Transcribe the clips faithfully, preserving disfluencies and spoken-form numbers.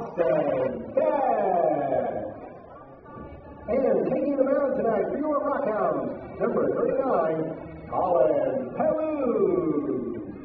Austin Beck. And taking the mound tonight for your Rockhounds, number thirty-nine, Colin Pellew.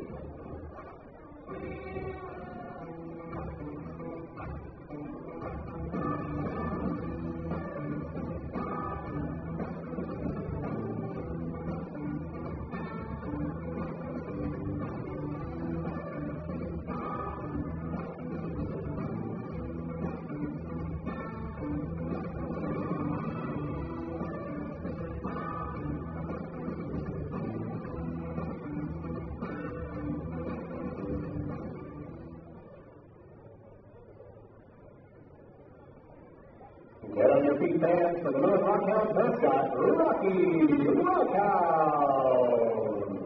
Get on your feet, fans, for the North Rockhound mascot, Rocky Rockhound.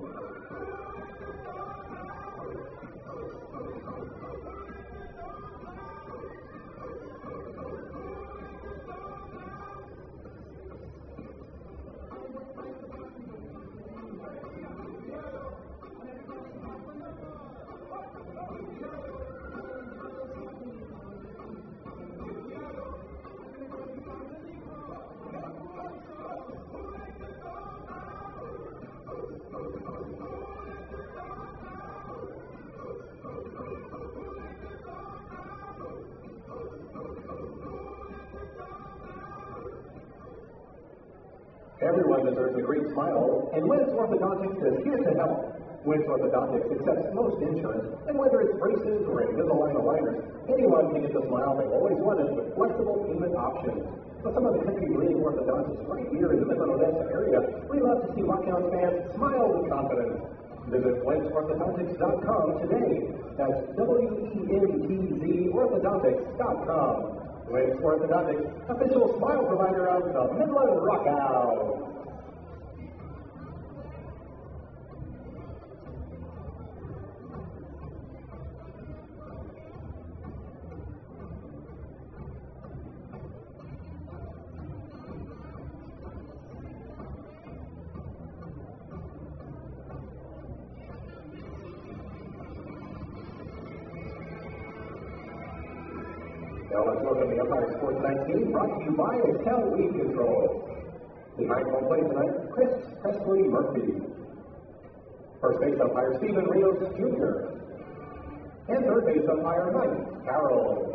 Everyone deserves a great smile, and Wentz Orthodontics is here to help. Wentz Orthodontics accepts most insurance, and whether it's braces or Invisalign aligners, anyone can get the smile they've always wanted with flexible payment options. But some of the country-leading orthodontists right here in the Midland, Odessa area, we love to see Rockhound fans smile with confidence. Visit Wentz Orthodontics dot com today. That's W E N T Z orthodontics dot com. Wentz Orthodontics, official smile provider of the Midland Rockhound. Now let's look at the Empire Sports nineteen, brought to you by Excel Weed Control. Behind home plate tonight, Chris Presley Murphy. First base umpire, Stephen Rios Junior And third base umpire, Mike Carroll.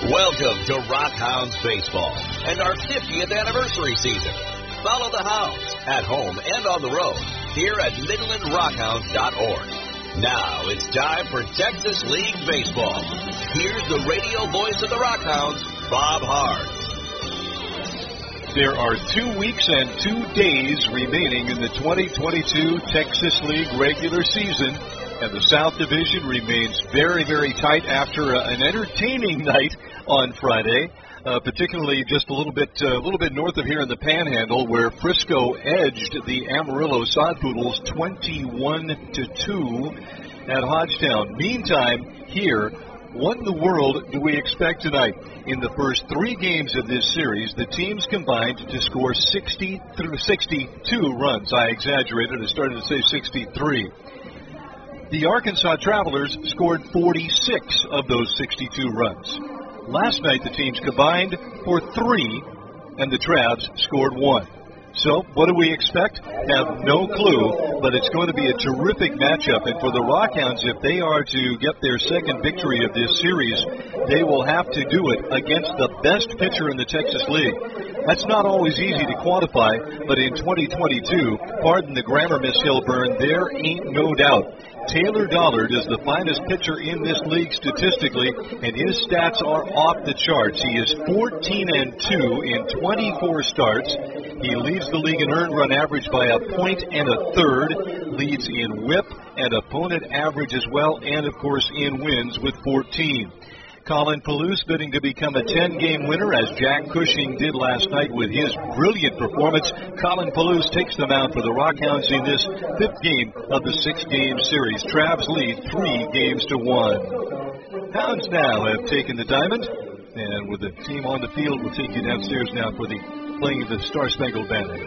Welcome to Rockhounds Baseball and our fiftieth anniversary season. Follow the Hounds at home and on the road here at Midland Rockhounds dot org. Now it's time for Texas League Baseball. Here's the radio voice of the Rockhounds, Bob Hards. There are two weeks and two days remaining in the twenty twenty-two Texas League regular season, and the South Division remains very, very tight after uh, an entertaining night on Friday, uh, particularly just a little bit uh, a little bit north of here in the Panhandle, where Frisco edged the Amarillo Sod Poodles twenty-one to two at Hodgetown. Meantime, here, what in the world do we expect tonight? In the first three games of this series, the teams combined to score sixty through sixty-two runs. I exaggerated. I started to say sixty-three. The Arkansas Travelers scored forty-six of those sixty-two runs. Last night, the teams combined for three, and the Travs scored one. So, what do we expect? Have no clue, but it's going to be a terrific matchup. And for the Rockhounds, if they are to get their second victory of this series, they will have to do it against the best pitcher in the Texas League. That's not always easy to quantify, but in twenty twenty-two, pardon the grammar, Miss Hilburn, there ain't no doubt. Taylor Dollard is the finest pitcher in this league statistically, and his stats are off the charts. He is fourteen and two in twenty-four starts. He leads the league in earned run average by a point and a third, leads in whip and opponent average as well, and of course in wins with fourteen. Colin Palouse bidding to become a ten-game winner, as Jack Cushing did last night with his brilliant performance. Colin Palouse takes the mound for the Rockhounds in this fifth game of the six-game series. Travs lead three games to one. Hounds now have taken the diamond, and with the team on the field, we'll take you downstairs now for the playing of the Star Spangled Banner.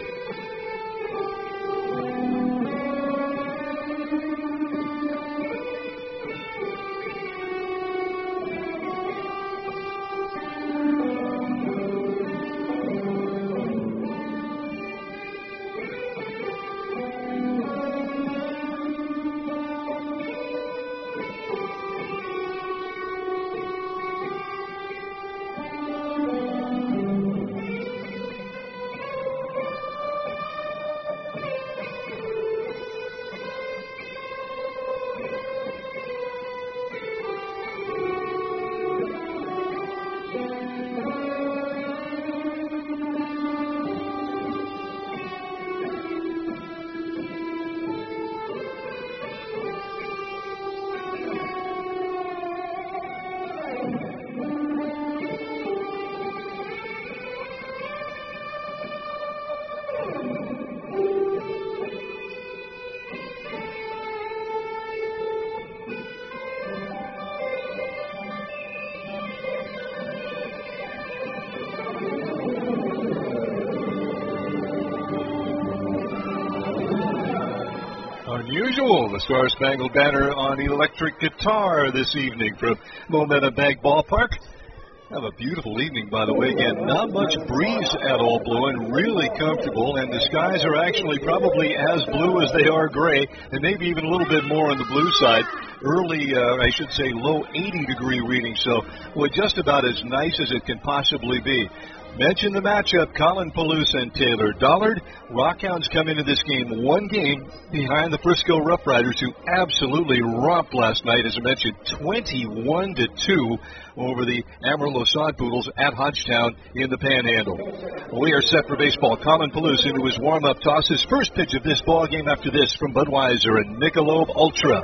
Unusual, the Star Spangled Banner on electric guitar this evening from Momentum Bank Ballpark. Have a beautiful evening, by the way. Again, not much breeze at all blowing, really comfortable, and the skies are actually probably as blue as they are gray, and maybe even a little bit more on the blue side. Early, uh, I should say, low eighty degree reading, so well, just about as nice as it can possibly be. Mention the matchup, Colin Palouse and Taylor Dollard. Rockhounds come into this game one game behind the Frisco Rough Riders, who absolutely romped last night, as I mentioned, twenty-one to two over the Amarillo Sod Poodles at Hodgetown in the Panhandle. We are set for baseball. Colin Palouse into his warm-up toss. His first pitch of this ball game after this from Budweiser and Michelob Ultra.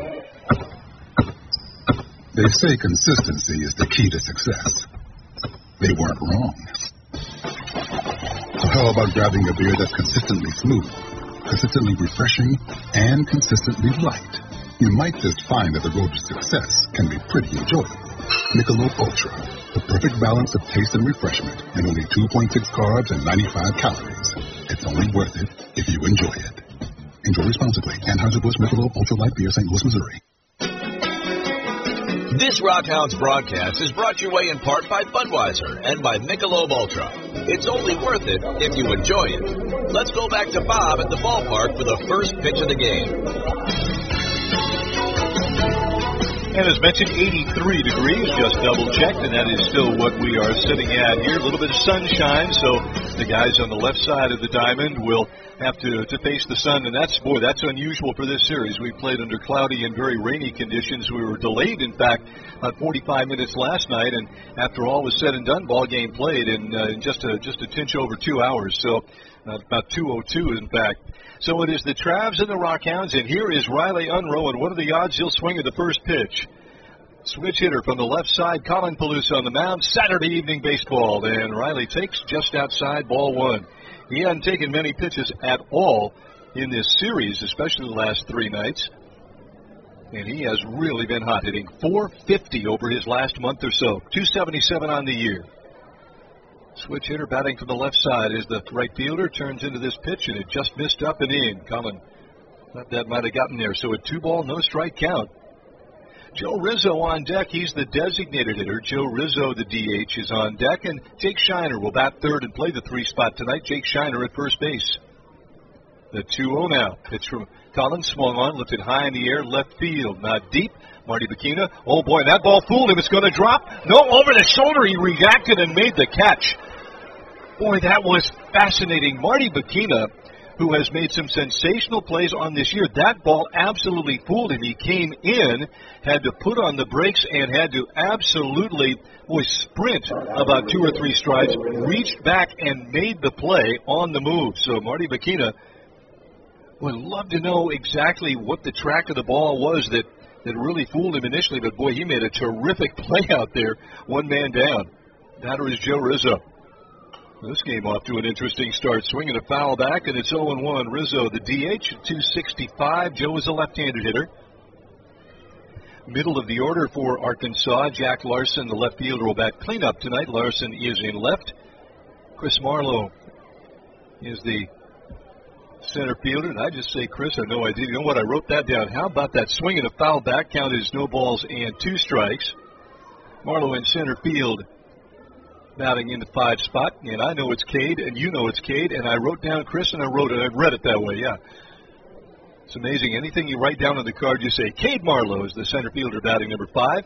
They say consistency is the key to success. They weren't wrong. So how about grabbing a beer that's consistently smooth, consistently refreshing, and consistently light? You might just find that the road to success can be pretty enjoyable. Michelob Ultra, the perfect balance of taste and refreshment, and only two point six carbs and ninety-five calories. It's only worth it if you enjoy it. Enjoy responsibly. Anheuser-Busch Michelob Ultra Light Beer, Saint Louis, Missouri. This Rockhounds broadcast is brought your way in part by Budweiser and by Michelob Ultra. It's only worth it if you enjoy it. Let's go back to Bob at the ballpark for the first pitch of the game. And as mentioned, eighty-three degrees, just double-checked, and that is still what we are sitting at here. A little bit of sunshine, so the guys on the left side of the diamond will have to, to face the sun, and that's, boy, that's unusual for this series. We played under cloudy and very rainy conditions. We were delayed, in fact, about forty-five minutes last night, and after all was said and done, ball game played in, uh, in just a just a tinge over two hours, so uh, about two oh two, in fact. So it is the Travs and the Rockhounds, and here is Riley Unroe, and what are the odds he'll swing at the first pitch? Switch hitter from the left side, Colin Palooza on the mound, Saturday evening baseball, and Riley takes just outside, ball one. He hadn't taken many pitches at all in this series, especially the last three nights, and he has really been hot, hitting four fifty over his last month or so, two seventy-seven on the year. Switch hitter batting from the left side is the right fielder, turns into this pitch, and it just missed up and in. Colin thought that might have gotten there, so a two-ball, no-strike count. Joe Rizzo on deck. He's the designated hitter. Joe Rizzo, the D H, is on deck, and Jake Shiner will bat third and play the three spot tonight. Jake Shiner at first base. The two oh now. Pitch from Colin, swung on, lifted high in the air, left field, not deep. Marty Bacchina, oh boy, that ball fooled him. It's going to drop. No, over the shoulder, he reacted and made the catch. Boy, that was fascinating. Marty Bacchina, who has made some sensational plays on this year, that ball absolutely fooled him. He came in, had to put on the brakes, and had to absolutely, boy, sprint about two or three strides, reached back and made the play on the move. So Marty Bacchina would love to know exactly what the track of the ball was that, that really fooled him initially, but boy, he made a terrific play out there, one man down. Batter is Joe Rizzo. This game off to an interesting start. Swinging a foul back, and it's oh and one. Rizzo, the D H, at two sixty-five. Joe is a left-handed hitter. Middle of the order for Arkansas. Jack Larson, the left fielder, will bat cleanup tonight. Larson is in left. Chris Marlowe is the center fielder. And I just say Chris, I have no idea. You know what? I wrote that down. How about that swing and a foul back? Counted as no balls and two strikes. Marlowe in center field, batting in the five spot, and I know it's Cade, and you know it's Cade, and I wrote down Chris, and I wrote it, I read it that way, yeah. It's amazing. Anything you write down on the card, you say, Cade Marlowe is the center fielder batting number five.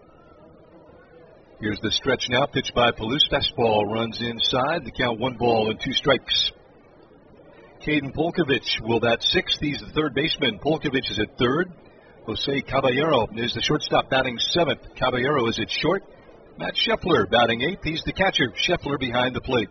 Here's the stretch now, pitched by Palooza. Fastball runs inside, the count one ball and two strikes. Caden Polkovich will bat sixth. He's the third baseman. Polkovich is at third. Jose Caballero is the shortstop batting seventh. Caballero is at short. Matt Scheffler batting eighth. He's the catcher. Scheffler behind the plate.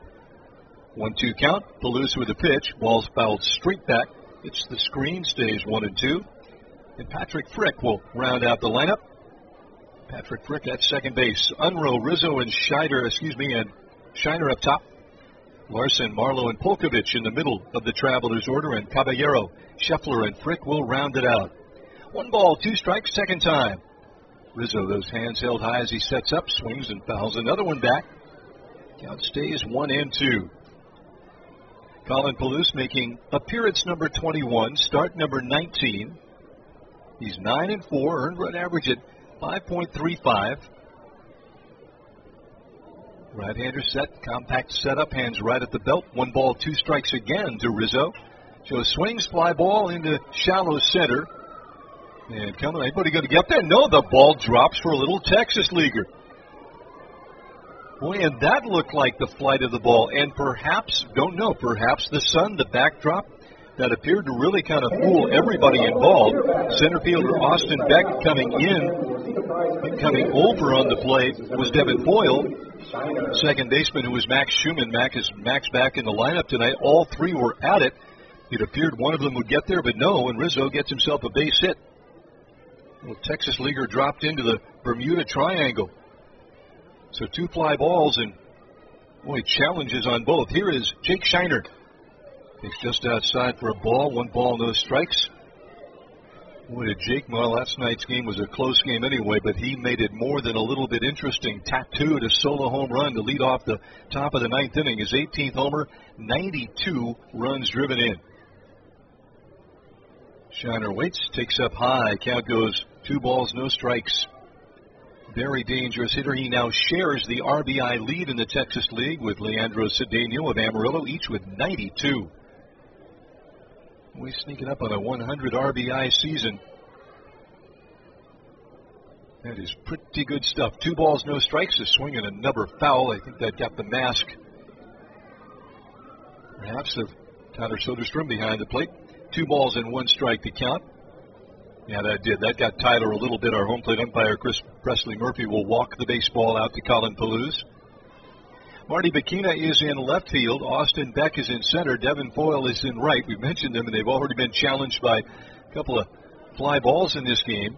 one two count. Palooza with a pitch. Ball's fouled straight back. It's the screen. Stays one and two. And Patrick Frick will round out the lineup. Patrick Frick at second base. Unroe, Rizzo, and Shiner, excuse me, and Shiner up top. Larson, Marlowe, and Polkovich in the middle of the Travelers order, and Caballero, Scheffler, and Frick will round it out. One ball, two strikes, second time. Rizzo, those hands held high as he sets up, swings and fouls another one back. Count stays one and two. Colin Palooza making appearance number twenty-one, start number nineteen. He's nine and four, earned run average at five point three five. Right-hander set, compact setup, hands right at the belt. One ball, two strikes again to Rizzo. Joe swings, fly ball into shallow center. And coming, anybody going to get there? No, the ball drops for a little Texas leaguer. Boy, and that looked like the flight of the ball. And perhaps, don't know, perhaps the sun, the backdrop, that appeared to really kind of fool everybody involved. Center fielder Austin Beck coming in, and coming over on the plate was Devin Boyle. Second baseman, who was Max Schumann. Max is Max back in the lineup tonight. All three were at it. It appeared one of them would get there, but no, and Rizzo gets himself a base hit. Well, Texas leaguer dropped into the Bermuda Triangle. So two fly balls, and boy, challenges on both. Here is Jake Shiner. He's just outside for a ball. One ball, no strikes. Boy, did Jake, well, last night's game was a close game anyway, but he made it more than a little bit interesting. Tattooed a solo home run to lead off the top of the ninth inning. His eighteenth homer, ninety-two runs driven in. Shiner waits, takes up high. Count goes two balls, no strikes. Very dangerous hitter. He now shares the R B I lead in the Texas League with Leandro Cedeno of Amarillo, each with ninety-two. We're sneaking up on a one hundred R B I season. That is pretty good stuff. Two balls, no strikes, a swing and another foul. I think that got the mask, perhaps, of Tyler Soderstrom behind the plate. Two balls and one strike to count. Yeah, that did. That got Tyler a little bit. Our home plate umpire, Chris Presley Murphy, will walk the baseball out to Colin Palouse. Marty Bacchina is in left field. Austin Beck is in center. Devin Foyle is in right. We mentioned them, and they've already been challenged by a couple of fly balls in this game.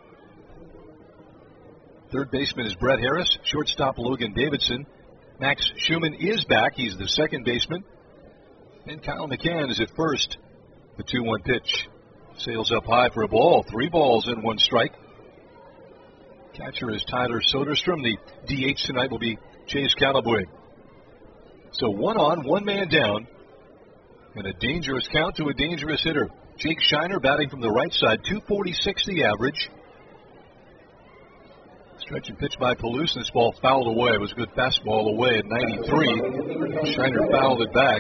Third baseman is Brett Harris. Shortstop Logan Davidson. Max Schumann is back. He's the second baseman. And Kyle McCann is at first. The two one pitch. Sails up high for a ball. Three balls and one strike. Catcher is Tyler Soderstrom. The D H tonight will be Chase Callaway. So one on, one man down. And a dangerous count to a dangerous hitter. Jake Shiner batting from the right side. two forty-six the average. Stretch and pitch by Palouse. This ball fouled away. It was a good fastball away at ninety-three. Shiner fouled it back.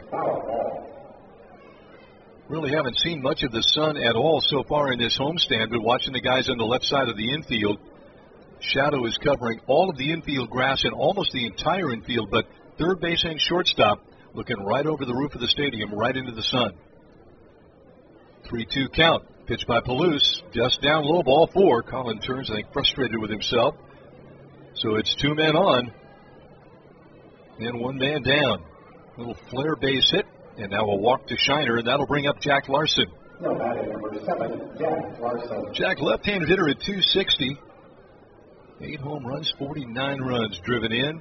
Really haven't seen much of the sun at all so far in this homestand, but watching the guys on the left side of the infield. Shadow is covering all of the infield grass and almost the entire infield, but third base and shortstop looking right over the roof of the stadium, right into the sun. three two count. Pitch by Palouse. Just down low, ball four. Colin turns, I think, frustrated with himself. So it's two men on and one man down. Little flare base hit, and now a walk to Shiner, and that'll bring up Jack Larson. No, batting number seven, Jack Larson. Jack, left-handed hitter at two sixty. Eight home runs, forty-nine runs driven in.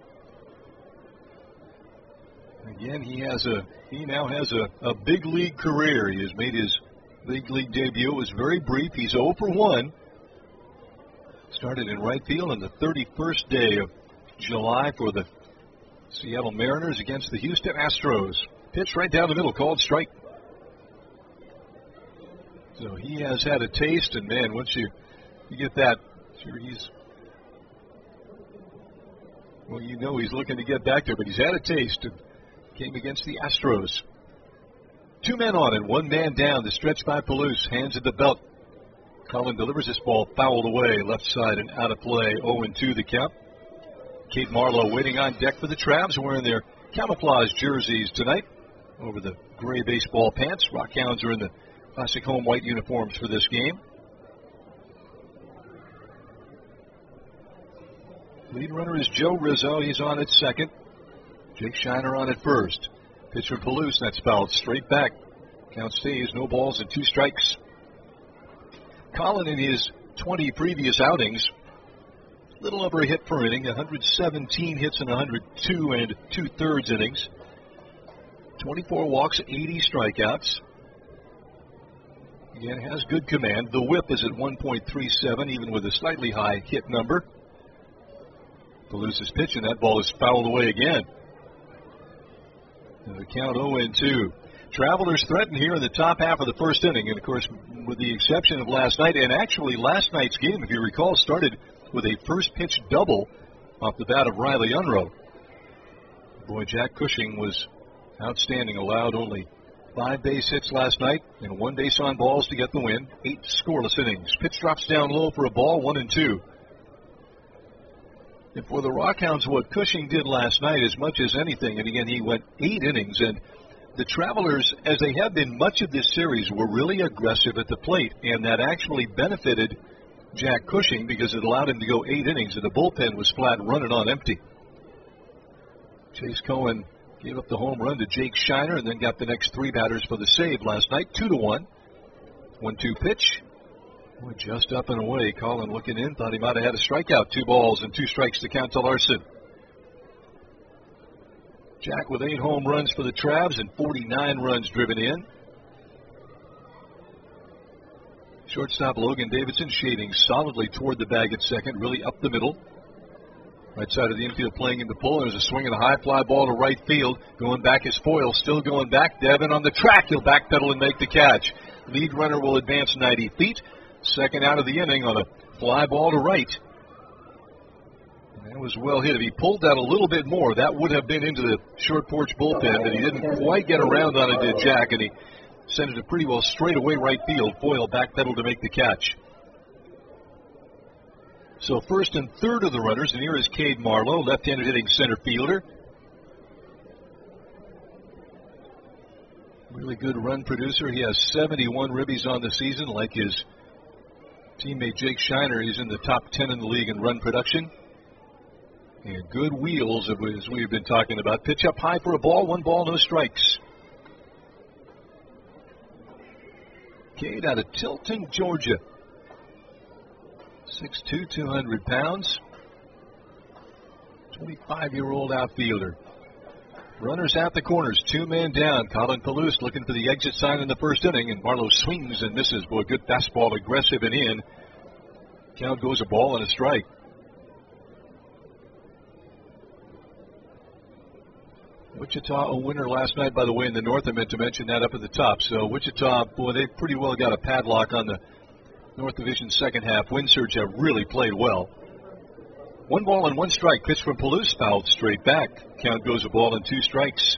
Again, he has a he now has a, a big league career. He has made his big league debut. It was very brief. He's oh for one. Started in right field on the thirty-first day of July for the Seattle Mariners against the Houston Astros. Pitch right down the middle, called strike. So he has had a taste, and man, once you, you get that, sure he's, well, you know he's looking to get back there, but he's had a taste and came against the Astros. Two men on and one man down. The stretch by Palouse, hands at the belt. Colin delivers this ball fouled away, left side and out of play. oh and two the count. Kate Marlowe waiting on deck for the Travs, wearing their camouflage jerseys tonight over the gray baseball pants. Rockhounds are in the classic home white uniforms for this game. Lead runner is Joe Rizzo. He's on at second. Jake Shiner on at first. Pitch from Palouse. That's fouled straight back. Count stays. No balls and two strikes. Colin, in his twenty previous outings, little over a hit per inning, one hundred seventeen hits in one hundred two and two-thirds innings. twenty-four walks, eighty strikeouts. Again, has good command. The whip is at one point three seven, even with a slightly high hit number. Palouse's pitch, and that ball is fouled away again. And the count oh and two. Travelers threaten here in the top half of the first inning, and of course, with the exception of last night, and actually last night's game, if you recall, started with a first pitch double off the bat of Riley Unruh. Boy, Jack Cushing was outstanding. Allowed only five base hits last night and one base on balls to get the win. Eight scoreless innings. Pitch drops down low for a ball, one and two. And for the Rockhounds, what Cushing did last night, as much as anything, and again, he went eight innings, and the Travelers, as they have been much of this series, were really aggressive at the plate, and that actually benefited Jack Cushing because it allowed him to go eight innings, and the bullpen was flat running on empty. Chase Cohen gave up the home run to Jake Shiner and then got the next three batters for the save last night, two to one. one two pitch. Boy, just up and away. Colin looking in, thought he might have had a strikeout. Two balls and two strikes to count to Larson. Jack with eight home runs for the Travs and forty-nine runs driven in. Shortstop Logan Davidson shading solidly toward the bag at second, really up the middle. Right side of the infield playing in the pull. There's a swing and a high fly ball to right field. Going back is Foyle, still going back. Devin on the track. He'll backpedal and make the catch. Lead runner will advance ninety feet. Second out of the inning on a fly ball to right. And that was well hit. If he pulled that a little bit more, that would have been into the short porch bullpen, but he didn't quite get around on it, did Jack, and he sent it pretty well straight away right field. Foyle backpedaled to make the catch. So first and third of the runners, and here is Cade Marlowe, left-handed hitting center fielder. Really good run producer. He has seventy-one ribbies on the season, like his teammate Jake Shiner. He's in the top ten in the league in run production. And good wheels, as we've been talking about. Pitch up high for a ball, one ball, no strikes. Cade out of Tilton, Georgia. six two, two hundred pounds. twenty-five-year-old outfielder. Runners at the corners, two men down. Colin Palouse looking for the exit sign in the first inning, and Marlowe swings and misses. Boy, good fastball, aggressive and in. Count goes a ball and a strike. Wichita a winner last night, by the way, in the North. I meant to mention that up at the top. So Wichita, boy, they pretty well got a padlock on the North Division second half. Windsurge have really played well. One ball and one strike. Pitch from Palouse, fouled straight back. Count goes a ball and two strikes.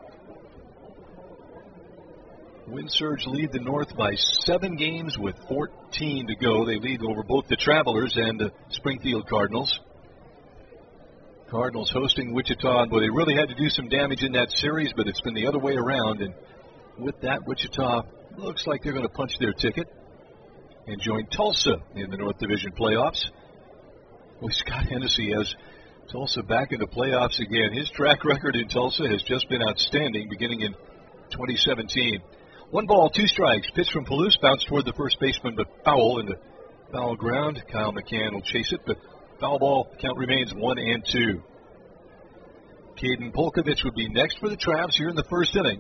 Windsurge lead the North by seven games with fourteen to go. They lead over both the Travelers and the Springfield Cardinals. Cardinals hosting Wichita, but they really had to do some damage in that series, but it's been the other way around. And with that, Wichita looks like they're going to punch their ticket and join Tulsa in the North Division playoffs. Well, Scott Hennessy has Tulsa back in the playoffs again. His track record in Tulsa has just been outstanding, beginning in twenty seventeen. One ball, two strikes. Pitch from Palouse, bounced toward the first baseman, but foul in the foul ground. Kyle McCann will chase it, but foul ball. Count remains one and two. Caden Polkovich would be next for the Travs here in the first inning.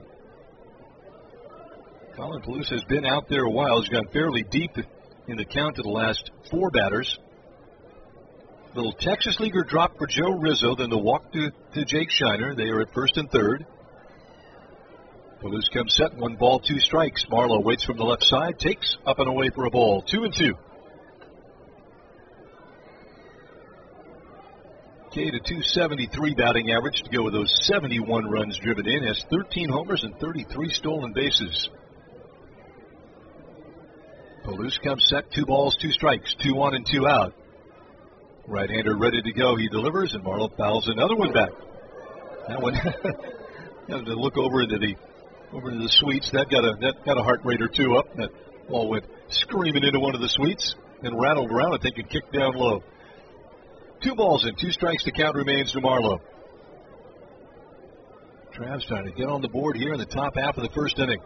Colin Palouse has been out there a while. He's gone fairly deep in the count of the last four batters. Little Texas Leaguer drop for Joe Rizzo, then the walk to, to Jake Shiner. They are at first and third. Palouse comes set, one ball, two strikes. Marlowe waits from the left side, takes up and away for a ball. Two and two. Cade, a two seventy-three batting average to go with those seventy-one runs driven in, has thirteen homers and thirty-three stolen bases. Palouse comes set, two balls, two strikes, two on and two out. Right-hander ready to go. He delivers, and Marlowe fouls another one back. That one, to look over into the over into the suites. That got a that got a heart rate or two up. That ball went screaming into one of the suites and rattled around. I think it kicked down low. Two balls and two strikes to count remains to Marlowe. Travs trying to get on the board here in the top half of the first inning.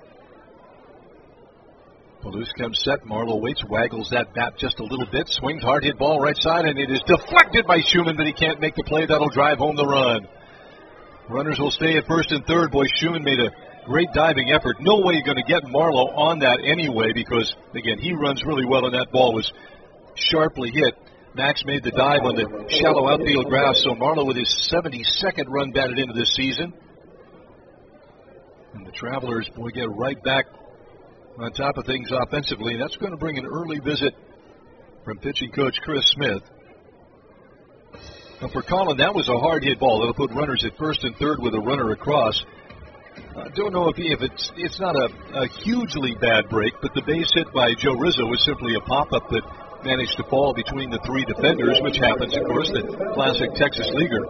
Palouse comes set. Marlowe waits, waggles that bat just a little bit, swings hard, hit ball right side, and it is deflected by Schumann, but he can't make the play. That'll drive home the run. Runners will stay at first and third. Boy, Schumann made a great diving effort. No way you're going to get Marlowe on that anyway because, again, he runs really well, and that ball was sharply hit. Max made the dive on the shallow outfield grass, so Marlowe with his seventy-second run batted into this season. And the Travelers, boy, get right back on top of things offensively. That's going to bring an early visit from pitching coach Chris Smith. Now for Colin, that was a hard hit ball. That'll put runners at first and third with a runner across. I don't know if, he, if it's it's not a, a hugely bad break, but the base hit by Joe Rizzo was simply a pop-up that managed to fall between the three defenders, which happens, of course, the classic Texas leaguer.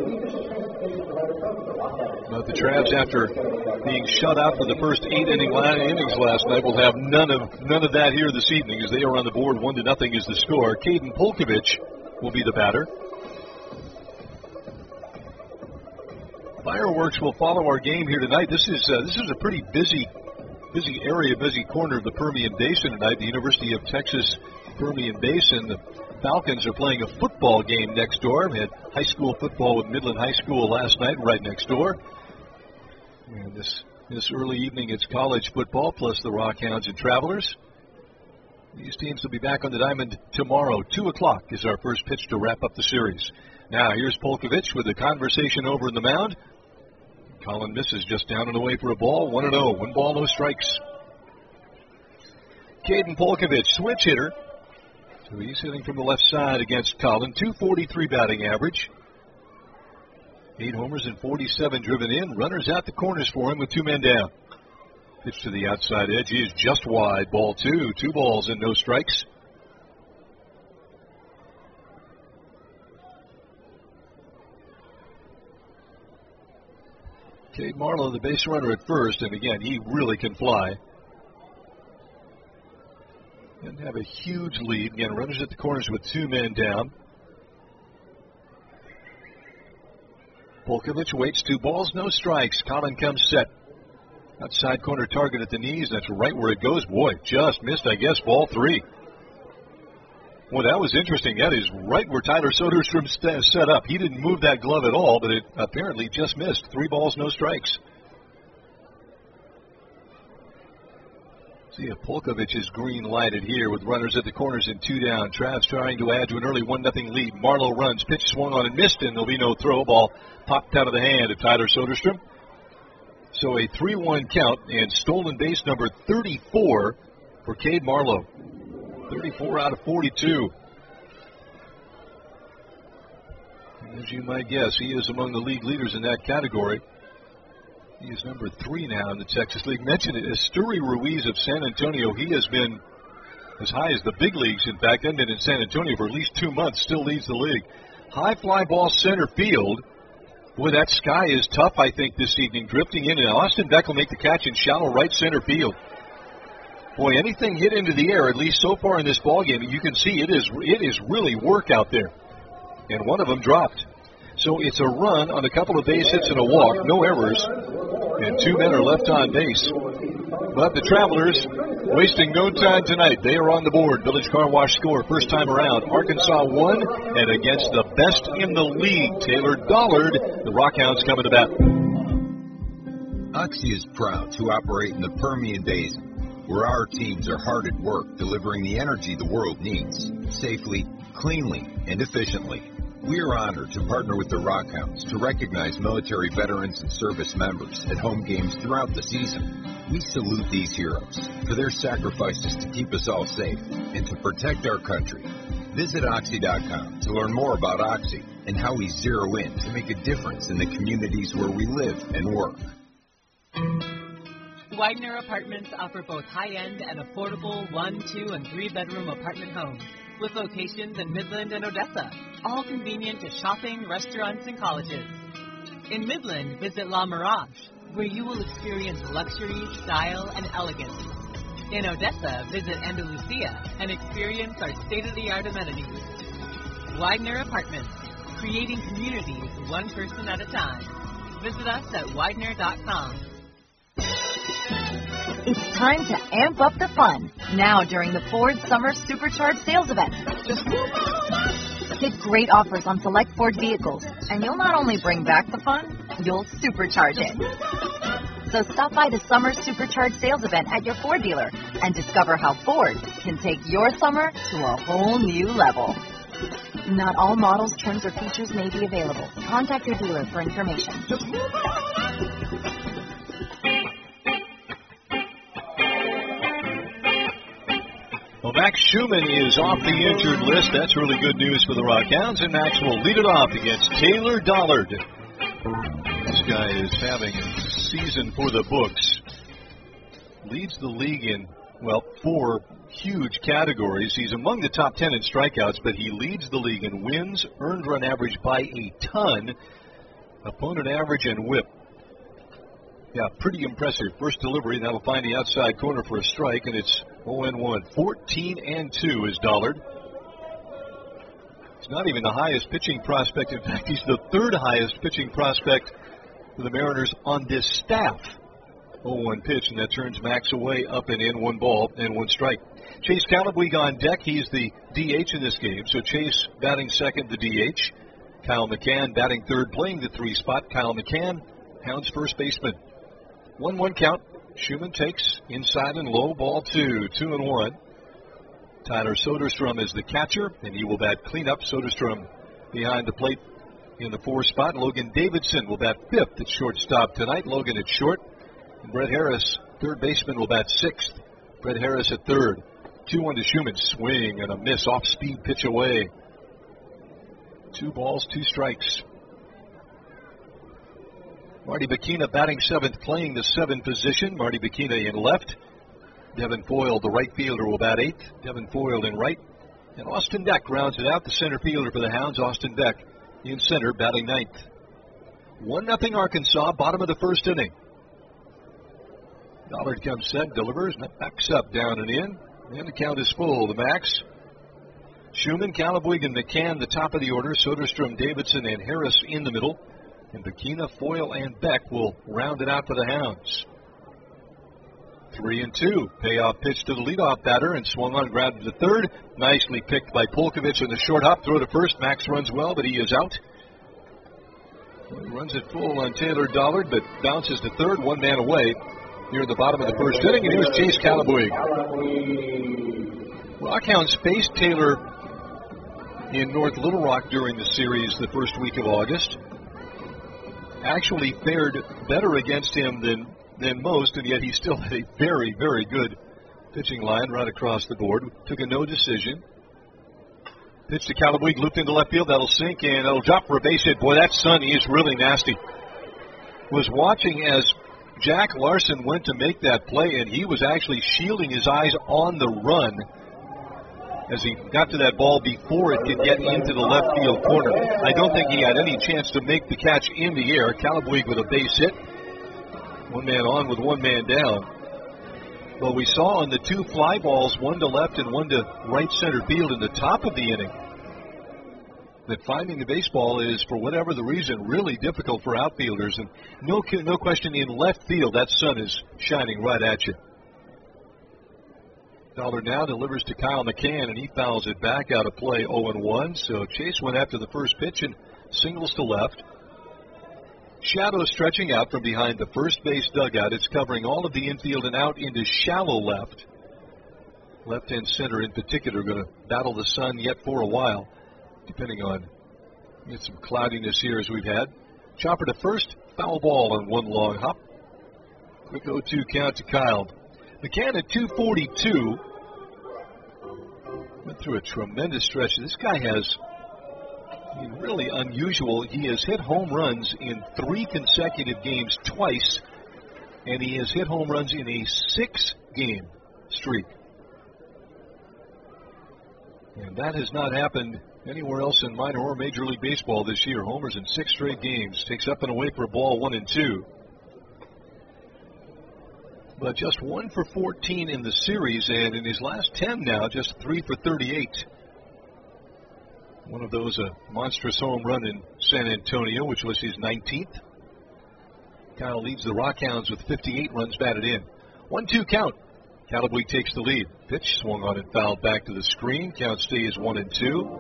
But the Travs, after being shut out for the first eight inning innings last night, will have none of none of that here this evening as they are on the board. One to nothing is the score. Caden Polkovich will be the batter. Fireworks will follow our game here tonight. This is uh, this is a pretty busy, busy area, busy corner of the Permian Basin tonight. The University of Texas Permian Basin. The Falcons are playing a football game next door. We had high school football with Midland High School last night, right next door. And this this early evening, it's college football plus the Rockhounds and Travelers. These teams will be back on the diamond tomorrow. Two o'clock is our first pitch to wrap up the series. Now here's Polkovich with the conversation over in the mound. Colin misses just down and away for a ball. one and oh. One ball, no strikes. Caden Polkovich, switch hitter. So he's hitting from the left side against Colin. two forty-three batting average. Eight homers and forty-seven driven in. Runners at the corners for him with two men down. Pitch to the outside edge. He is just wide. Ball two. Two balls and no strikes. Cade Marlowe, the base runner at first, and again, he really can fly. And have a huge lead. Again, runners at the corners with two men down. Polkovich waits, two balls, no strikes. Colin comes set. Outside corner target at the knees. That's right where it goes. Boy, just missed, I guess, ball three. Well, that was interesting. That is right where Tyler Soderstrom st- set up. He didn't move that glove at all, but it apparently just missed. Three balls, no strikes. See if Polkovich is green lighted here with runners at the corners and two down. Travs trying to add to an early one nothing lead. Marlowe runs. Pitch swung on and missed, and there'll be no throw. Ball popped out of the hand of Tyler Soderstrom. So a three one count and stolen base number thirty-four for Cade Marlowe. thirty-four out of forty-two. And as you might guess, he is among the league leaders in that category. He is number three now in the Texas League. Mentioned it, Esteury Ruiz of San Antonio. He has been as high as the big leagues. In fact, I've been in San Antonio for at least two months, still leads the league. High fly ball center field. Boy, that sky is tough, I think, this evening. Drifting in, and Austin Beck will make the catch in shallow right center field. Boy, anything hit into the air, at least so far in this ballgame, you can see it is it is really work out there. And one of them dropped. So it's a run on a couple of base hits and a walk, no errors, and two men are left on base. But the Travelers wasting no time tonight. They are on the board. Village Car Wash score first time around. Arkansas won, and against the best in the league, Taylor Dollard, the Rockhounds coming to bat. Oxy is proud to operate in the Permian Basin, where our teams are hard at work delivering the energy the world needs, safely, cleanly, and efficiently. We are honored to partner with the Rockhounds to recognize military veterans and service members at home games throughout the season. We salute these heroes for their sacrifices to keep us all safe and to protect our country. Visit Oxy dot com to learn more about Oxy and how we zero in to make a difference in the communities where we live and work. Widener Apartments offer both high-end and affordable one, two, and three-bedroom apartment homes with locations in Midland and Odessa, all convenient to shopping, restaurants, and colleges. In Midland, visit La Mirage, where you will experience luxury, style, and elegance. In Odessa, visit Andalusia and experience our state-of-the-art amenities. Widener Apartments, creating communities one person at a time. Visit us at Widener dot com. It's time to amp up the fun, now during the Ford Summer Supercharged Sales Event. Get great offers on select Ford vehicles, and you'll not only bring back the fun, you'll supercharge it. So stop by the Summer Supercharged Sales Event at your Ford dealer and discover how Ford can take your summer to a whole new level. Not all models, trims, or features may be available. Contact your dealer for information. Well, Max Schumann is off the injured list. That's really good news for the Rockhounds, and Max will lead it off against Taylor Dollard. This guy is having a season for the books. Leads the league in, well, four huge categories. He's among the top ten in strikeouts, but he leads the league in wins, earned run average by a ton, opponent average, and whip. Yeah, pretty impressive. First delivery, and that'll find the outside corner for a strike, and it's oh and one. fourteen and two is Dollard. He's not even the highest pitching prospect. In fact, he's the third highest pitching prospect for the Mariners on this staff. oh one pitch, and that turns Max away, up and in, one ball and one strike. Chase Calabwig on deck. He's the D H in this game, so Chase batting second, the D H. Kyle McCann batting third, playing the three spot. Kyle McCann, Hounds first baseman. one one count. Schumann takes inside and low, ball two, two and one. Tyler Soderstrom is the catcher, and he will bat cleanup. Soderstrom behind the plate in the four spot. Logan Davidson will bat fifth at shortstop tonight. Logan at short. And Brett Harris, third baseman, will bat sixth. Brett Harris at third. two one to Schumann. Swing and a miss. Off-speed pitch away. Two balls, two strikes. Marty Bikina batting seventh, playing the seventh position. Marty Bikina in left. Devin Foyle, the right fielder, will bat eighth. Devin Foyle in right. And Austin Deck rounds it out, the center fielder for the Hounds. Austin Deck in center, batting ninth. one nothing Arkansas, bottom of the first inning. Dollard comes set, delivers, backs up, down and in. And the count is full. The Max, Schumann, Calabuig, and McCann, the top of the order. Soderstrom, Davidson, and Harris in the middle. And Bakina, Foyle, and Beck will round it out for the Hounds. Three and two. Payoff pitch to the leadoff batter and swung on, grabbed to the third. Nicely picked by Polkovich in the short hop. Throw to first. Max runs well, but he is out. He runs it full on Taylor Dollard, but bounces to third, one man away. Here at the bottom of the first inning, and here's Chase Calabuig. Rockhounds faced Taylor in North Little Rock during the series the first week of August. Actually fared better against him than, than most, and yet he still had a very, very good pitching line right across the board. Took a no decision. Pitch to Calabuig, looped into left field. That'll sink, and that'll drop for a base hit. Boy, that sun is really nasty. Was watching as Jack Larson went to make that play, and he was actually shielding his eyes on the run as he got to that ball before it could get into the left field corner. I don't think he had any chance to make the catch in the air. Calabuig with a base hit. One man on with one man down. Well, we saw on the two fly balls, one to left and one to right center field in the top of the inning, that finding the baseball is, for whatever the reason, really difficult for outfielders. And no, no question, in left field, that sun is shining right at you. Dollar now delivers to Kyle McCann, and he fouls it back out of play, oh and one. So Chase went after the first pitch and singles to left. Shadow stretching out from behind the first base dugout. It's covering all of the infield and out into shallow left. Left and center in particular are going to battle the sun yet for a while, depending on, get some cloudiness here as we've had. Chopper to first, foul ball on one long hop. Quick oh two count to Kyle. McCann at two forty-two. Went through a tremendous stretch. This guy has, I mean, really unusual. He has hit home runs in three consecutive games twice, and he has hit home runs in a six-game streak. And that has not happened anywhere else in minor or Major League Baseball this year. Homers in six straight games. Takes up and away for a ball, one and two. But just one for fourteen in the series, and in his last ten now, just three for thirty-eight. One of those, a monstrous home run in San Antonio, which was his nineteenth. Kyle leads the Rockhounds with fifty-eight runs batted in. one two count. Calabuig takes the lead. Pitch swung on and fouled back to the screen. Count stays one and two.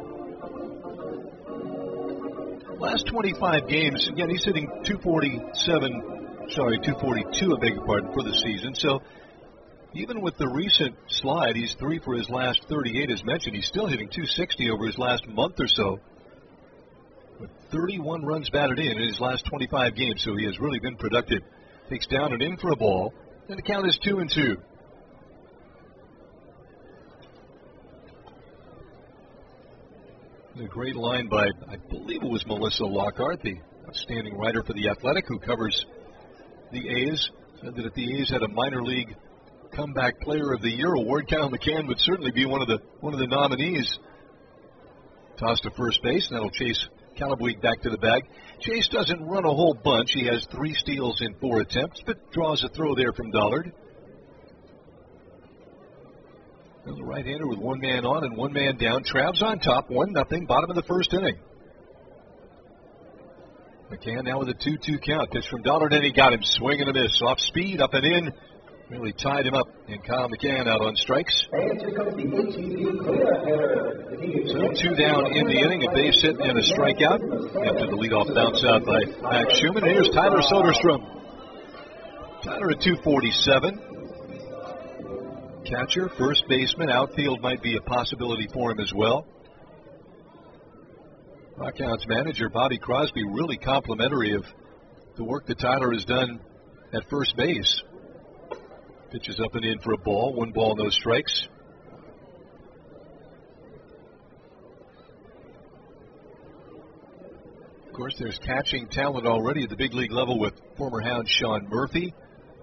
Last twenty-five games, again, he's hitting two forty-seven. Sorry, two forty-two, I beg your pardon, for the season. So even with the recent slide, he's three for his last thirty-eight, as mentioned. He's still hitting two sixty over his last month or so, with thirty-one runs batted in in his last twenty-five games. So he has really been productive. Takes down and in for a ball, and the count is two and two. A great line by, I believe it was Melissa Lockhart, the outstanding writer for The Athletic, who covers the A's. Said that if the A's had a minor league comeback player of the year award, Kyle McCann would certainly be one of the one of the nominees. Toss to first base, and that'll chase Calabuig back to the bag. Chase doesn't run a whole bunch. He has three steals in four attempts, but draws a throw there from Dollard. The right-hander with one man on and one man down. Travs on top, one nothing, bottom of the first inning. McCann now with a two two count. Pitch from Dollard, and he got him. Swing and a miss. Off speed, up and in. Really tied him up. And Kyle McCann out on strikes. So two down in the inning, a base hit and a strikeout. After the leadoff bounce out by Max Schumann. Here's Tyler Soderstrom. Tyler at two forty-seven. Catcher, first baseman, outfield might be a possibility for him as well. Rockhounds manager Bobby Crosby really complimentary of the work that Tyler has done at first base. Pitches up and in for a ball, one ball, no strikes. Of course, there's catching talent already at the big league level with former Hound Sean Murphy.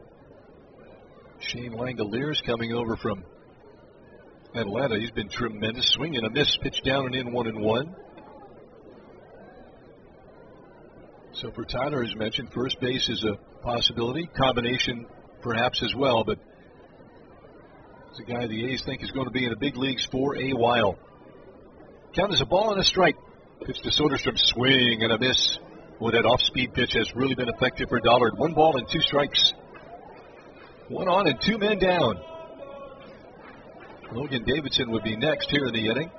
Shane Langoliers coming over from Atlanta. He's been tremendous. Swing and a miss. Pitch down and in, one and one. So for Tyler, as mentioned, first base is a possibility. Combination perhaps as well, but it's a guy the A's think is going to be in the big leagues for a while. Count as a ball and a strike. Pitch to Soderstrom, swing and a miss. Well, that off-speed pitch has really been effective for Dollard. One ball and two strikes. One on and two men down. Logan Davidson would be next here in the inning.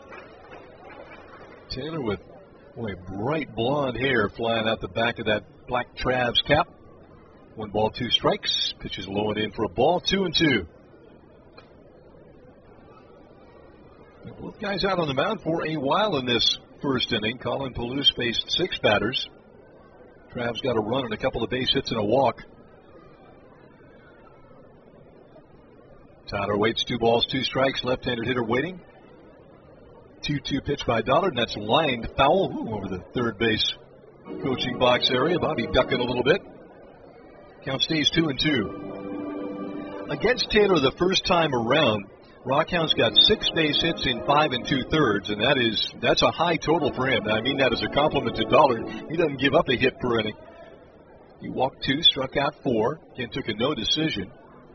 Taylor with boy, bright blonde hair flying out the back of that black Travs cap. One ball, two strikes. Pitches low and in for a ball, two and two. Both guys out on the mound for a while in this first inning. Colin Palouse faced six batters. Travs got a run and a couple of base hits and a walk. Tyler waits, two balls, two strikes. Left-handed hitter waiting. two two pitch by Dollard, and that's lined foul. Ooh, over the third base coaching box area. Bobby ducking a little bit. Count stays two and two. Against Taylor the first time around, Rockhound's got six base hits in five and two thirds, and that is that's a high total for him. I mean that as a compliment to Dollard. He doesn't give up a hit per inning. He walked two, struck out four, and took a no decision.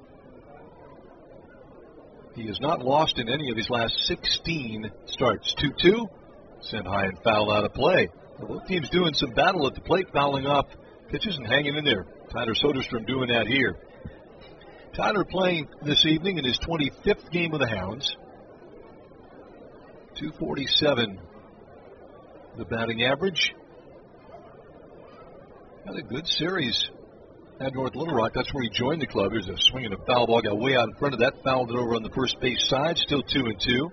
He has not lost in any of his last sixteen starts. two two, sent high and foul out of play. Both teams doing some battle at the plate, fouling off pitches and hanging in there. Tyler Soderstrom doing that here. Tyler playing this evening in his twenty-fifth game of the Hounds. two forty-seven the batting average. Had a good series at North Little Rock. That's where he joined the club. There's a swing and a foul ball. Got way out in front of that. Fouled it over on the first base side. Still two and two.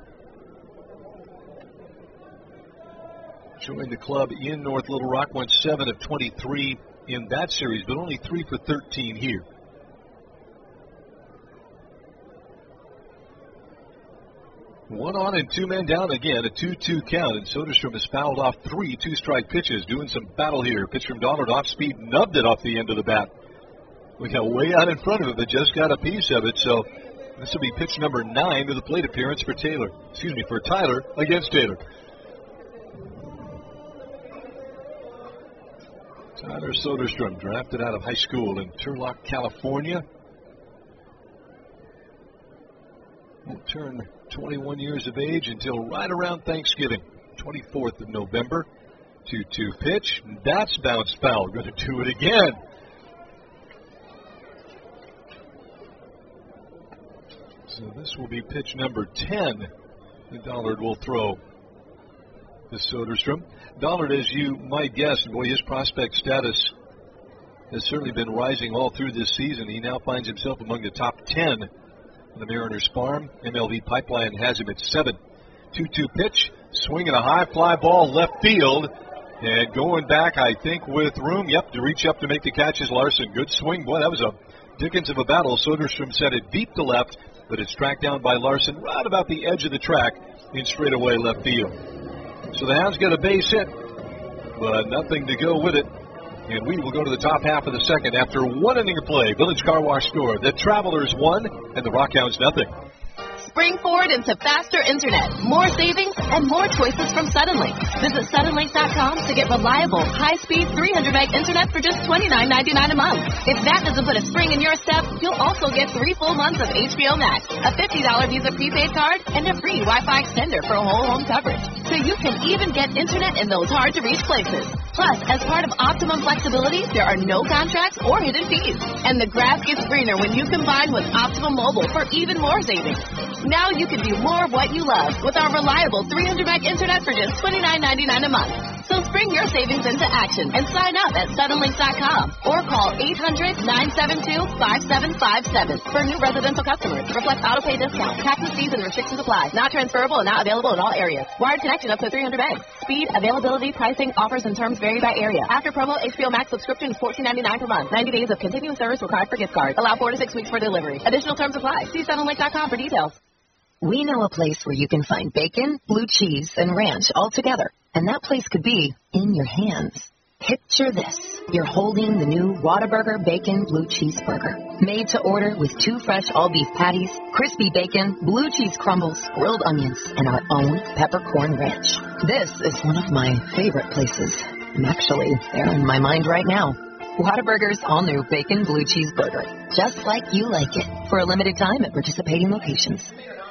Joined the club in North Little Rock. Went seven of twenty-three in that series, but only three for thirteen here. One on and two men down again, a two two count, and Soderstrom has fouled off three two-strike pitches, doing some battle here. Pitch from Dollard off speed, nubbed it off the end of the bat. We got way out in front of it, but just got a piece of it, so this will be pitch number nine of the plate appearance for Taylor. Excuse me, for Tyler against Taylor. Tyler Soderstrom, drafted out of high school in Turlock, California. Won't turn twenty-one years of age until right around Thanksgiving, twenty-fourth of November. two two pitch. That's bounced foul. Going to do it again. So this will be pitch number ten that Dollard will throw to Soderstrom. Dollard, as you might guess, boy, his prospect status has certainly been rising all through this season. He now finds himself among the top ten on the Mariners farm. M L B Pipeline has him at seven. two two pitch, swinging a high fly ball left field, and going back, I think, with room, yep, to reach up to make the catch is Larson. Good swing. Boy, that was a dickens of a battle. Soderstrom sent it deep to left, but it's tracked down by Larson right about the edge of the track in straightaway left field. So the Hounds get a base hit, but nothing to go with it. And we will go to the top half of the second after one inning of play. Village Car Wash score. The Travelers won, and the Rockhounds nothing. Spring forward into faster internet, more savings, and more choices from Suddenlink. Visit Suddenlink dot com to get reliable, high-speed three hundred meg internet for just twenty-nine ninety-nine a month. If that doesn't put a spring in your step, you'll also get three full months of H B O Max, a fifty dollars Visa prepaid card, and a free Wi-Fi extender for whole home coverage. So you can even get internet in those hard-to-reach places. Plus, as part of Optimum Flexibility, there are no contracts or hidden fees. And the grass gets greener when you combine with Optimum Mobile for even more savings. Now you can do more of what you love with our reliable three hundred meg internet for just twenty-nine ninety-nine a month. So spring your savings into action and sign up at Suddenlink dot com or call eight hundred nine seven two five seven five seven for new residential customers. Reflect auto-pay discount. Taxes, fees, and restrictions apply. Not transferable and not available in all areas. Wired connection up to three hundred megs. Speed, availability, pricing, offers, and terms vary by area. After promo, H B O Max subscription is fourteen ninety-nine per month. ninety days of continuous service required for gift cards. Allow four to six weeks for delivery. Additional terms apply. See Suddenlink dot com for details. We know a place where you can find bacon, blue cheese, and ranch all together. And that place could be in your hands. Picture this. You're holding the new Whataburger Bacon Blue Cheeseburger. Made to order with two fresh all-beef patties, crispy bacon, blue cheese crumbles, grilled onions, and our own peppercorn ranch. This is one of my favorite places. Actually, they're in my mind right now. Whataburger's all-new Bacon Blue Cheese Burger. Just like you like it. For a limited time at participating locations.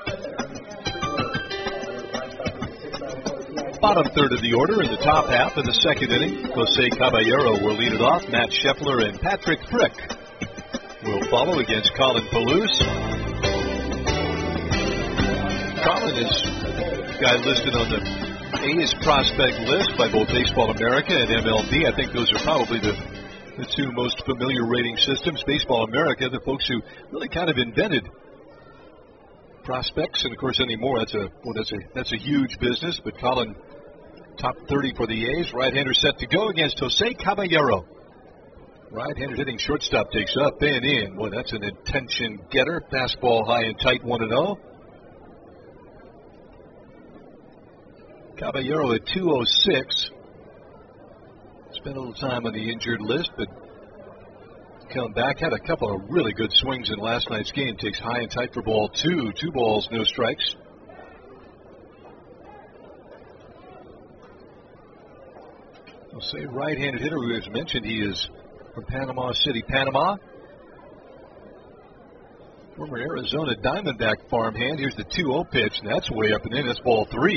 Bottom third of the order in the top half of the second inning. Jose Caballero will lead it off. Matt Scheffler and Patrick Frick will follow against Colin Palouse. Colin is the guy listed on the A's prospect list by both Baseball America and M L B. I think those are probably the, the two most familiar rating systems. Baseball America, the folks who really kind of invented prospects, and of course anymore that's a well, that's a that's a huge business. But Colin, top thirty for the A's. Right-hander set to go against Jose Caballero. Right-handed hitting shortstop takes up and in. Boy, that's an intention getter. Fastball high and tight, one and oh. Caballero at two oh six. Spent a little time on the injured list, but come back. Had a couple of really good swings in last night's game. Takes high and tight for ball two. Two balls, no strikes. I'll say right-handed hitter who has mentioned he is from Panama City, Panama. Former Arizona Diamondback farmhand. Here's the two oh pitch, and that's way up and in. That's ball three.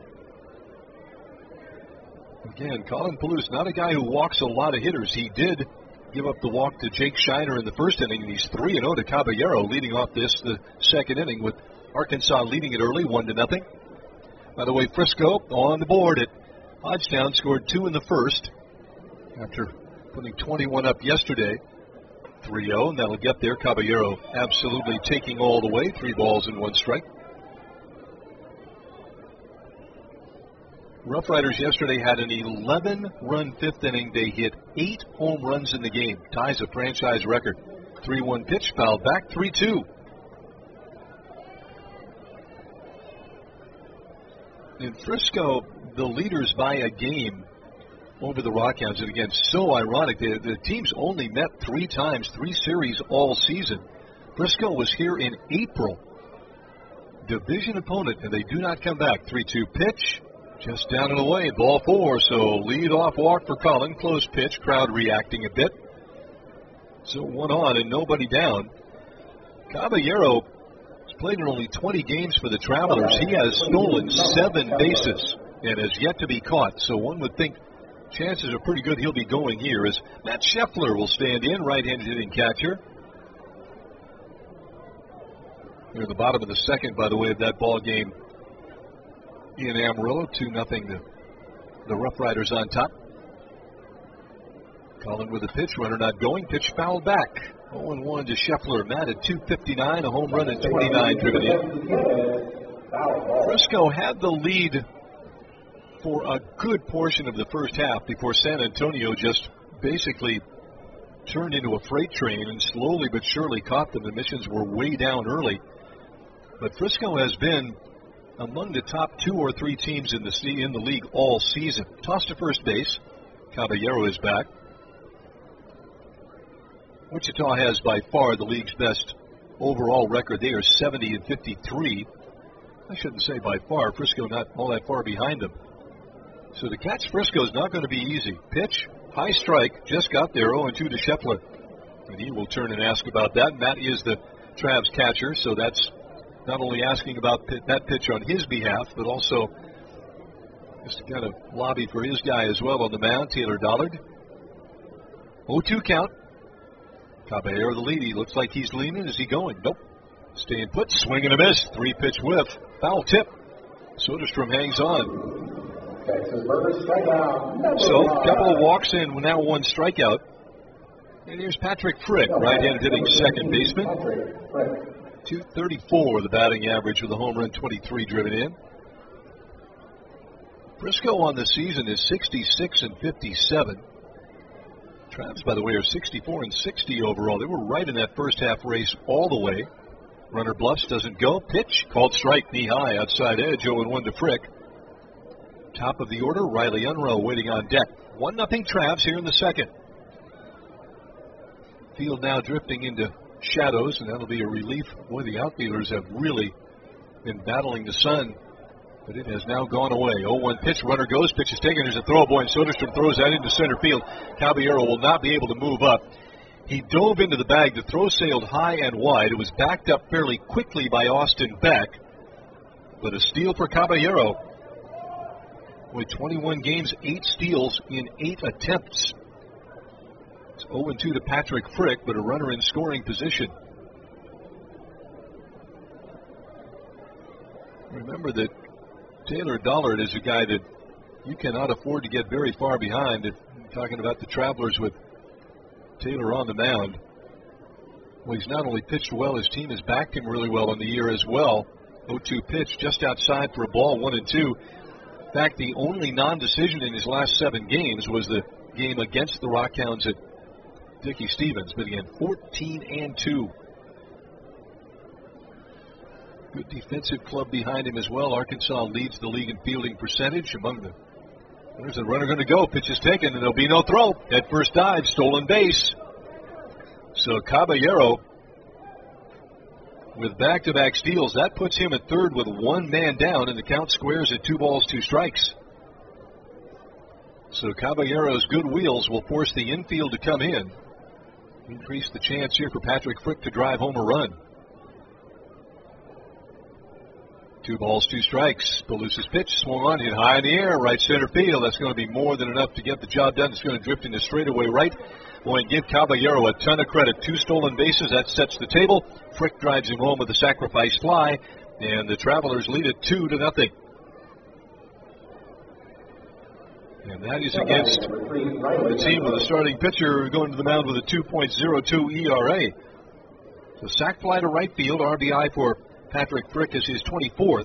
Again, Colin Palouse, not a guy who walks a lot of hitters. He did give up the walk to Jake Shiner in the first inning, and he's three and oh to Caballero, leading off this the second inning with Arkansas leading it early, one to nothing. By the way, Frisco on the board at Hodgetown scored two in the first after putting twenty-one up yesterday. three oh, and that'll get there. Caballero absolutely taking all the way. Three balls and one strike. Rough Riders yesterday had an eleven-run fifth inning. They hit eight home runs in the game. Ties a franchise record. three one pitch, fouled back, three two. In Frisco, the leaders by a game over the Rockhounds. And again, so ironic. The, the teams only met three times, three series all season. Frisco was here in April. Division opponent, and they do not come back. three two pitch. Just down and away, ball four, so lead-off walk for Colin. Close pitch, crowd reacting a bit. So one on and nobody down. Caballero has played in only twenty games for the Travelers. He has stolen seven bases and has yet to be caught. So one would think chances are pretty good he'll be going here as Matt Scheffler will stand in, right-handed hitting catcher. Near the bottom of the second, by the way, of that ball game in Amarillo, two nothing the, the Rough Riders on top. Colin with a pitch, runner not going, pitch fouled back. oh and one to Scheffler. Matt at two fifty-nine, a home run and twenty-nine driven in. Frisco had the lead for a good portion of the first half before San Antonio just basically turned into a freight train and slowly but surely caught them. The Missions were way down early. But Frisco has been among the top two or three teams in the in the league all season. Toss to first base. Caballero is back. Wichita has by far the league's best overall record. They are seventy and fifty-three. I shouldn't say by far. Frisco not all that far behind them. So to catch Frisco is not going to be easy. Pitch, high strike, just got there. oh and two to Scheffler. And he will turn and ask about that. Matt is the Travs catcher, so that's not only asking about that pitch on his behalf, but also just to kind of lobby for his guy as well on the mound, Taylor Dollard. oh two count. Caballero the lead. He looks like he's leaning. Is he going? Nope. Staying put. Swing and a miss. Three pitch whiff. Foul tip. Soderstrom hangs on. So a couple of walks in. Now one strikeout. And here's Patrick Frick, right-handed hitting second baseman. two thirty-four the batting average with a home run, twenty-three driven in. Frisco on the season is sixty-six and fifty-seven. Travs, by the way, are sixty-four and sixty overall. They were right in that first half race all the way. Runner bluffs, doesn't go. Pitch, called strike, knee high, outside edge, oh and one to Frick. Top of the order, Riley Unruh waiting on deck. one nothing Travs here in the second. Field now drifting into shadows, and that'll be a relief. Boy, the outfielders have really been battling the sun But it has now gone away. oh one pitch, runner goes, pitch is taken. There's a throw, boy, and Soderstrom throws that into center field. Caballero will not be able to move up. He dove into the bag. The throw sailed high and wide. It was backed up fairly quickly by Austin Beck. But a steal for Caballero. With twenty-one games, eight steals in eight attempts. It's oh and two to Patrick Frick, but a runner in scoring position. Remember that Taylor Dollard is a guy that you cannot afford to get very far behind. If you're talking about the Travelers with Taylor on the mound. Well, he's not only pitched well, his team has backed him really well in the year as well. oh two pitch just outside for a ball, one and two. In fact, the only non-decision in his last seven games was the game against the Rockhounds at Dickey Stevens. But again, fourteen and two. Good defensive club behind him as well. Arkansas leads the league in fielding percentage among them. Where's the runner going to go? Pitch is taken, and there'll be no throw. At first dive, stolen base. So Caballero, with back-to-back steals, that puts him at third with one man down, and the count squares at two balls, two strikes. So Caballero's good wheels will force the infield to come in. Increase the chance here for Patrick Frick to drive home a run. Two balls, two strikes. Pelusa's pitch swung on, hit high in the air, right center field. That's going to be more than enough to get the job done. It's going to drift into straightaway right. Boy, and give Caballero a ton of credit. Two stolen bases, that sets the table. Frick drives him home with a sacrifice fly, and the Travelers lead it two to nothing. And that is against the team with a starting pitcher going to the mound with a two point oh two E R A. So sac fly to right field, R B I for Patrick Frick is his twenty-fourth.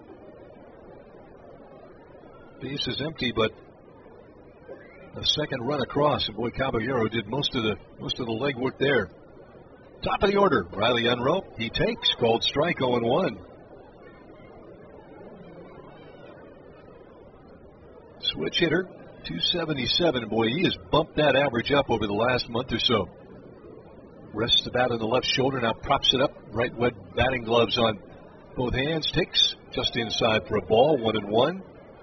Base is empty, but a second run across, and boy, Caballero did most of the most of the legwork there. Top of the order, Riley Unroe. He takes, called strike, oh and one. Switch hitter, two seventy-seven. Boy, he has bumped that average up over the last month or so. Rests the bat on the left shoulder, now props it up. Right wet batting gloves on both hands. Takes just inside for a ball, one and one.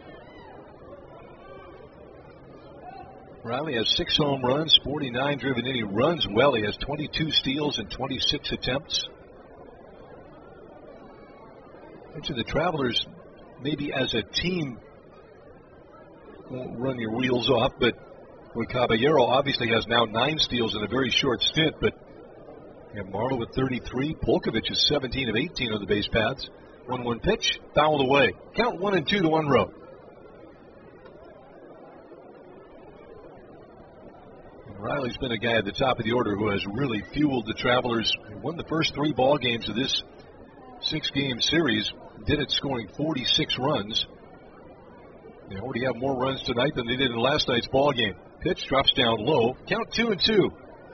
Riley has six home runs, forty-nine driven in. He runs well. He has twenty-two steals and twenty-six attempts. Into the Travelers, maybe as a team, won't run your wheels off, but when Caballero obviously has now nine steals in a very short stint, but and Marlowe with thirty-three. Polkovich is seventeen of eighteen on the base paths. one one pitch, fouled away. Count one and two to Unroe. And Riley's been a guy at the top of the order who has really fueled the Travelers. He won the first three ball games of this six-game series. Did it scoring forty-six runs. They already have more runs tonight than they did in last night's ball game. Pitch drops down low. Count two and two.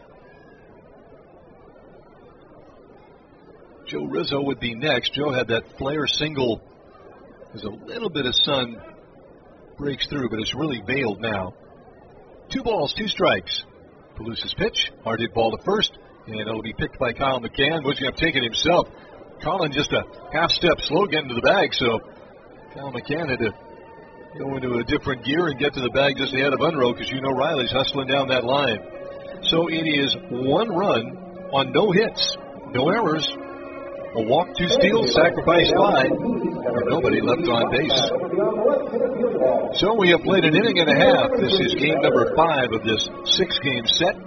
Joe Rizzo would be next. Joe had that flare single. There's a little bit of sun breaks through, but it's really veiled now. Two balls, two strikes. Pelusa's pitch, hard hit ball to first, and it'll be picked by Kyle McCann. Was going to take it himself. Colin just a half step slow getting to the bag, so Kyle McCann had to go into a different gear and get to the bag just ahead of Unroe, because you know Riley's hustling down that line. So it is one run on no hits, no errors. A walk, two steals, sacrifice fly, and nobody left on base. So we have played an inning and a half. This is game number five of this six-game set.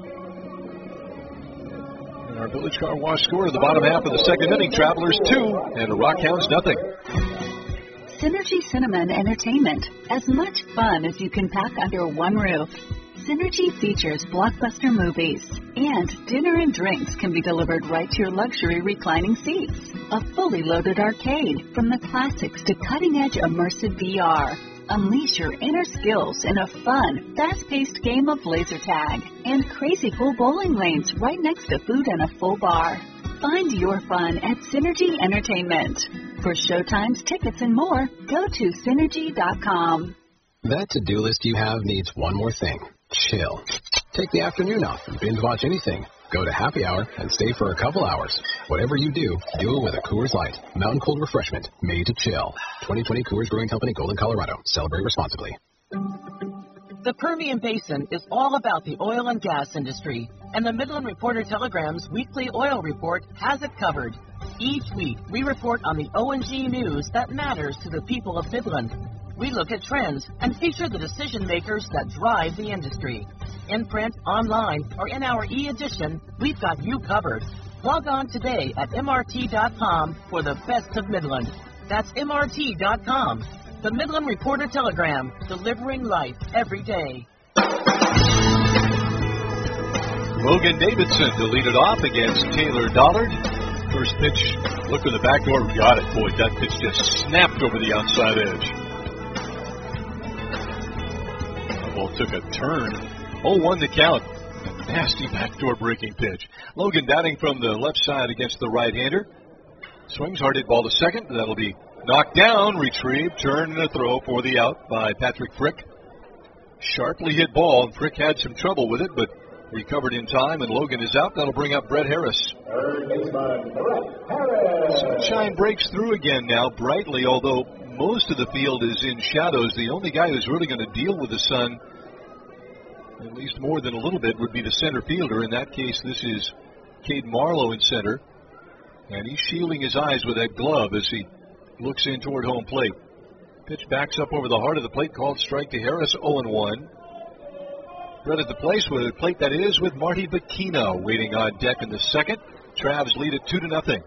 And our Village Car Wash score in the bottom half of the second inning, Travelers two and Rockhounds nothing. Synergy Cinnamon Entertainment. As much fun as you can pack under one roof. Synergy features blockbuster movies, and dinner and drinks can be delivered right to your luxury reclining seats. A fully loaded arcade, from the classics to cutting-edge immersive V R. Unleash your inner skills in a fun, fast-paced game of laser tag, and crazy cool bowling lanes right next to food and a full bar. Find your fun at Synergy Entertainment. For showtimes, tickets, and more, go to synergy dot com. That to-do list you have needs one more thing. Chill. Take the afternoon off and binge watch anything. Go to happy hour and stay for a couple hours. Whatever you do, do it with a Coors Light. Mountain cold refreshment made to chill. twenty twenty Coors Brewing Company, Golden, Colorado. Celebrate responsibly. The Permian Basin is all about the oil and gas industry, and the Midland Reporter Telegram's weekly oil report has it covered. Each week, we report on the O and G news that matters to the people of Midland. We look at trends and feature the decision makers that drive the industry. In print, online, or in our e-edition, we've got you covered. Log on today at M R T dot com for the best of Midland. That's M R T dot com. The Midland Reporter Telegram, delivering life every day. Logan Davidson to lead it off against Taylor Dollard. First pitch, look in the back door, got it. Boy, that pitch just snapped over the outside edge. The ball took a turn. oh one to count. A nasty backdoor breaking pitch. Logan batting from the left side against the right-hander. Swings hard hit ball to second. That'll be knocked down, retrieved, turn and a throw for the out by Patrick Frick. Sharply hit ball, and Frick had some trouble with it, but recovered in time, and Logan is out. That'll bring up Brett Harris. Third baseman, Brett Harris. Sunshine breaks through again now brightly, although most of the field is in shadows. The only guy who's really going to deal with the sun, at least more than a little bit, would be the center fielder. In that case, this is Cade Marlowe in center, and he's shielding his eyes with that glove as he looks in toward home plate. Pitch backs up over the heart of the plate, called strike to Harris, oh and one. Brett at the place with a plate that is with Marty Bacchino waiting on deck in the second. Travs lead it two to nothing.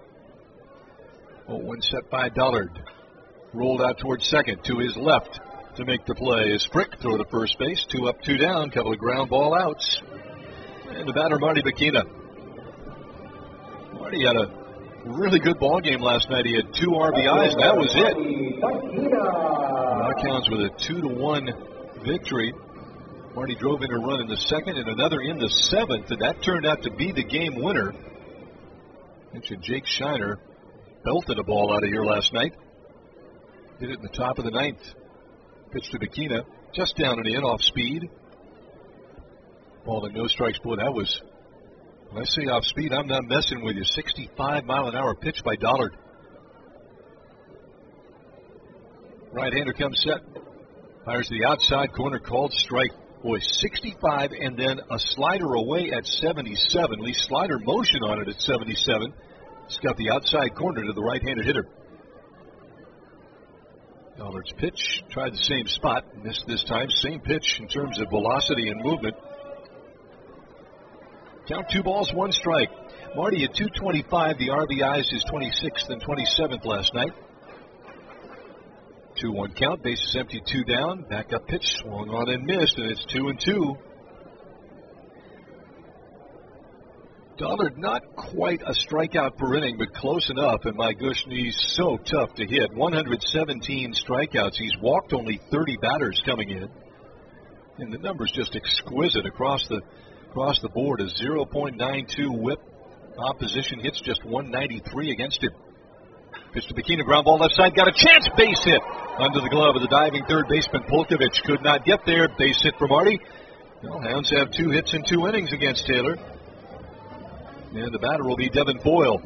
oh one set by Dollard. Rolled out towards second to his left to make the play as Frick throw to first base. Two up, two down. Couple of ground ball outs. And the batter, Marty Bacchino. Marty had a really good ball game last night. He had two R B Is, and that was it. Rockhounds with a two to one victory. Marty drove in a run in the second and another in the seventh, and that turned out to be the game winner. Mentioned Jake Shiner belted a ball out of here last night. Did it in the top of the ninth. Pitch to Bacchino, just down and in off speed. Ball and no strikes. Boy, that was, when I say off speed, I'm not messing with you. sixty-five mile an hour pitch by Dollard. Right-hander comes set. Fires the outside corner, called strike. Boy, sixty-five and then a slider away at seventy-seven. At least slider motion on it at seventy-seven. It's got the outside corner to the right-handed hitter. Dollard's pitch, tried the same spot. Missed this time. Same pitch in terms of velocity and movement. Count two balls, one strike. Marty at two twenty-five. The R B Is is twenty-sixth and twenty-seventh last night. two one count. Bases empty, two down. Back-up pitch swung on and missed, and it's two and two. Dollard not quite a strikeout per inning, but close enough. And my gosh, he's so tough to hit. one hundred seventeen strikeouts. He's walked only thirty batters coming in. And the number's just exquisite across the across the board. A zero point nine two whip. Opposition hits just one ninety-three against him. Pitch to Bacchino, ground ball left side. Got a chance. Base hit under the glove of the diving third baseman. Polkovich could not get there. Base hit for Marty. Well, Hounds have two hits in two innings against Taylor. And the batter will be Devin Foyle.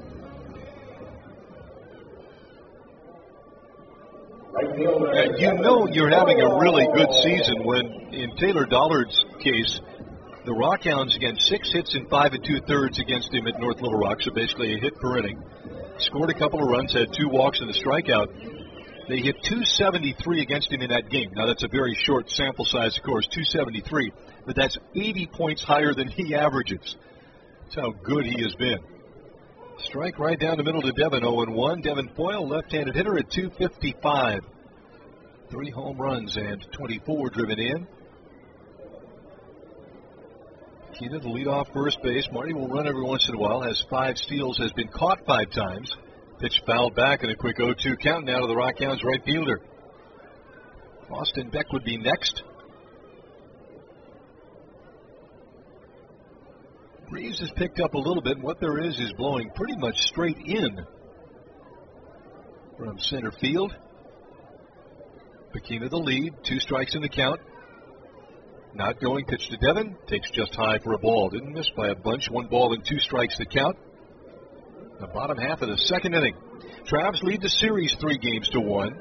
And you know you're having a really good season when, in Taylor Dollard's case, the Rockhounds, again, six hits and five and two-thirds against him at North Little Rock, so basically a hit per inning. Scored a couple of runs, had two walks and a strikeout. They hit two seventy-three against him in that game. Now, that's a very short sample size, of course, two seventy-three, but that's eighty points higher than he averages. That's how good he has been. Strike right down the middle to Devin, oh and one. Devin Foyle, left-handed hitter at two fifty-five. Three home runs and twenty-four driven in. Keenan to lead off first base. Marty will run every once in a while, has five steals, has been caught five times. Pitch fouled back and a quick oh two count now to the Rockhounds right fielder. Austin Beck would be next. Breeze has picked up a little bit, and what there is is blowing pretty much straight in from center field. Bacchino the lead, two strikes in the count. Not going, pitch to Devin, takes just high for a ball. Didn't miss by a bunch. One ball and two strikes to count. The bottom half of the second inning. Travs lead the series three games to one.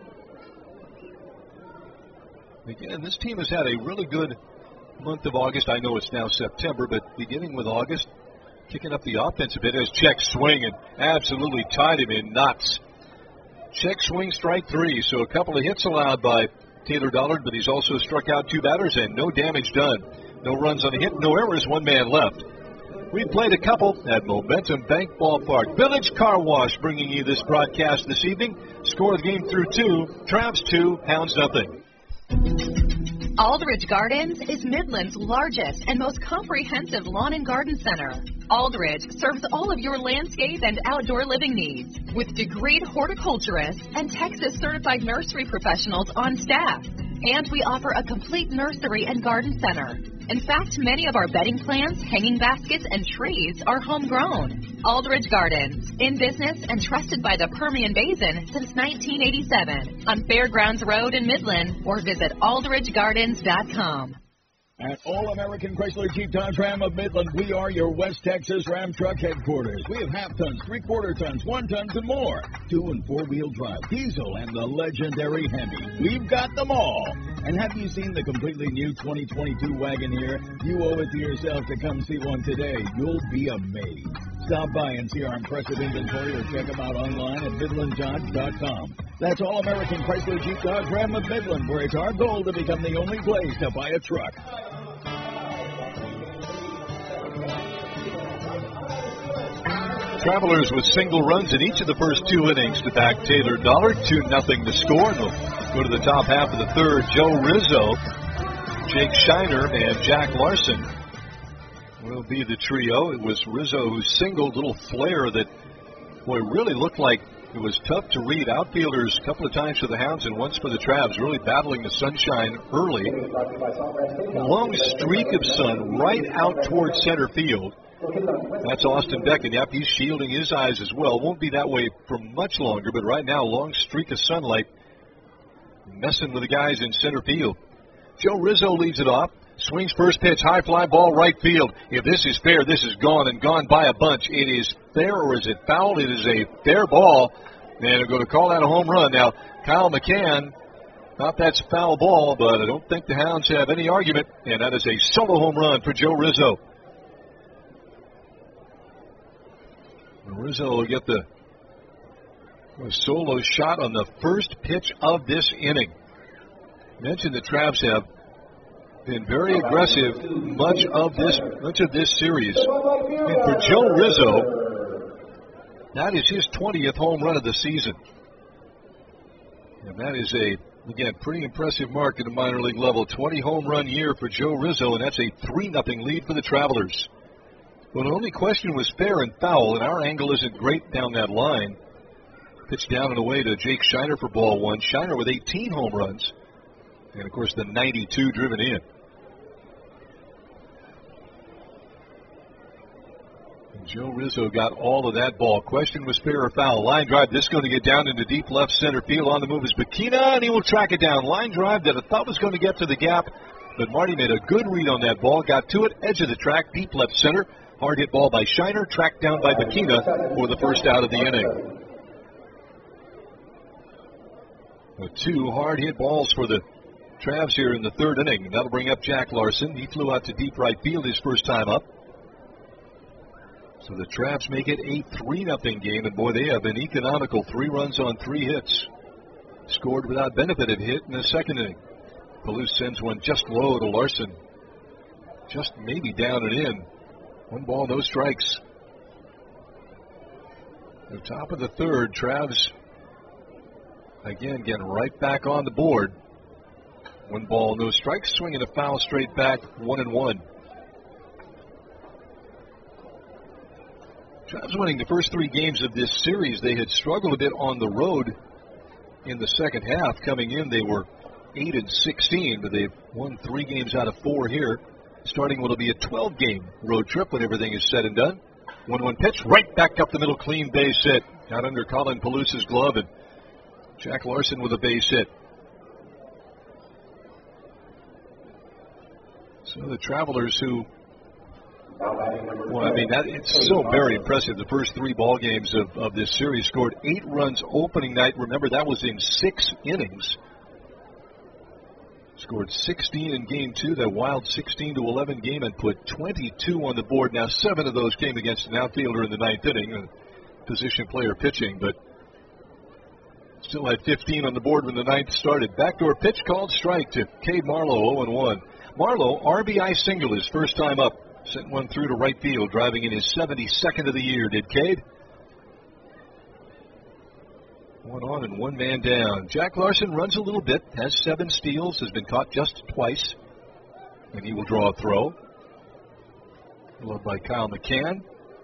Again, this team has had a really good month of August. I know it's now September, but beginning with August, kicking up the offense a bit as Check swing and absolutely tied him in knots. Check swing, strike three. So a couple of hits allowed by Taylor Dollard, but he's also struck out two batters and no damage done. No runs on a hit, no errors, one man left. We played a couple at Momentum Bank Ballpark. Village Car Wash bringing you this broadcast this evening. Score of the game through two. Travs two, Hounds nothing. Aldridge Gardens is Midland's largest and most comprehensive lawn and garden center. Aldridge serves all of your landscape and outdoor living needs with degreed horticulturists and Texas certified nursery professionals on staff. And we offer a complete nursery and garden center. In fact, many of our bedding plants, hanging baskets, and trees are homegrown. Aldridge Gardens, in business and trusted by the Permian Basin since nineteen eighty-seven on Fairgrounds Road in Midland, or visit aldridge gardens dot com. At All American Chrysler Jeep Dodge Ram of Midland, we are your West Texas Ram truck headquarters. We have half tons, three quarter tons, one tons, and more. Two and four wheel drive, diesel, and the legendary Hemi. We've got them all. And have you seen the completely new twenty twenty-two Wagoneer? You owe it to yourself to come see one today. You'll be amazed. Stop by and see our impressive inventory or check them out online at midland dodge dot com. That's All American Chrysler Jeep Dodge Ram of Midland, where it's our goal to become the only place to buy a truck. Travelers with single runs in each of the first two innings to back Taylor Dollard. two nothing to score. And we'll go to the top half of the third. Joe Rizzo, Jake Shiner, and Jack Larson will be the trio. It was Rizzo who singled, little flare that, boy, really looked like it was tough to read. Outfielders a couple of times for the Hounds and once for the Travs, really battling the sunshine early. A long streak of sun right out towards center field. That's Austin Beck, and yep, he's shielding his eyes as well. Won't be that way for much longer, but right now, long streak of sunlight messing with the guys in center field. Joe Rizzo leads it off. Swings first pitch, high fly ball, right field. If this is fair, this is gone and gone by a bunch. It is fair or is it foul? It is a fair ball, and they're going to call that a home run. Now, Kyle McCann, thought that's a foul ball, but I don't think the Hounds have any argument, and that is a solo home run for Joe Rizzo. Rizzo will get the solo shot on the first pitch of this inning. Mentioned the Travs have been very aggressive much of this much of this series. And for Joe Rizzo, that is his twentieth home run of the season. And that is a, again, pretty impressive mark at the minor league level. twenty home run year for Joe Rizzo, and that's a three nothing lead for the Travelers. Well, the only question was fair and foul, and our angle isn't great down that line. Pitched down and away to Jake Shiner for ball one. Shiner with eighteen home runs. And, of course, the ninety-two driven in. And Joe Rizzo got all of that ball. Question was fair or foul. Line drive. This is going to get down into deep left center field. On the move is Bikina, and he will track it down. Line drive that I thought was going to get to the gap. But Marty made a good read on that ball. Got to it. Edge of the track. Deep left center. Hard hit ball by Shiner. Tracked down by Bikina for the first out of the inning. With two hard hit balls for the Travs here in the third inning. That'll bring up Jack Larson. He flew out to deep right field his first time up. So the Travs make it a three nothing game, and boy, they have been economical. Three runs on three hits. Scored without benefited hit in the second inning. Palouse sends one just low to Larson. Just maybe down and in. One ball, no strikes. The top of the third, Travs again getting right back on the board. One ball, no strikes, swinging a foul straight back, one and one. Travs winning the first three games of this series. They had struggled a bit on the road in the second half. Coming in, they were eight and sixteen, but they've won three games out of four here. Starting what'll be a twelve game road trip when everything is said and done. one one pitch, right back up the middle, clean base hit. Got under Colin Palouse's glove, and Jack Larson with a base hit. So the Travelers who, well, I mean, that it's so very impressive. The first three ball games of, of this series scored eight runs opening night. Remember, that was in six innings. Scored sixteen in game two, that wild sixteen to eleven game, and put twenty-two on the board. Now, seven of those came against an outfielder in the ninth inning, a position player pitching, but still had fifteen on the board when the ninth started. Backdoor pitch called strike to Cade Marlowe, oh and one. Marlowe, R B I single his first time up. Sent one through to right field, driving in his seventy-second of the year, did Cade. One on and one man down. Jack Larson runs a little bit, has seven steals, has been caught just twice, and he will draw a throw. Loved by Kyle McCann.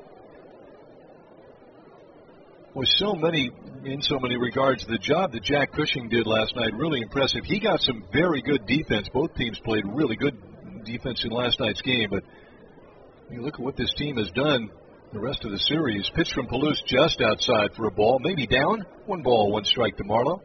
With so many, in so many regards, the job that Jack Cushing did last night, really impressive. He got some very good defense. Both teams played really good defense in last night's game, but you look at what this team has done the rest of the series. Pitch from Palouse just outside for a ball, maybe down. One ball, one strike to Marlowe.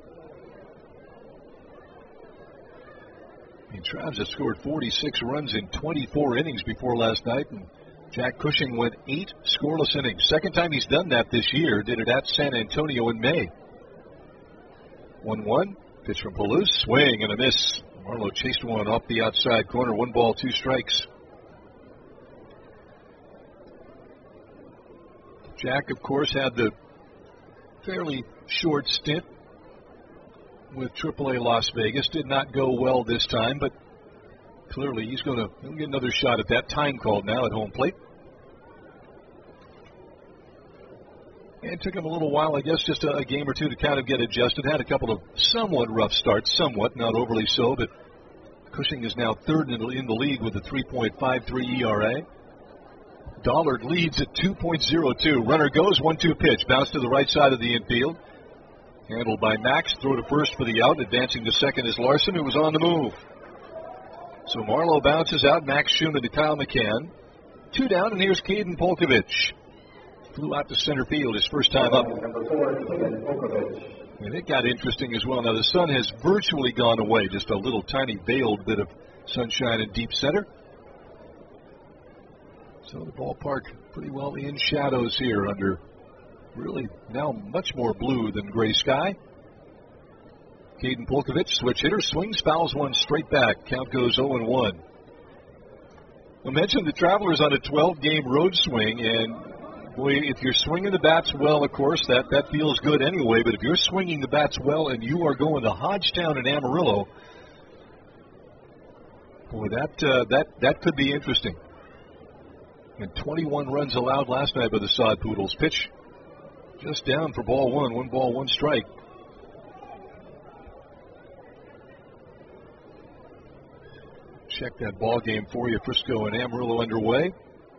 And Travs has scored forty-six runs in twenty-four innings before last night, and Jack Cushing went eight scoreless innings. Second time he's done that this year. Did it at San Antonio in May. one one. Pitch from Palouse. Swing and a miss. Marlowe chased one off the outside corner. One ball, two strikes. Jack, of course, had the fairly short stint with triple A Las Vegas. Did not go well this time, but clearly he's going to get another shot at that. Time called now at home plate. And it took him a little while, I guess, just a, a game or two to kind of get adjusted. Had a couple of somewhat rough starts, somewhat, not overly so, but Cushing is now third in the, in the league with a three point five three E R A. Dollard leads at two point oh two. Runner goes, one two pitch. Bounce to the right side of the infield. Handled by Max. Throw to first for the out. Advancing to second is Larson, who was on the move. So Marlowe bounces out. Max Schumann to Kyle McCann. Two down, and here's Caden Polkovich. Flew out to center field his first time up. And it got interesting as well. Now the sun has virtually gone away. Just a little tiny veiled bit of sunshine in deep center. So the ballpark pretty well in shadows here under really now much more blue than gray sky. Caden Polkovich, switch hitter, swings, fouls one straight back. Count goes oh and one. I mentioned the Travelers on a twelve-game road swing, and boy, if you're swinging the bats well, of course, that, that feels good anyway, but if you're swinging the bats well and you are going to Hodgetown and Amarillo, boy, that, uh, that, that could be interesting. And twenty-one runs allowed last night by the Sod Poodles. Pitch just down for ball one. One ball, one strike. Check that ball game for you. Frisco and Amarillo underway.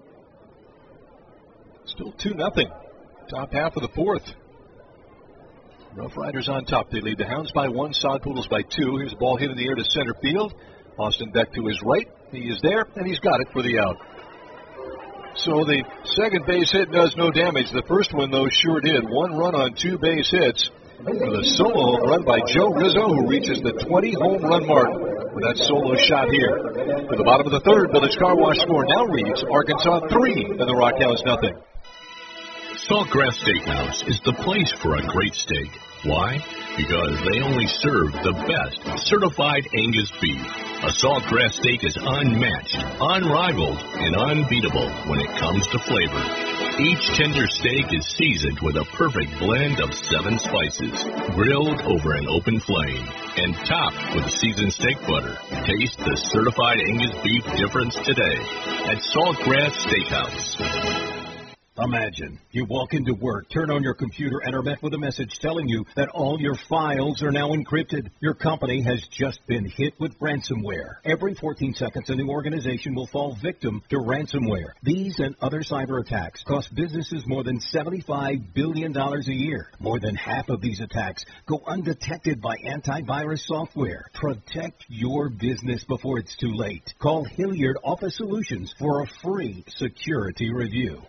Still two nothing. Top half of the fourth. Rough Riders on top. They lead the Hounds by one. Sod Poodles by two. Here's a ball hit in the air to center field. Austin Beck to his right. He is there, and he's got it for the out. So the second base hit does no damage. The first one, though, sure did. One run on two base hits with a solo home run by Joe Rizzo, who reaches the twenty home run mark with that solo shot here. To the bottom of the third, Village Car Wash score now reads Arkansas three and the Rockhounds nothing. Saltgrass Steakhouse is the place for a great steak. Why? Because they only serve the best certified Angus beef. A Saltgrass steak is unmatched, unrivaled, and unbeatable when it comes to flavor. Each tender steak is seasoned with a perfect blend of seven spices, grilled over an open flame, and topped with seasoned steak butter. Taste the certified Angus beef difference today at Saltgrass Steakhouse. Imagine you walk into work, turn on your computer, and are met with a message telling you that all your files are now encrypted. Your company has just been hit with ransomware. Every fourteen seconds, a new organization will fall victim to ransomware. These and other cyber attacks cost businesses more than seventy-five billion dollars a year. More than half of these attacks go undetected by antivirus software. Protect your business before it's too late. Call Hilliard Office Solutions for a free security review.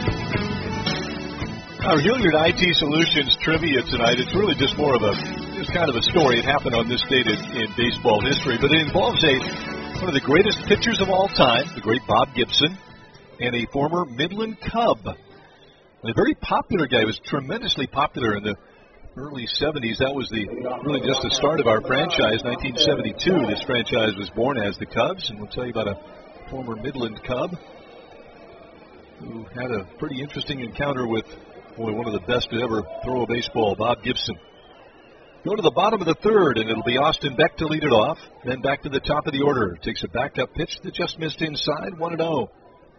Our Hilliard I T Solutions trivia tonight, it's really just more of a just kind of a story. It happened on this date in, in baseball history, but it involves a one of the greatest pitchers of all time, the great Bob Gibson, and a former Midland Cub. A very popular guy. He was tremendously popular in the early seventies. That was the really just the start of our franchise. nineteen seventy-two, this franchise was born as the Cubs, and we'll tell you about a former Midland Cub who had a pretty interesting encounter with boy, one of the best to ever throw a baseball, Bob Gibson. Go to the bottom of the third, and it'll be Austin Beck to lead it off. Then back to the top of the order. Takes a backed-up pitch that just missed inside, one and oh.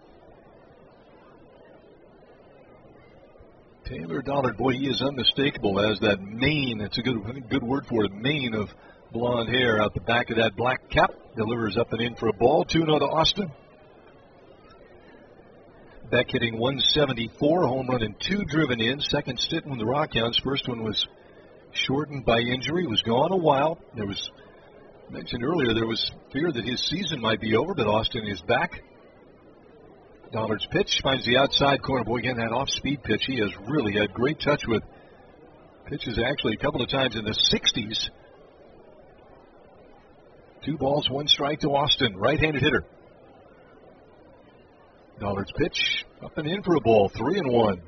Taylor Dollard, boy, he is unmistakable as that mane, it's a good good word for it, mane of blonde hair out the back of that black cap. Delivers up and in for a ball, two oh to Austin. Beck hitting one seventy-four, home run and two driven in. Second stint with the Rockhounds. First one was shortened by injury, was gone a while. There was, mentioned earlier, there was fear that his season might be over, but Austin is back. Dollard's pitch finds the outside corner. Boy, again, that off-speed pitch, he has really had great touch with. Pitches actually a couple of times in the sixties. Two balls, one strike to Austin, right-handed hitter. Dollard's pitch up and in for a ball, three and one.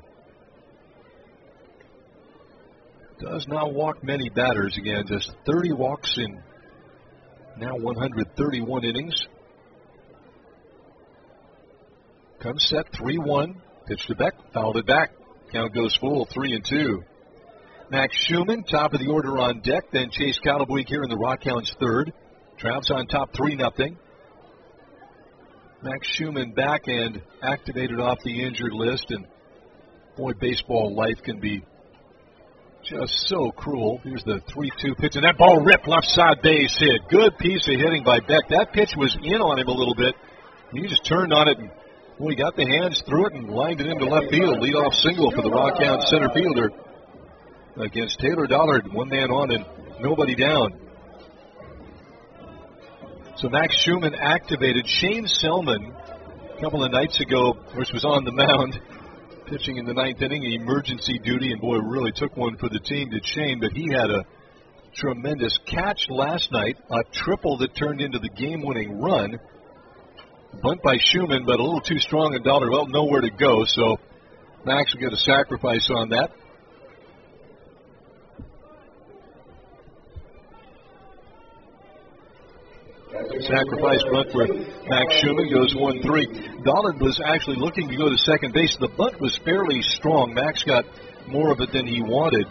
Does not walk many batters again, just thirty walks in now one hundred thirty-one innings. Comes set, three one. Pitch to Beck, fouled it back. Count goes full, three and two. Max Schumann, top of the order on deck. Then Chase Calabweek here in the Rockhounds third. Tramps on top, three nothing. Max Schumann back and activated off the injured list. And boy, baseball life can be just so cruel. Here's the three two pitch, and that ball ripped left side base hit. Good piece of hitting by Beck. That pitch was in on him a little bit. He just turned on it and well, he got the hands through it and lined it into left field. Leadoff single for the Rockhound center fielder against Taylor Dollard. One man on and nobody down. So Max Schumann activated. Shane Selman, a couple of nights ago, of course, was on the mound, pitching in the ninth inning, emergency duty, and boy, really took one for the team, did Shane, but he had a tremendous catch last night, a triple that turned into the game-winning run. Bunt by Schumann, but a little too strong, and Dollard, well, nowhere to go, so Max will get a sacrifice on that. Sacrifice bunt for Max Schumann, goes one three. Dollard was actually looking to go to second base. The bunt was fairly strong. Max got more of it than he wanted.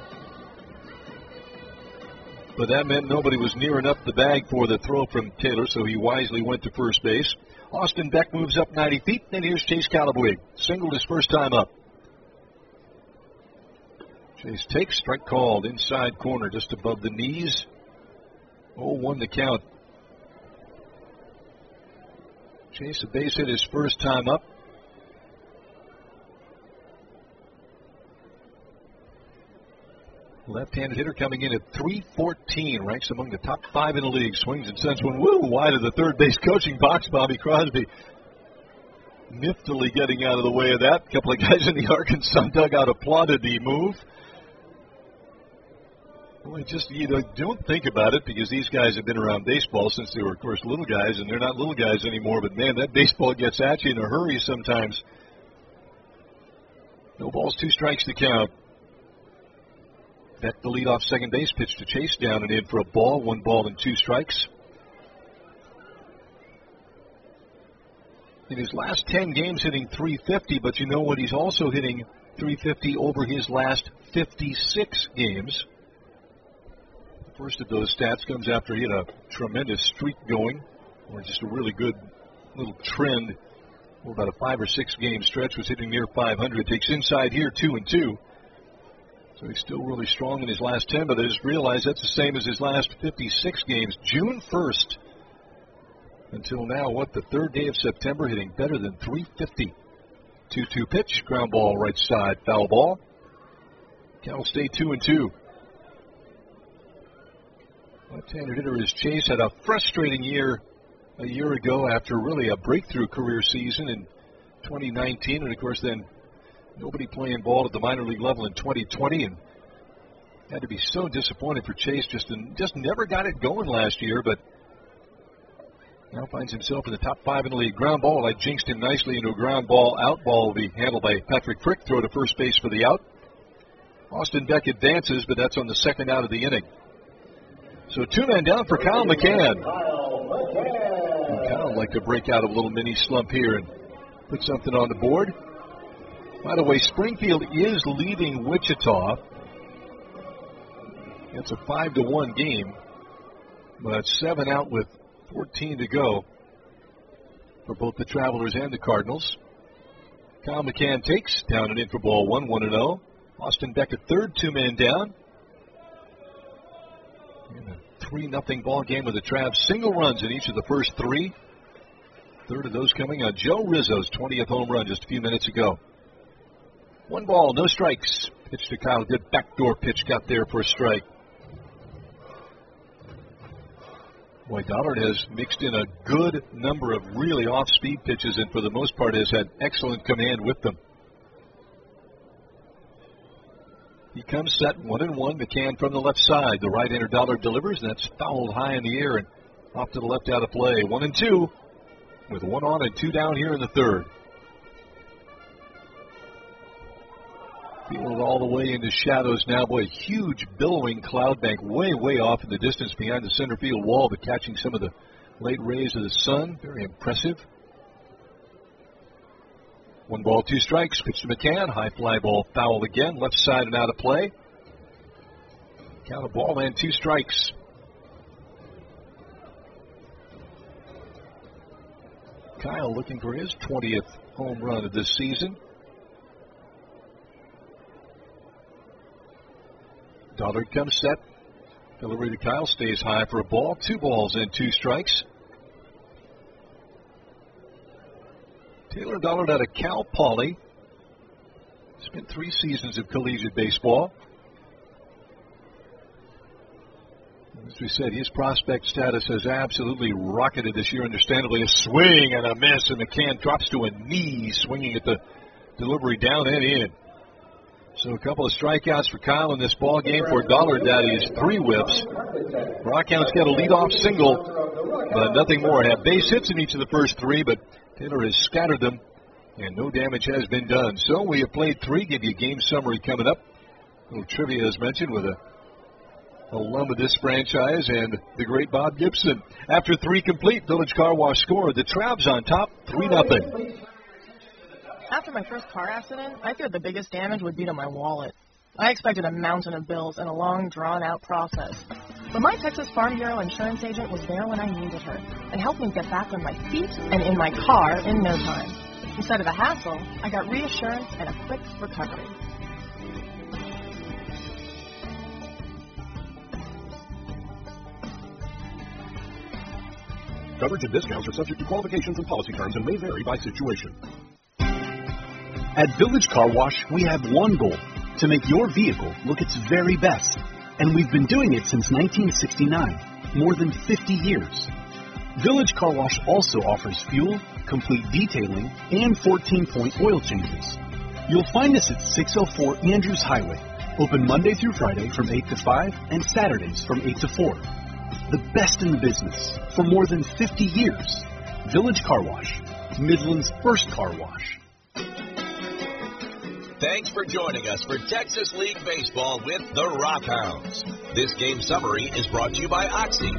But that meant nobody was near enough the bag for the throw from Taylor, so he wisely went to first base. Austin Beck moves up ninety feet, and here's Chase Calabweek. Singled his first time up. Chase takes, strike called, inside corner, just above the knees. oh one the count. Chase a base hit his first time up. Left-handed hitter coming in at three fourteen, ranks among the top five in the league. Swings and sends one woo wide of the third base coaching box. Bobby Crosby niftily getting out of the way of that. A couple of guys in the Arkansas dugout applauded the move. Well, just, you know, don't think about it because these guys have been around baseball since they were, of course, little guys, and they're not little guys anymore. But, man, that baseball gets at you in a hurry sometimes. No balls, two strikes to count. Beck the leadoff second base pitch to Chase, down and in for a ball. One ball and two strikes. In his last ten games hitting three fifty, but you know what? He's also hitting three fifty over his last fifty-six games. The first of those stats comes after he had a tremendous streak going, or just a really good little trend. For about a five or six game stretch, was hitting near five hundred. Takes inside here, two and two. So he's still really strong in his last ten, but I just realized that's the same as his last fifty-six games. June first until now, what, the third day of September, hitting better than three fifty. two two pitch, ground ball right side, foul ball. Cal stay two and two. Left-handed hitter is Chase. Had a frustrating year a year ago after really a breakthrough career season in twenty nineteen, and of course then nobody playing ball at the minor league level in twenty twenty, and Had to be so disappointed for Chase. Just, just never got it going last year, but now finds himself in the top five in the league. Ground ball, I jinxed him nicely into a ground ball. Out ball will be handled by Patrick Frick. Throw to first base for the out. Austin Beck advances, but that's on the second out of the inning. So two men down for Kyle McCann. And Kyle would like to break out of a little mini slump here and put something on the board. By the way, Springfield is leading Wichita. It's a five to one game, but seven out with fourteen to go for both the Travelers and the Cardinals. Kyle McCann takes down and in for ball one, one and oh. Austin Beck at third, two men down. In a three nothing ball game with the Travs. Single runs in each of the first three. Third of those coming on Joe Rizzo's twentieth home run just a few minutes ago. One ball, no strikes. Pitch to Kyle. Good backdoor pitch got there for a strike. Boy, Dollard has mixed in a good number of really off-speed pitches and for the most part has had excellent command with them. He comes set one and one. McCann from the left side. The right-hander Dollard delivers, and that's fouled high in the air and off to the left out of play. One and two with one on and two down here in the third. Feeling all the way into shadows now. Boy, huge billowing cloud bank way, way off in the distance behind the center field wall, but catching some of the late rays of the sun. Very impressive. One ball, two strikes. Pitch to McCann. High fly ball foul again. Left side and out of play. Count a ball and two strikes. Kyle looking for his twentieth home run of this season. Dollard comes set. Delivery to Kyle stays high for a ball. Two balls and two strikes. Taylor Dollard out of Cal Poly. Spent three seasons of collegiate baseball. As we said, his prospect status has absolutely rocketed this year, understandably. A swing and a miss, and McCann drops to a knee, swinging at the delivery down and in. So a couple of strikeouts for Kyle in this ball game for Dollard. That is three whiffs. Rockhounds got a leadoff single, but nothing more. Had base hits in each of the first three, but Taylor has scattered them, and no damage has been done. So we have played three. Give you a game summary coming up. A little trivia, as mentioned, with a alum of this franchise and the great Bob Gibson. After three complete, Village Car Wash scored. The Travs on top, three nothing. After my first car accident, I feared the biggest damage would be to my wallet. I expected a mountain of bills and a long, drawn-out process. But my Texas Farm Bureau insurance agent was there when I needed her and helped me get back on my feet and in my car in no time. Instead of a hassle, I got reassurance and a quick recovery. Coverage and discounts are subject to qualifications and policy terms and may vary by situation. At Village Car Wash, we have one goal, to make your vehicle look its very best. And we've been doing it since nineteen sixty-nine, more than fifty years. Village Car Wash also offers fuel, complete detailing, and fourteen-point oil changes. You'll find us at six oh four Andrews Highway, open Monday through Friday from eight to five and Saturdays from eight to four. The best in the business for more than fifty years. Village Car Wash, Midland's first car wash. Thanks for joining us for Texas League Baseball with the Rockhounds. This game summary is brought to you by Oxy.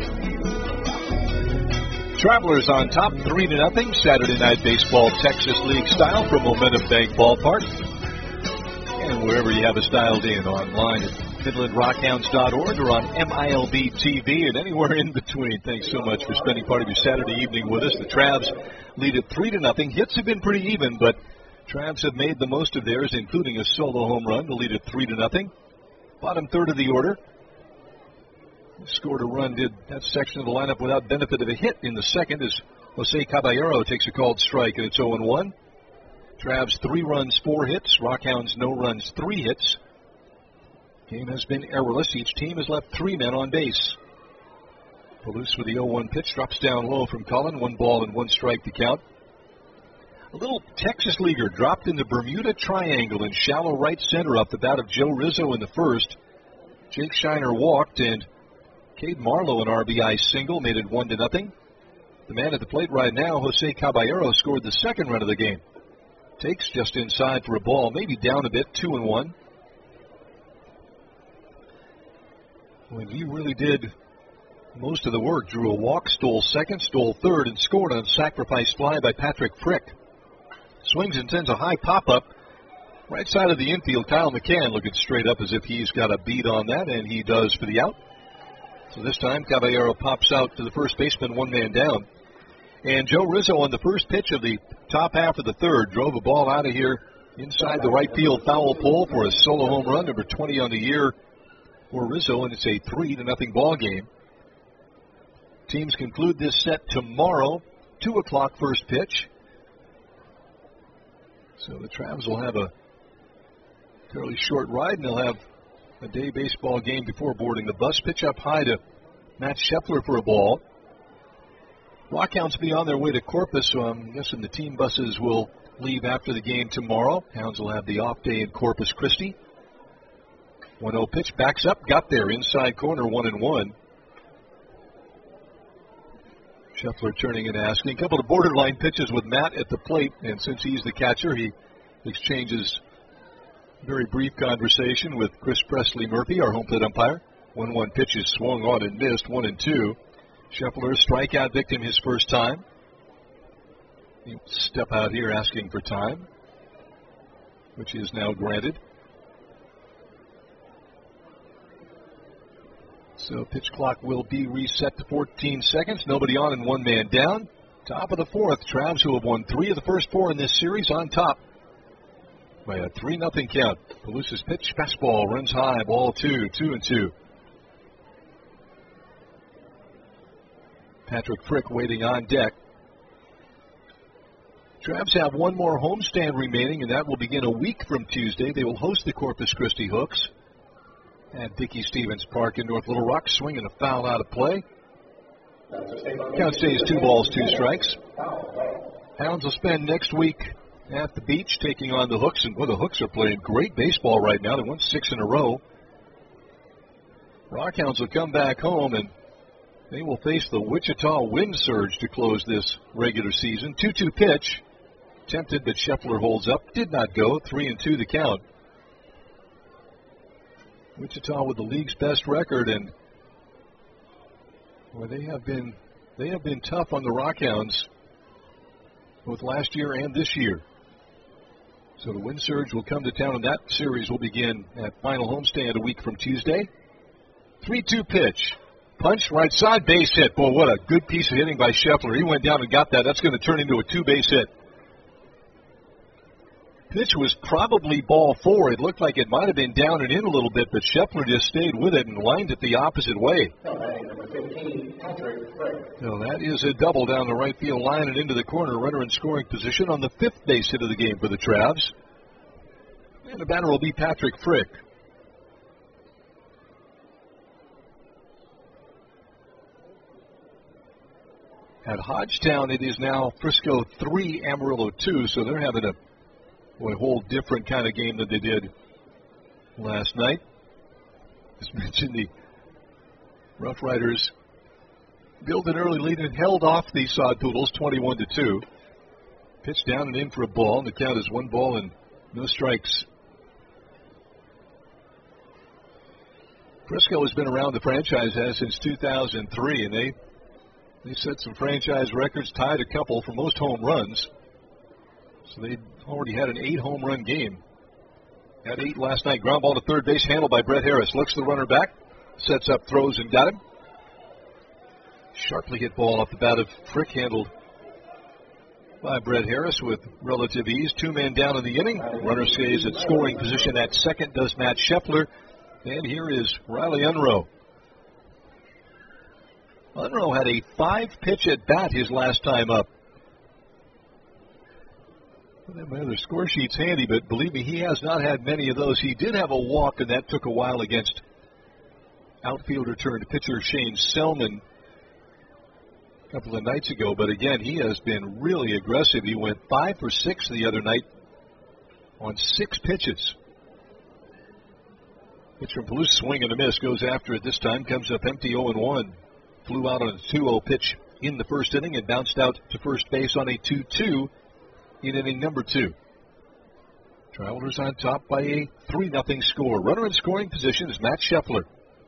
Travelers on top, three to nothing. Saturday Night Baseball, Texas League style from Momentum Bank Ballpark. And wherever you have us dialed in, online at Midland Rockhounds dot org or on M I L B T V and anywhere in between. Thanks so much for spending part of your Saturday evening with us. The Travs lead at three to nothing. Hits have been pretty even, but Travs have made the most of theirs, including a solo home run to lead at three to nothing. Bottom third of the order. Scored a run, did that section of the lineup without benefit of a hit in the second as Jose Caballero takes a called strike, and it's oh and one. Travs three runs, four hits. Rockhounds no runs, three hits. Game has been errorless. Each team has left three men on base. Palouse with the oh one pitch drops down low from Cullen. One ball and one strike to count. A little Texas leaguer dropped in the Bermuda Triangle in shallow right center off the bat of Joe Rizzo in the first. Jake Shiner walked, and Cade Marlowe, an R B I single, made it one to nothing. The man at the plate right now, Jose Caballero, scored the second run of the game. Takes just inside for a ball, maybe down a bit, two and one. When he really did most of the work, drew a walk, stole second, stole third, and scored on a sacrifice fly by Patrick Frick. Swings and sends a high pop-up right side of the infield. Kyle McCann looking straight up as if he's got a beat on that, and he does for the out. So this time, Caballero pops out to the first baseman, one man down. And Joe Rizzo on the first pitch of the top half of the third drove a ball out of here inside the right field foul pole for a solo home run, number twenty on the year for Rizzo, and it's a three to nothing ball game. Teams conclude this set tomorrow, two o'clock first pitch. So the Travs will have a fairly short ride, and they'll have a day baseball game before boarding the bus. Pitch up high to Matt Scheffler for a ball. Rockhounds will be on their way to Corpus, so I'm guessing the team buses will leave after the game tomorrow. Hounds will have the off day in Corpus Christi. one oh pitch, backs up, got there, inside corner, one and one. Scheffler turning and asking. A couple of borderline pitches with Matt at the plate, and since he's the catcher, he exchanges very brief conversation with Chris Presley Murphy, our home plate umpire. one one pitches swung on and missed, one and two. Scheffler, strikeout victim his first time. He'll step out here asking for time, which is now granted. So pitch clock will be reset to fourteen seconds. Nobody on and one man down. Top of the fourth. Travs, who have won three of the first four in this series, on top by a three nothing count. Pelusa's pitch, fastball, runs high, ball two, two and two. Patrick Frick waiting on deck. Travs have one more homestand remaining, and that will begin a week from Tuesday. They will host the Corpus Christi Hooks at Dickey Stevens Park in North Little Rock. Swinging a foul out of play. Count stays two balls, two strikes. Hounds will spend next week at the beach taking on the Hooks, and boy, the Hooks are playing great baseball right now. They won six in a row. Rockhounds will come back home, and they will face the Wichita Wind Surge to close this regular season. two two pitch. Tempted, but Scheffler holds up. Did not go. three and two the count. Wichita with the league's best record, and well, they have been they have been tough on the Rockhounds both last year and this year. So the Wind Surge will come to town, and that series will begin at final homestand a week from Tuesday. three two pitch. Punch, right side, base hit. Boy, what a good piece of hitting by Scheffler. He went down and got that. That's going to turn into a two-base hit. Pitch was probably ball four. It looked like it might have been down and in a little bit, but Scheffler just stayed with it and lined it the opposite way. So that is a double down the right field line and into the corner. Runner in scoring position on the fifth base hit of the game for the Travs. And the batter will be Patrick Frick. At Hodgetown, it is now Frisco three, Amarillo two, so they're having a, a whole different kind of game than they did last night. As mentioned, the Rough Riders built an early lead and held off the Sod Poodles twenty-one to two. Pitch down and in for a ball, and the count is one ball and no strikes. Frisco has been around the franchise has since two thousand three, and they They set some franchise records, tied a couple for most home runs. So they already had an eight home run game. Had eight last night. Ground ball to third base, handled by Brett Harris. Looks the runner back, sets up, throws, and got him. Sharply hit ball off the bat of Frick, handled by Brett Harris with relative ease. Two men down in the inning. Runner stays at scoring position at second, does Matt Scheffler. And here is Riley Unruh. Unruh had a five-pitch at bat his last time up. My other score sheet's handy, but believe me, he has not had many of those. He did have a walk, and that took a while against outfielder turned pitcher Shane Selman a couple of nights ago. But again, he has been really aggressive. He went five for six the other night on six pitches. Pitch from Palouse, swing and a miss, goes after it this time, comes up empty oh and one. Flew out on a two oh pitch in the first inning and bounced out to first base on a two two in inning number two. Travelers on top by a three nothing score. Runner in scoring position is Matt Scheffler.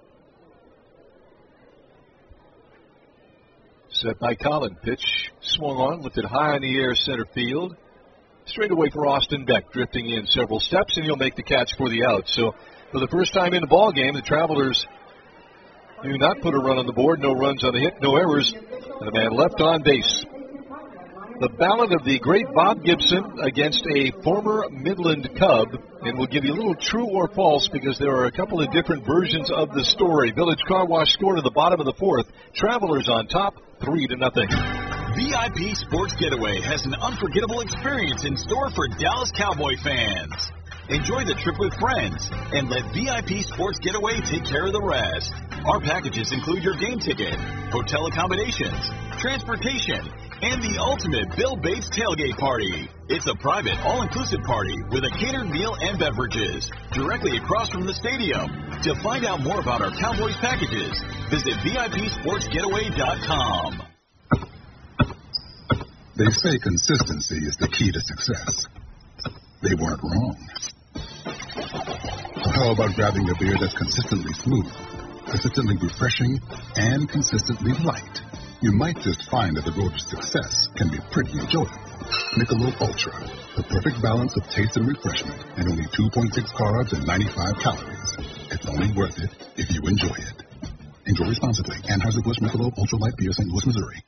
Set by Collin. Pitch swung on, lifted high in the air, center field. Straight away for Austin Beck, drifting in several steps, and he'll make the catch for the out. So for the first time in the ball game, the Travelers do not put a run on the board. No runs on the hit, no errors, and a man left on base. The ballad of the great Bob Gibson against a former Midland Cub, and we'll give you a little true or false because there are a couple of different versions of the story. Village Car Wash scored at the bottom of the fourth. Travelers on top, three to nothing. V I P Sports Getaway has an unforgettable experience in store for Dallas Cowboy fans. Enjoy the trip with friends and let V I P Sports Getaway take care of the rest. Our packages include your game ticket, hotel accommodations, transportation, and the ultimate Bill Bates tailgate party. It's a private, all-inclusive party with a catered meal and beverages directly across from the stadium. To find out more about our Cowboys packages, visit V I P sports getaway dot com. They say consistency is the key to success. They weren't wrong. So how about grabbing a beer that's consistently smooth, consistently refreshing, and consistently light? You might just find that the road to success can be pretty enjoyable. Michelob Ultra, the perfect balance of taste and refreshment, and only two point six carbs and ninety-five calories. It's only worth it if you enjoy it. Enjoy responsibly. Anheuser-Busch Michelob Ultra Light Beer, Saint Louis, Missouri.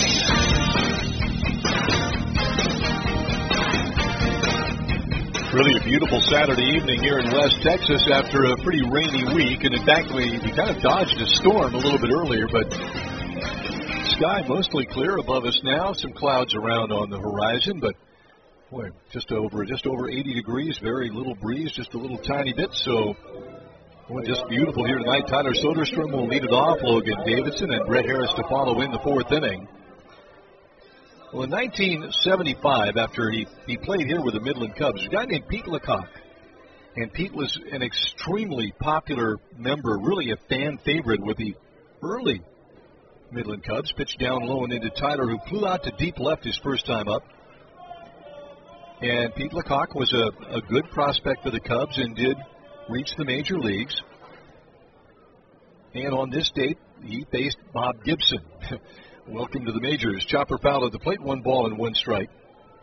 Really a beautiful Saturday evening here in West Texas after a pretty rainy week. And in fact, we, we kind of dodged a storm a little bit earlier, but sky mostly clear above us now. Some clouds around on the horizon, but boy, just over just over eighty degrees, very little breeze, just a little tiny bit. So boy, just beautiful here tonight. Tyler Soderstrom will lead it off, Logan Davidson and Brett Harris to follow in the fourth inning. Well, in nineteen seventy-five, after he, he played here with the Midland Cubs, a guy named Pete Lecoq. And Pete was an extremely popular member, really a fan favorite with the early Midland Cubs. Pitched down low and into Tyler, who flew out to deep left his first time up. And Pete Lecoq was a, a good prospect for the Cubs and did reach the major leagues. And on this date, he faced Bob Gibson. Welcome to the majors. Chopper foul at the plate, one ball and one strike.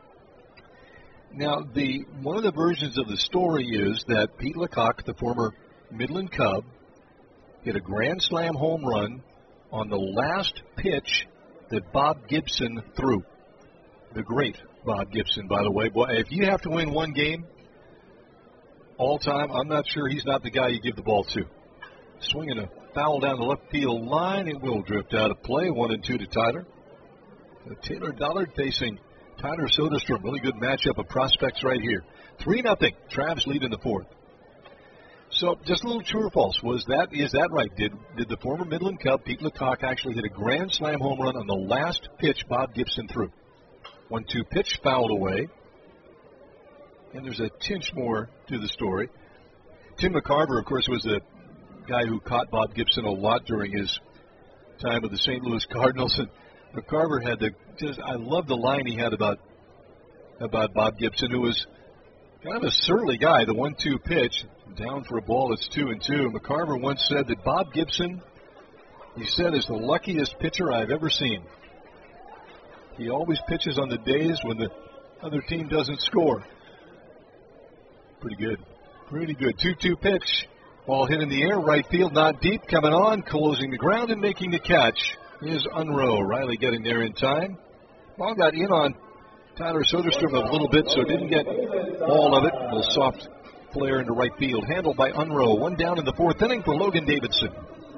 Now, the one of the versions of the story is that Pete Lecoq, the former Midland Cub, hit a grand slam home run on the last pitch that Bob Gibson threw. The great Bob Gibson, by the way. Boy, if you have to win one game all time, I'm not sure he's not the guy you give the ball to. Swinging a foul down the left field line. It will drift out of play. One and two to Tyler. Uh, Taylor Dollard facing Tyler Soderstrom. Really good matchup of prospects right here. three nothing. Travs lead in the fourth. So just a little true or false. Was that, is that right? Did did the former Midland Cub, Pete Lecoq, actually hit a grand slam home run on the last pitch Bob Gibson threw? one two pitch fouled away. And there's a tinge more to the story. Tim McCarver, of course, was the guy who caught Bob Gibson a lot during his time with the Saint Louis Cardinals. And McCarver had the just I love the line he had about about Bob Gibson, who was kind of a surly guy. The one two pitch, down for a ball, it's two and two. McCarver once said that Bob Gibson, he said, is the luckiest pitcher I've ever seen. He always pitches on the days when the other team doesn't score. Pretty good. Pretty good. two two pitch. Ball hit in the air, right field, not deep, coming on, closing the ground and making the catch is Unroe. Riley getting there in time. Ball got in on Tyler Soderstrom a little bit, so didn't get all of it. A little soft flare into right field, handled by Unroe. One down in the fourth inning for Logan Davidson.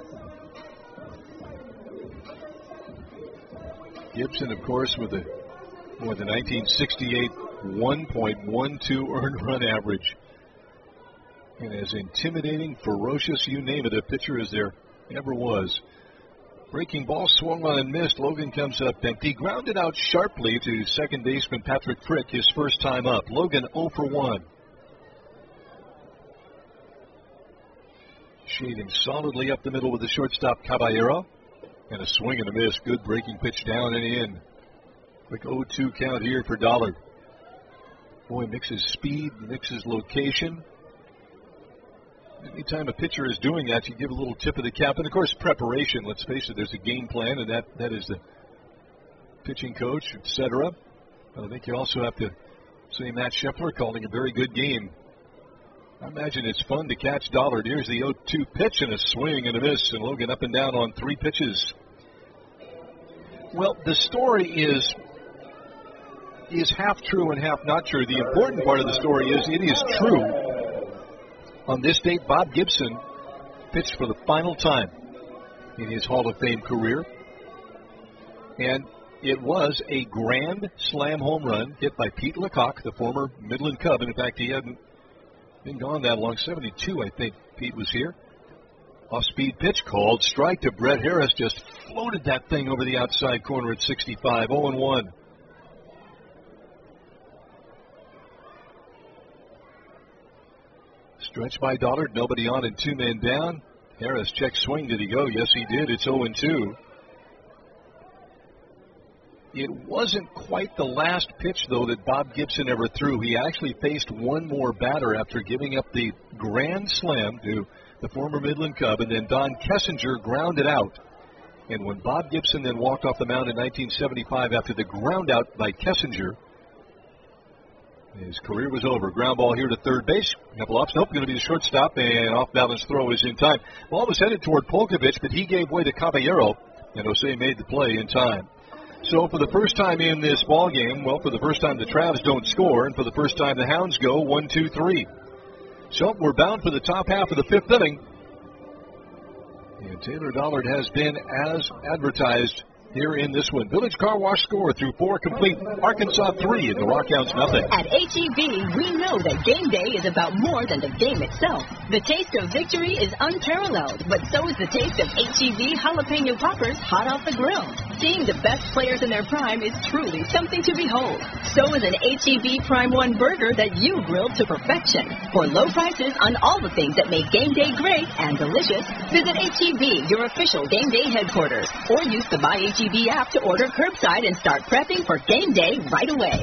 Gibson, of course, with the, with the nineteen sixty-eight one point one two earned run average. And as intimidating, ferocious, you name it, a pitcher as there ever was. Breaking ball swung on and missed. Logan comes up empty. Grounded out sharply to second baseman Patrick Frick, his first time up. Logan oh for one. Shading solidly up the middle with the shortstop Caballero. And a swing and a miss. Good breaking pitch down and in. Quick oh two count here for Dollard. Boy, mixes speed, mixes location. Anytime a pitcher is doing that, you give a little tip of the cap. And, of course, preparation. Let's face it, there's a game plan, and that, that is the pitching coach, et cetera. But I think you also have to say Matt Scheffler calling a very good game. I imagine it's fun to catch Dollard. Here's the oh two pitch and a swing and a miss, and Logan up and down on three pitches. Well, the story is is half true and half not true. The important part of the story is it is true. On this date, Bob Gibson pitched for the final time in his Hall of Fame career. And it was a grand slam home run hit by Pete Lecoq, the former Midland Cub. And in fact, he hadn't been gone that long. seventy-two, I think Pete was here. Off-speed pitch called. Strike to Brett Harris. Just floated that thing over the outside corner at sixty-five. oh and one. Stretch by Dollard. Nobody on and two men down. Harris check swing. Did he go? Yes, he did. It's oh and two. It wasn't quite the last pitch, though, that Bob Gibson ever threw. He actually faced one more batter after giving up the grand slam to the former Midland Cub, and then Don Kessinger grounded out. And when Bob Gibson then walked off the mound in nineteen seventy-five after the ground out by Kessinger, his career was over. Ground ball here to third base. Couple ups. Nope, going to be the shortstop, and off-balance throw is in time. Ball was headed toward Polkovich, but he gave way to Caballero, and Jose made the play in time. So for the first time in this ball game, well, for the first time the Travs don't score, and for the first time the Hounds go one, two, three. So we're bound for the top half of the fifth inning. And Taylor Dollard has been as advertised here in this one. Village Car Wash score through four complete. Arkansas three and the Rockhounds nothing. At H E B, we know that game day is about more than the game itself. The taste of victory is unparalleled, but so is the taste of H E B jalapeno poppers hot off the grill. Seeing the best players in their prime is truly something to behold. So is an H E B Prime One burger that you grilled to perfection. For low prices on all the things that make game day great and delicious, visit H E B, your official game day headquarters, or use the Buy H E B app to order curbside and start prepping for game day right away.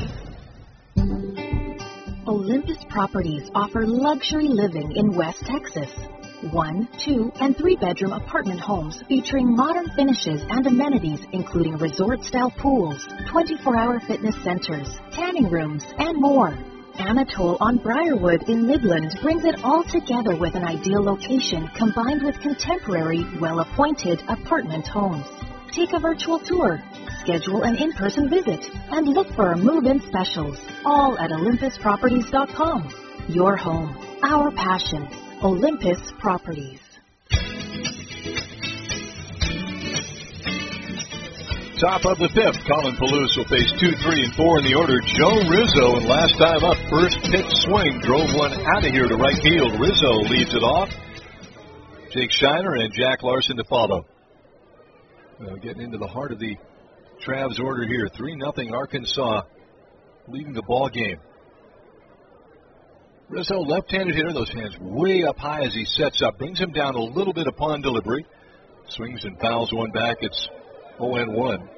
Olympus Properties offer luxury living in West Texas. One, two, and three-bedroom apartment homes featuring modern finishes and amenities, including resort-style pools, twenty-four hour fitness centers, tanning rooms, and more. Anatole on Briarwood in Midland brings it all together with an ideal location combined with contemporary, well-appointed apartment homes. Take a virtual tour, schedule an in-person visit, and look for our move-in specials, all at olympus properties dot com. Your home, our passion. Olympus Properties. Top of the fifth, Colin Palouse will face two, three, and four in the order. Joe Rizzo, and last time up, first pitch swing, drove one out of here to right field. Rizzo leads it off. Jake Shiner and Jack Larson to follow. Uh, getting into the heart of the Travs order here. three nothing Arkansas leading the ball game. Rizzo, left-handed hitter, those hands way up high as he sets up. Brings him down a little bit upon delivery. Swings and fouls one back. It's oh and one.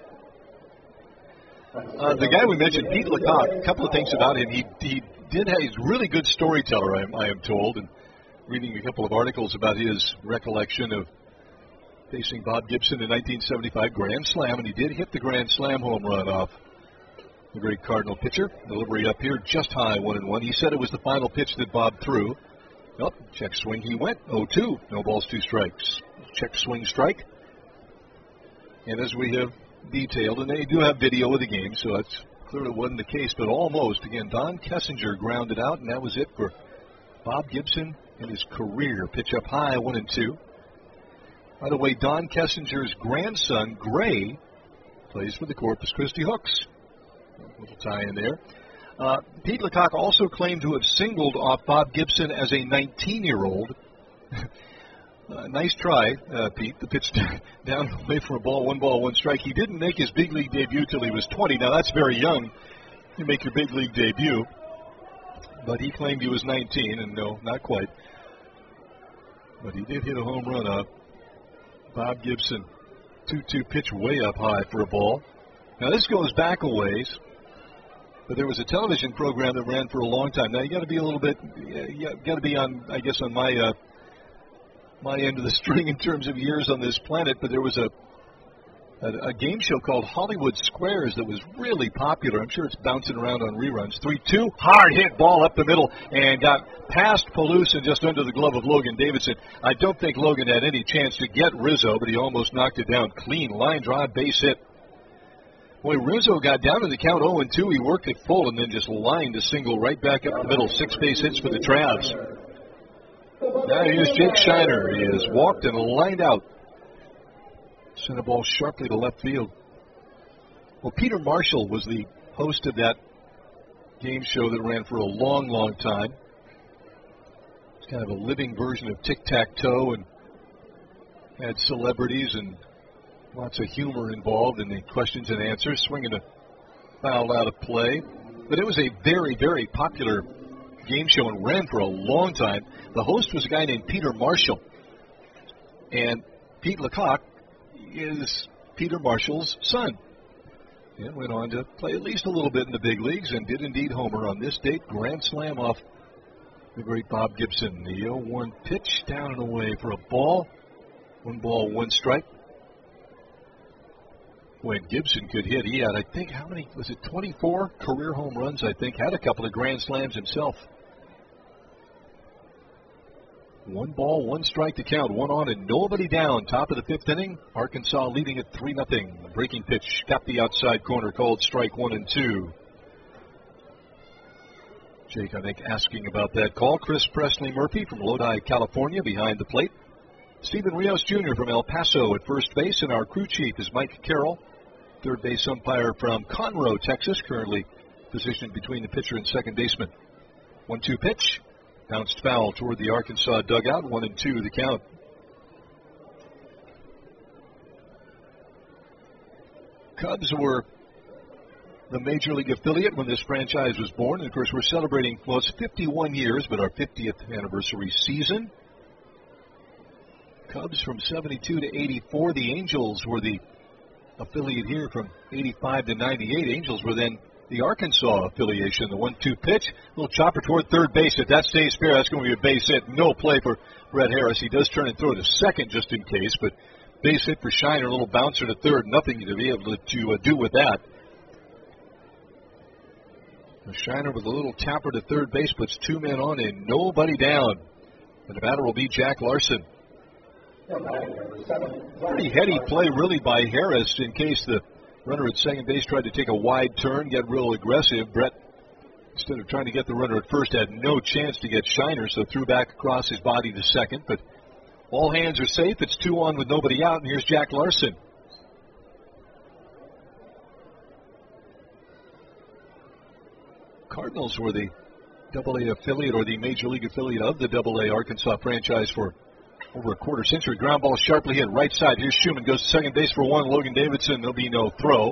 Uh, the guy we mentioned, Pete Lecoq, a couple of things about him. He, he did have, he's a really good storyteller, I, I am told, and reading a couple of articles about his recollection of facing Bob Gibson in nineteen seventy-five Grand Slam, and he did hit the Grand Slam home run off the great Cardinal pitcher. Delivery up here just high, one and one. He said it was the final pitch that Bob threw. Well, check swing he went, oh two. No balls, two strikes. Check swing strike. And as we have detailed, and they do have video of the game, so that's clearly wasn't the case, but almost. Again, Don Kessinger grounded out, and that was it for Bob Gibson in his career. Pitch up high, one and two. By the way, Don Kessinger's grandson, Gray, plays for the Corpus Christi Hooks. A little tie in there. Uh, Pete Lecoq also claimed to have singled off Bob Gibson as a nineteen-year-old. uh, nice try, uh, Pete. The pitch down away from a ball, one ball, one strike. He didn't make his big league debut till he was twenty. Now, that's very young. You make your big league debut. But he claimed he was nineteen, and no, not quite. But he did hit a home run up. Bob Gibson, two two pitch way up high for a ball. Now this goes back a ways, but there was a television program that ran for a long time. Now you got to be a little bit, you got to be on, I guess, on my uh, my end of the string in terms of years on this planet. But there was a, a a game show called Hollywood Squares that was really popular. I'm sure it's bouncing around on reruns. three two, hard hit ball up the middle and got past Palouse and just under the glove of Logan Davidson. I don't think Logan had any chance to get Rizzo, but he almost knocked it down clean. Line drive, base hit. Boy, Rizzo got down to the count oh and two. He worked it full and then just lined a single right back up the middle. Six base hits for the Travs. Now here's Jake Shiner. He has walked and lined out. Sent a ball sharply to left field. Well, Peter Marshall was the host of that game show that ran for a long, long time. It's kind of a living version of tic-tac-toe and had celebrities and lots of humor involved in the questions and answers, swinging a foul out of play. But it was a very, very popular game show and ran for a long time. The host was a guy named Peter Marshall. And Pete Lecoq is Peter Marshall's son. And went on to play at least a little bit in the big leagues and did indeed homer on this date. Grand slam off the great Bob Gibson. The oh one pitch down and away for a ball. One ball, one strike. When Gibson could hit, he had, I think, how many, was it twenty-four career home runs, I think, had a couple of grand slams himself. One ball, one strike to count, one on and nobody down. Top of the fifth inning, Arkansas leading at three nothing. The breaking pitch got the outside corner, called strike one and two. Jake, I think, asking about that call. Chris Presley Murphy from Lodi, California, behind the plate. Stephen Rios Junior from El Paso at first base, and our crew chief is Mike Carroll, third base umpire from Conroe, Texas, currently positioned between the pitcher and second baseman. one two pitch, bounced foul toward the Arkansas dugout, one and two the count. Cubs were the Major League affiliate when this franchise was born, and of course we're celebrating, well, it's fifty-one years, but our fiftieth anniversary season. Cubs from seventy-two to eighty-four. The Angels were the affiliate here from eighty-five to ninety-eight. Angels were then the Arkansas affiliation. The one two pitch, little chopper toward third base. If that stays fair, that's going to be a base hit. No play for Brett Harris. He does turn and throw to second just in case, but base hit for Shiner. A little bouncer to third. Nothing to be able to, to uh, do with that. Shiner with a little tapper to third base puts two men on and nobody down. And the batter will be Jack Larson. Pretty heady play, really, by Harris in case the runner at second base tried to take a wide turn, get real aggressive. Brett, instead of trying to get the runner at first, had no chance to get Shiner, so threw back across his body to second. But all hands are safe. It's two on with nobody out, and here's Jack Larson. Cardinals were the double A affiliate, or the Major League affiliate of the double A Arkansas franchise for over a quarter century. Ground ball sharply hit right side. Here's Schumann, goes to second base for one. Logan Davidson, there'll be no throw.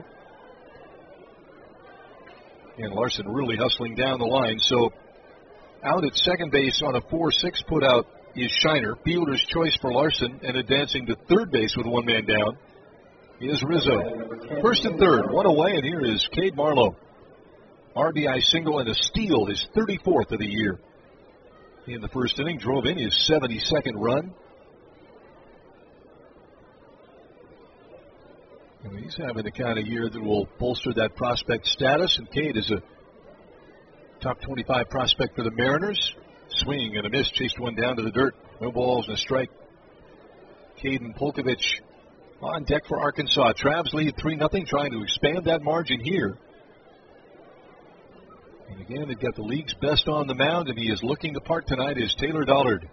And Larson really hustling down the line. So out at second base on a four six put out is Shiner. Fielder's choice for Larson, and advancing to third base with one man down is Rizzo. First and third, one away, and here is Cade Marlowe. R B I single and a steal, his thirty-fourth of the year. In the first inning, drove in his seventy-second run. And he's having the kind of year that will bolster that prospect status. And Cade is a top twenty-five prospect for the Mariners. Swing and a miss, chased one down to the dirt. No balls and a strike. Caden Polkovich on deck for Arkansas. Travs lead three nothing, trying to expand that margin here. And again, they've got the league's best on the mound, and he is looking the part tonight is Taylor Dollard.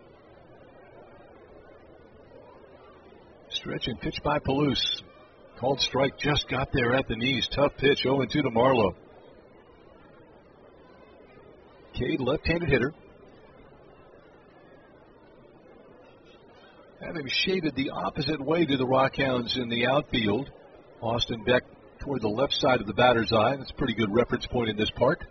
Stretch and pitch by Palouse. Called strike, just got there at the knees. Tough pitch, oh and two to Marlowe. Cade, left-handed hitter. Having shaded the opposite way to the Rockhounds in the outfield. Austin Beck toward the left side of the batter's eye. That's a pretty good reference point in this park.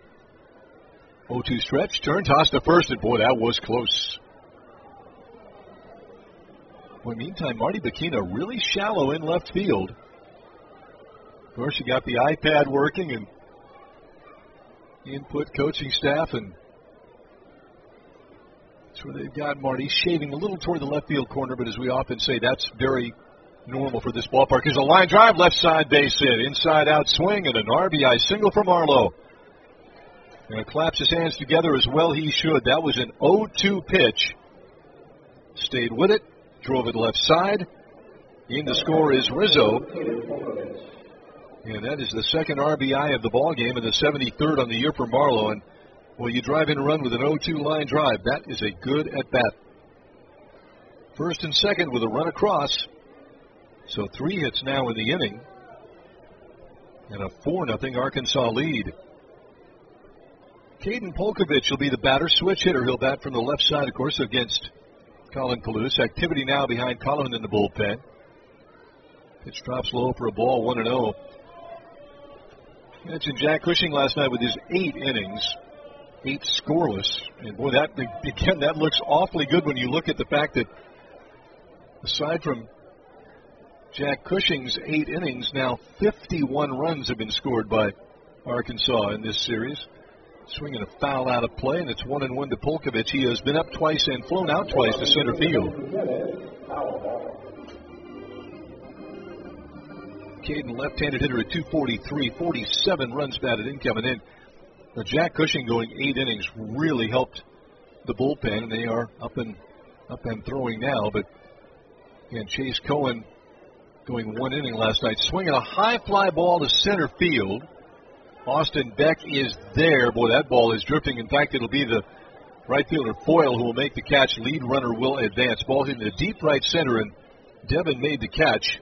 oh two stretch, turn, toss to first, and boy, that was close. Well, meantime, Marty Bikina really shallow in left field. Of course, you got the iPad working and input coaching staff, and that's where they've got Marty shaving a little toward the left field corner, but as we often say, that's very normal for this ballpark. Here's a line drive, left side base hit, inside out swing, and an R B I single for Marlowe. And claps his hands together as well he should. That was an oh two pitch. Stayed with it, drove it left side. In to score is Rizzo. And that is the second R B I of the ball game and the seventy-third on the year for Marlowe. And, well, you drive in a run with an oh two line drive. That is a good at-bat. First and second with a run across. So three hits now in the inning. And a four nothing Arkansas lead. Caden Polkovich will be the batter, switch hitter. He'll bat from the left side, of course, against Colin Palouse. Activity now behind Colin in the bullpen. Pitch drops low for a ball, one and oh. Mentioned Jack Cushing last night with his eight innings, eight scoreless. And boy, that again, that looks awfully good when you look at the fact that aside from Jack Cushing's eight innings, now fifty-one runs have been scored by Arkansas in this series. Swinging a foul out of play, and it's one and one to Polkovich. He has been up twice and flown out twice to center field. Caden, left-handed hitter at two forty-three, forty-seven runs batted in coming in. Now, Jack Cushing going eight innings really helped the bullpen, and they are up and up and throwing now. But and Chase Cohen going one inning last night, swinging a high fly ball to center field. Austin Beck is there. Boy, that ball is drifting. In fact, it'll be the right fielder Foyle who will make the catch. Lead runner will advance. Ball hit in the deep right center, and Devin made the catch.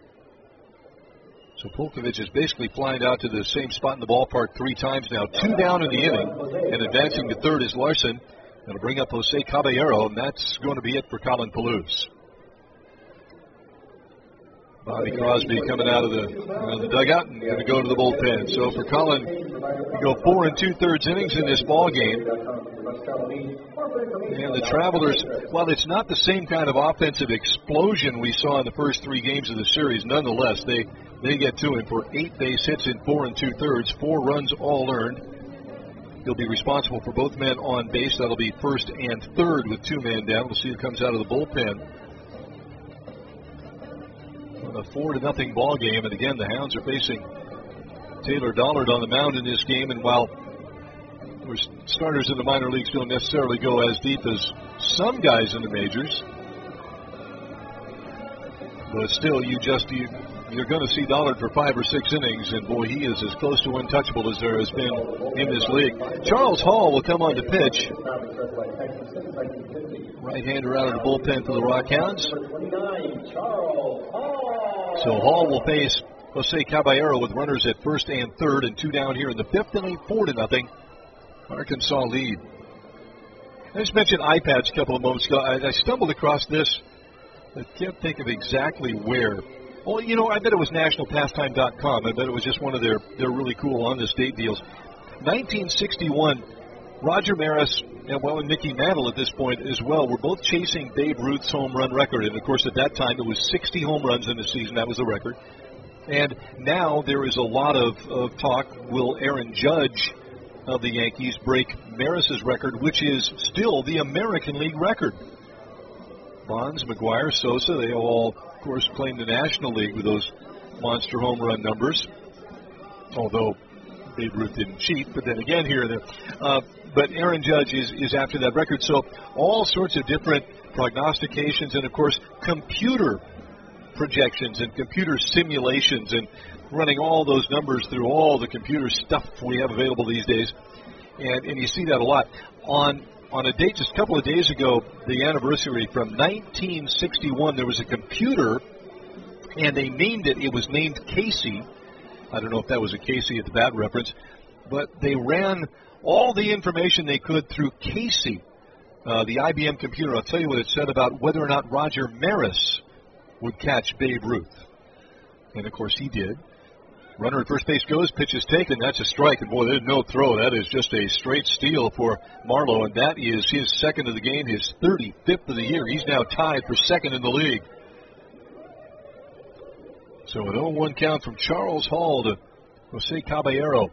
So Polkovich is basically flying out to the same spot in the ballpark three times now. Two down in the inning, and advancing to third is Larson. That'll bring up Jose Caballero, and that's going to be it for Colin Palouse. Bobby Crosby coming out of the, out of the dugout and going to go to the bullpen. So for Colin, we go four and two-thirds innings in this ball game. And the Travelers, while it's not the same kind of offensive explosion we saw in the first three games of the series, nonetheless, they, they get to him for eight base hits in four and two-thirds, four runs all earned. He'll be responsible for both men on base. That'll be first and third with two men down. We'll see who comes out of the bullpen. A four to nothing ball game, and again the Hounds are facing Taylor Dollard on the mound in this game. And while starters in the minor leagues don't necessarily go as deep as some guys in the majors, but still, you just you, you're going to see Dollard for five or six innings, and boy, he is as close to untouchable as there has been in this league. Charles Hall will come on to pitch. Right-hander out of the bullpen for the Rockhounds. So Hall will face Jose Caballero with runners at first and third, and two down here in the fifth inning, four to nothing. Arkansas lead. I just mentioned iPads a couple of moments ago. I, I stumbled across this. I can't think of exactly where. Well, you know, I bet it was national pastime dot com. I bet it was just one of their, their really cool on-this-date deals. nineteen sixty-one, Roger Maris and, well, and Mickey Mantle at this point as well were both chasing Babe Ruth's home run record. And, of course, at that time it was sixty home runs in the season. That was the record. And now there is a lot of, of talk. Will Aaron Judge of the Yankees break Maris's record, which is still the American League record? Bonds, McGuire, Sosa, they all, of course, claim the National League with those monster home run numbers. Although Babe Ruth didn't cheat, but then again here, uh, but Aaron Judge is, is after that record. So all sorts of different prognostications and, of course, computer projections and computer simulations and running all those numbers through all the computer stuff we have available these days. And, and you see that a lot. On on a date just a couple of days ago, the anniversary from nineteen sixty-one, there was a computer, and they named it, it was named Casey. I don't know if that was a Casey at the bat reference, but they ran all the information they could through Casey, uh, the I B M computer. I'll tell you what it said about whether or not Roger Maris would catch Babe Ruth. And, of course, he did. Runner at first base goes, pitch is taken. That's a strike, and boy, there's no throw. That is just a straight steal for Marlowe, and that is his second of the game, his thirty-fifth of the year. He's now tied for second in the league. So an oh one count from Charles Hall to Jose Caballero.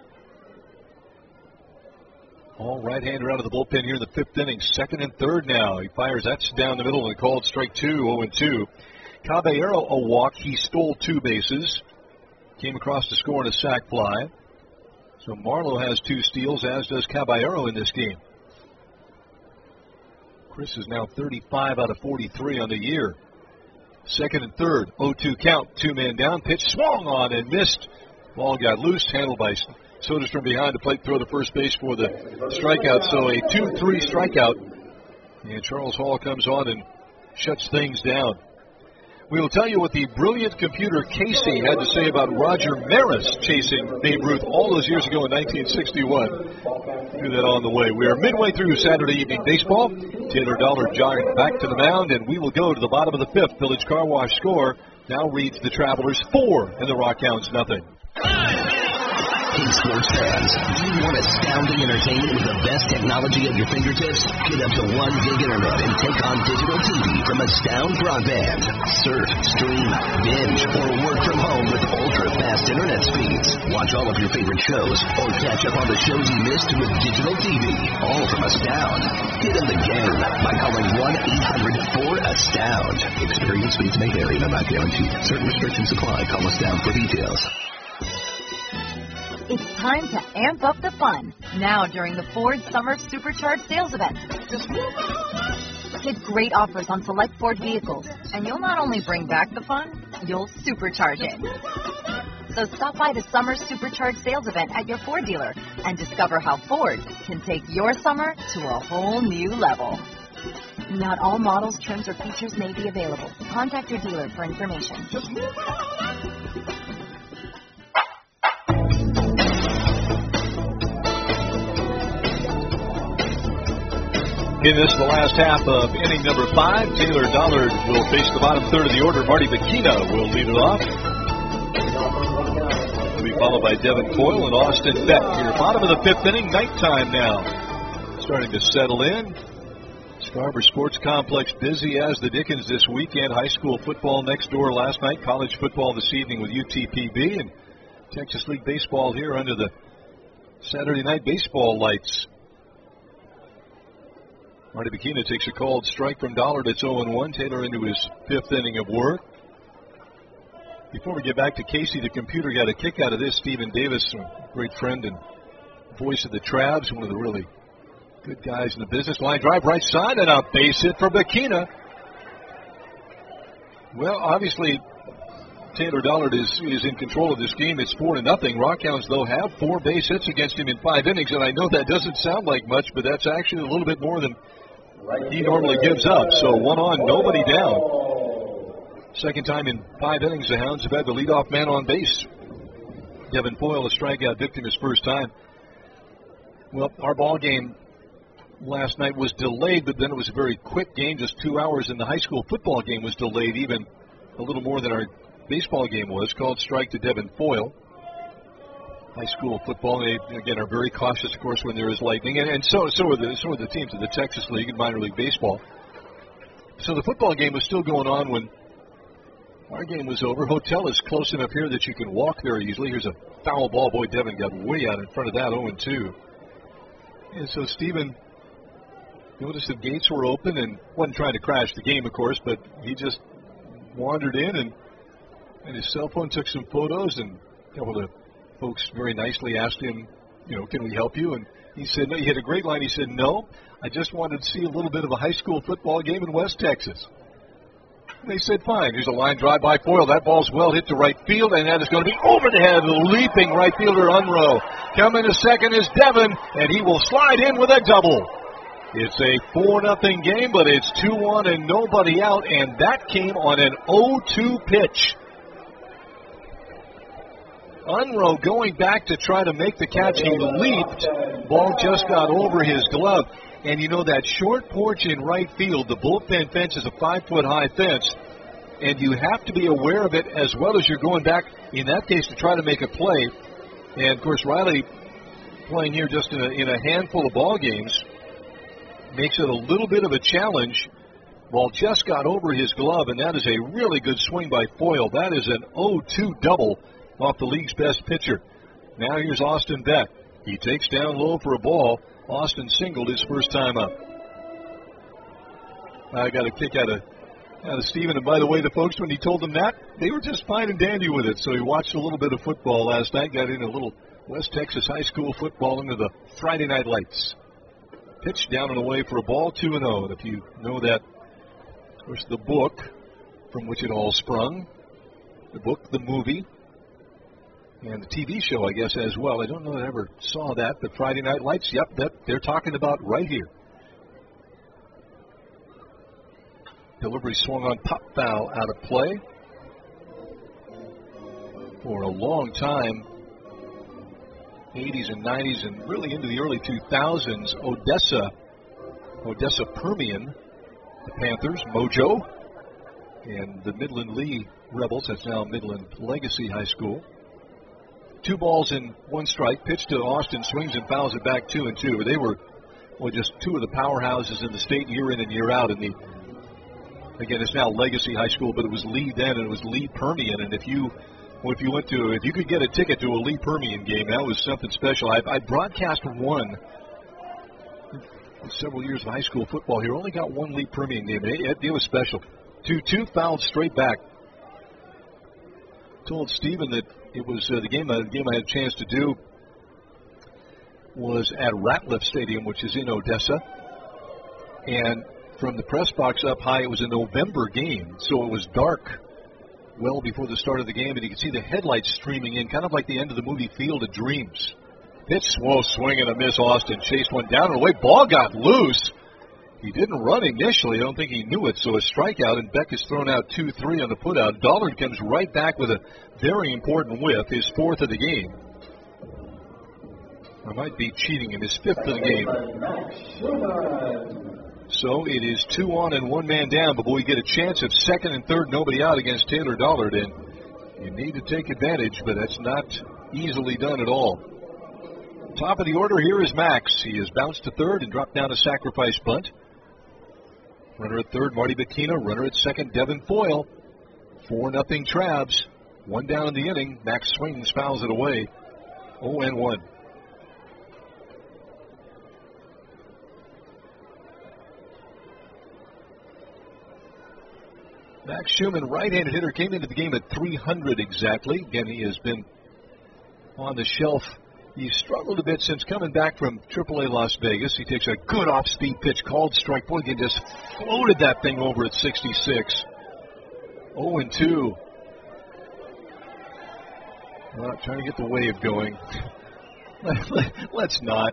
All right-hander out of the bullpen here in the fifth inning. Second and third now. He fires. That's down the middle and called strike two, oh and two. Caballero a walk. He stole two bases. Came across to score in a sac fly. So Marlowe has two steals, as does Caballero in this game. Chris is now thirty-five out of forty-three on the year. Second and third, oh two count. Two men down. Pitch swung on and missed. Ball got loose, handled by Soderstrom behind the plate, throw to first base for the strikeout. So a two three strikeout. And Charles Hall comes on and shuts things down. We will tell you what the brilliant computer Casey had to say about Roger Maris chasing Babe Ruth all those years ago in nineteen sixty-one. Do that on the way. We are midway through Saturday evening baseball. Taylor Dollar jogging back to the mound, and we will go to the bottom of the fifth. Village Car Wash score now reads the Travelers four and the Rockhounds nothing. Hey, sports fans, do you want astounding entertainment with the best technology at your fingertips? Get up to one gig internet and take on digital T V from Astound Broadband. Surf, stream, binge, or work from home with ultra-fast internet speeds. Watch all of your favorite shows or catch up on the shows you missed with digital T V. All from Astound. Get in the game by calling one eight hundred four astound. Experience speeds may vary and are not guaranteed. Certain restrictions apply. Call Astound for details. It's time to amp up the fun. Now during the Ford Summer Supercharged Sales Event. Get great offers on select Ford vehicles, and you'll not only bring back the fun, you'll supercharge it. So stop by the Summer Supercharged Sales Event at your Ford dealer and discover how Ford can take your summer to a whole new level. Not all models, trims, or features may be available. Contact your dealer for information. In this, the last half of inning number five, Taylor Dollard will face the bottom third of the order. Marty Bikina will lead it off. Will be followed by Devin Coyle and Austin Beck. Here, bottom of the fifth inning, nighttime now. Starting to settle in. Scarborough Sports Complex busy as the Dickens this weekend. High school football next door last night. College football this evening with U T P B. And Texas League baseball here under the Saturday night baseball lights. Marty Bikina takes a called strike from Dollard. It's oh and one. Taylor into his fifth inning of work. Before we get back to Casey, the computer got a kick out of this. Stephen Davis, a great friend and voice of the Trabs, one of the really good guys in the business. Line drive right side and a base hit for Bikina. Well, obviously, Taylor Dollard is, is in control of this game. It's four to nothing. Rockhounds, though, have four base hits against him in five innings, and I know that doesn't sound like much, but that's actually a little bit more than he normally gives up. So one on, nobody down. Second time in five innings, the Hounds have had the leadoff man on base. Devin Foyle, a strikeout victim his first time. Well, our ball game last night was delayed, but then it was a very quick game, just two hours, and the high school football game was delayed even a little more than our baseball game was. Called strike to Devin Foyle. High school football, they again are very cautious, of course, when there is lightning, and, and so so are the so are the teams of the Texas League and minor league baseball. So the football game was still going on when our game was over. Hotel is close enough here that you can walk there easily. Here's a foul ball. Boy, Devin got way out in front of that, oh and two. And so Stephen noticed the gates were open and wasn't trying to crash the game, of course, but he just wandered in and, and his cell phone took some photos, and a couple of folks very nicely asked him, you know, can we help you? And he said, no. He had a great line. He said, no, I just wanted to see a little bit of a high school football game in West Texas. And they said, fine. Here's a line drive by Foyle. That ball's well hit to right field, and that is going to be over the head of the leaping right fielder Unroe. Coming to second is Devin, and he will slide in with a double. It's a four nothing game, but it's two one and nobody out, and that came on an oh two pitch. Unroe going back to try to make the catch. He leaped. Ball just got over his glove. And you know that short porch in right field, the bullpen fence is a five-foot-high fence. and you have to be aware of it as well as you're going back, in that case, to try to make a play. And, of course, Riley playing here just in a, in a handful of ball games makes it a little bit of a challenge. Ball just got over his glove, and that is a really good swing by Foyle. That is an oh two double off the league's best pitcher. Now here's Austin Beck. He takes down low for a ball. Austin singled his first time up. I got a kick out of, out of Steven. And by the way, the folks, when he told them that, they were just fine and dandy with it. So he watched a little bit of football last night, got in a little West Texas high school football under the Friday night lights. Pitch down and away for a ball, two and oh. And if you know that, of course, the book from which it all sprung, the book, the movie, and the T V show, I guess, as well. I don't know that I ever saw that, but Friday Night Lights, yep, that they're talking about right here. Delivery swung on, pop foul out of play. For a long time, eighties and nineties and really into the early two thousands, Odessa, Odessa Permian, the Panthers, Mojo, and the Midland Lee Rebels, that's now Midland Legacy High School. Two balls and one strike, pitch to Austin, swings and fouls it back two and two. They were, well, just two of the powerhouses in the state year in and year out. In the, again, it's now Legacy High School, but it was Lee then, and it was Lee Permian. And if you, well, if you went to, if you could get a ticket to a Lee Permian game, that was something special. I, I broadcast one several years of high school football here. Only got one Lee Permian game. It, it, it was special. Two, two fouled straight back. Told Steven that it was uh, the game. Uh, the game I had a chance to do was at Ratliff Stadium, which is in Odessa, and from the press box up high, it was a November game, so it was dark well before the start of the game, and you could see the headlights streaming in, kind of like the end of the movie Field of Dreams. Pitch, slow swing and a miss. Austin chased one down and away. Ball got loose. He didn't run initially. I don't think he knew it. So a strikeout, and Beck is thrown out two three on the putout. Dollard comes right back with a very important whiff, his fourth of the game. I might be cheating him, his fifth of the game. So it is two on and one man down, but we get a chance of second and third, nobody out against Taylor Dollard. And you need to take advantage, but that's not easily done at all. Top of the order here is Max. He has bounced to third and dropped down a sacrifice bunt. Runner at third, Marty Bikina. Runner at second, Devin Foyle. four nothing Travs. One down in the inning. Max swings, fouls it away. oh and one. Max Schumann, right-handed hitter, came into the game at three hundred exactly. Again, he has been on the shelf. He struggled a bit since coming back from triple A Las Vegas. He takes a good off-speed pitch, called strike. Boy, he just floated that thing over at sixty-six. oh and two. Well, trying to get the wave going. Let's not.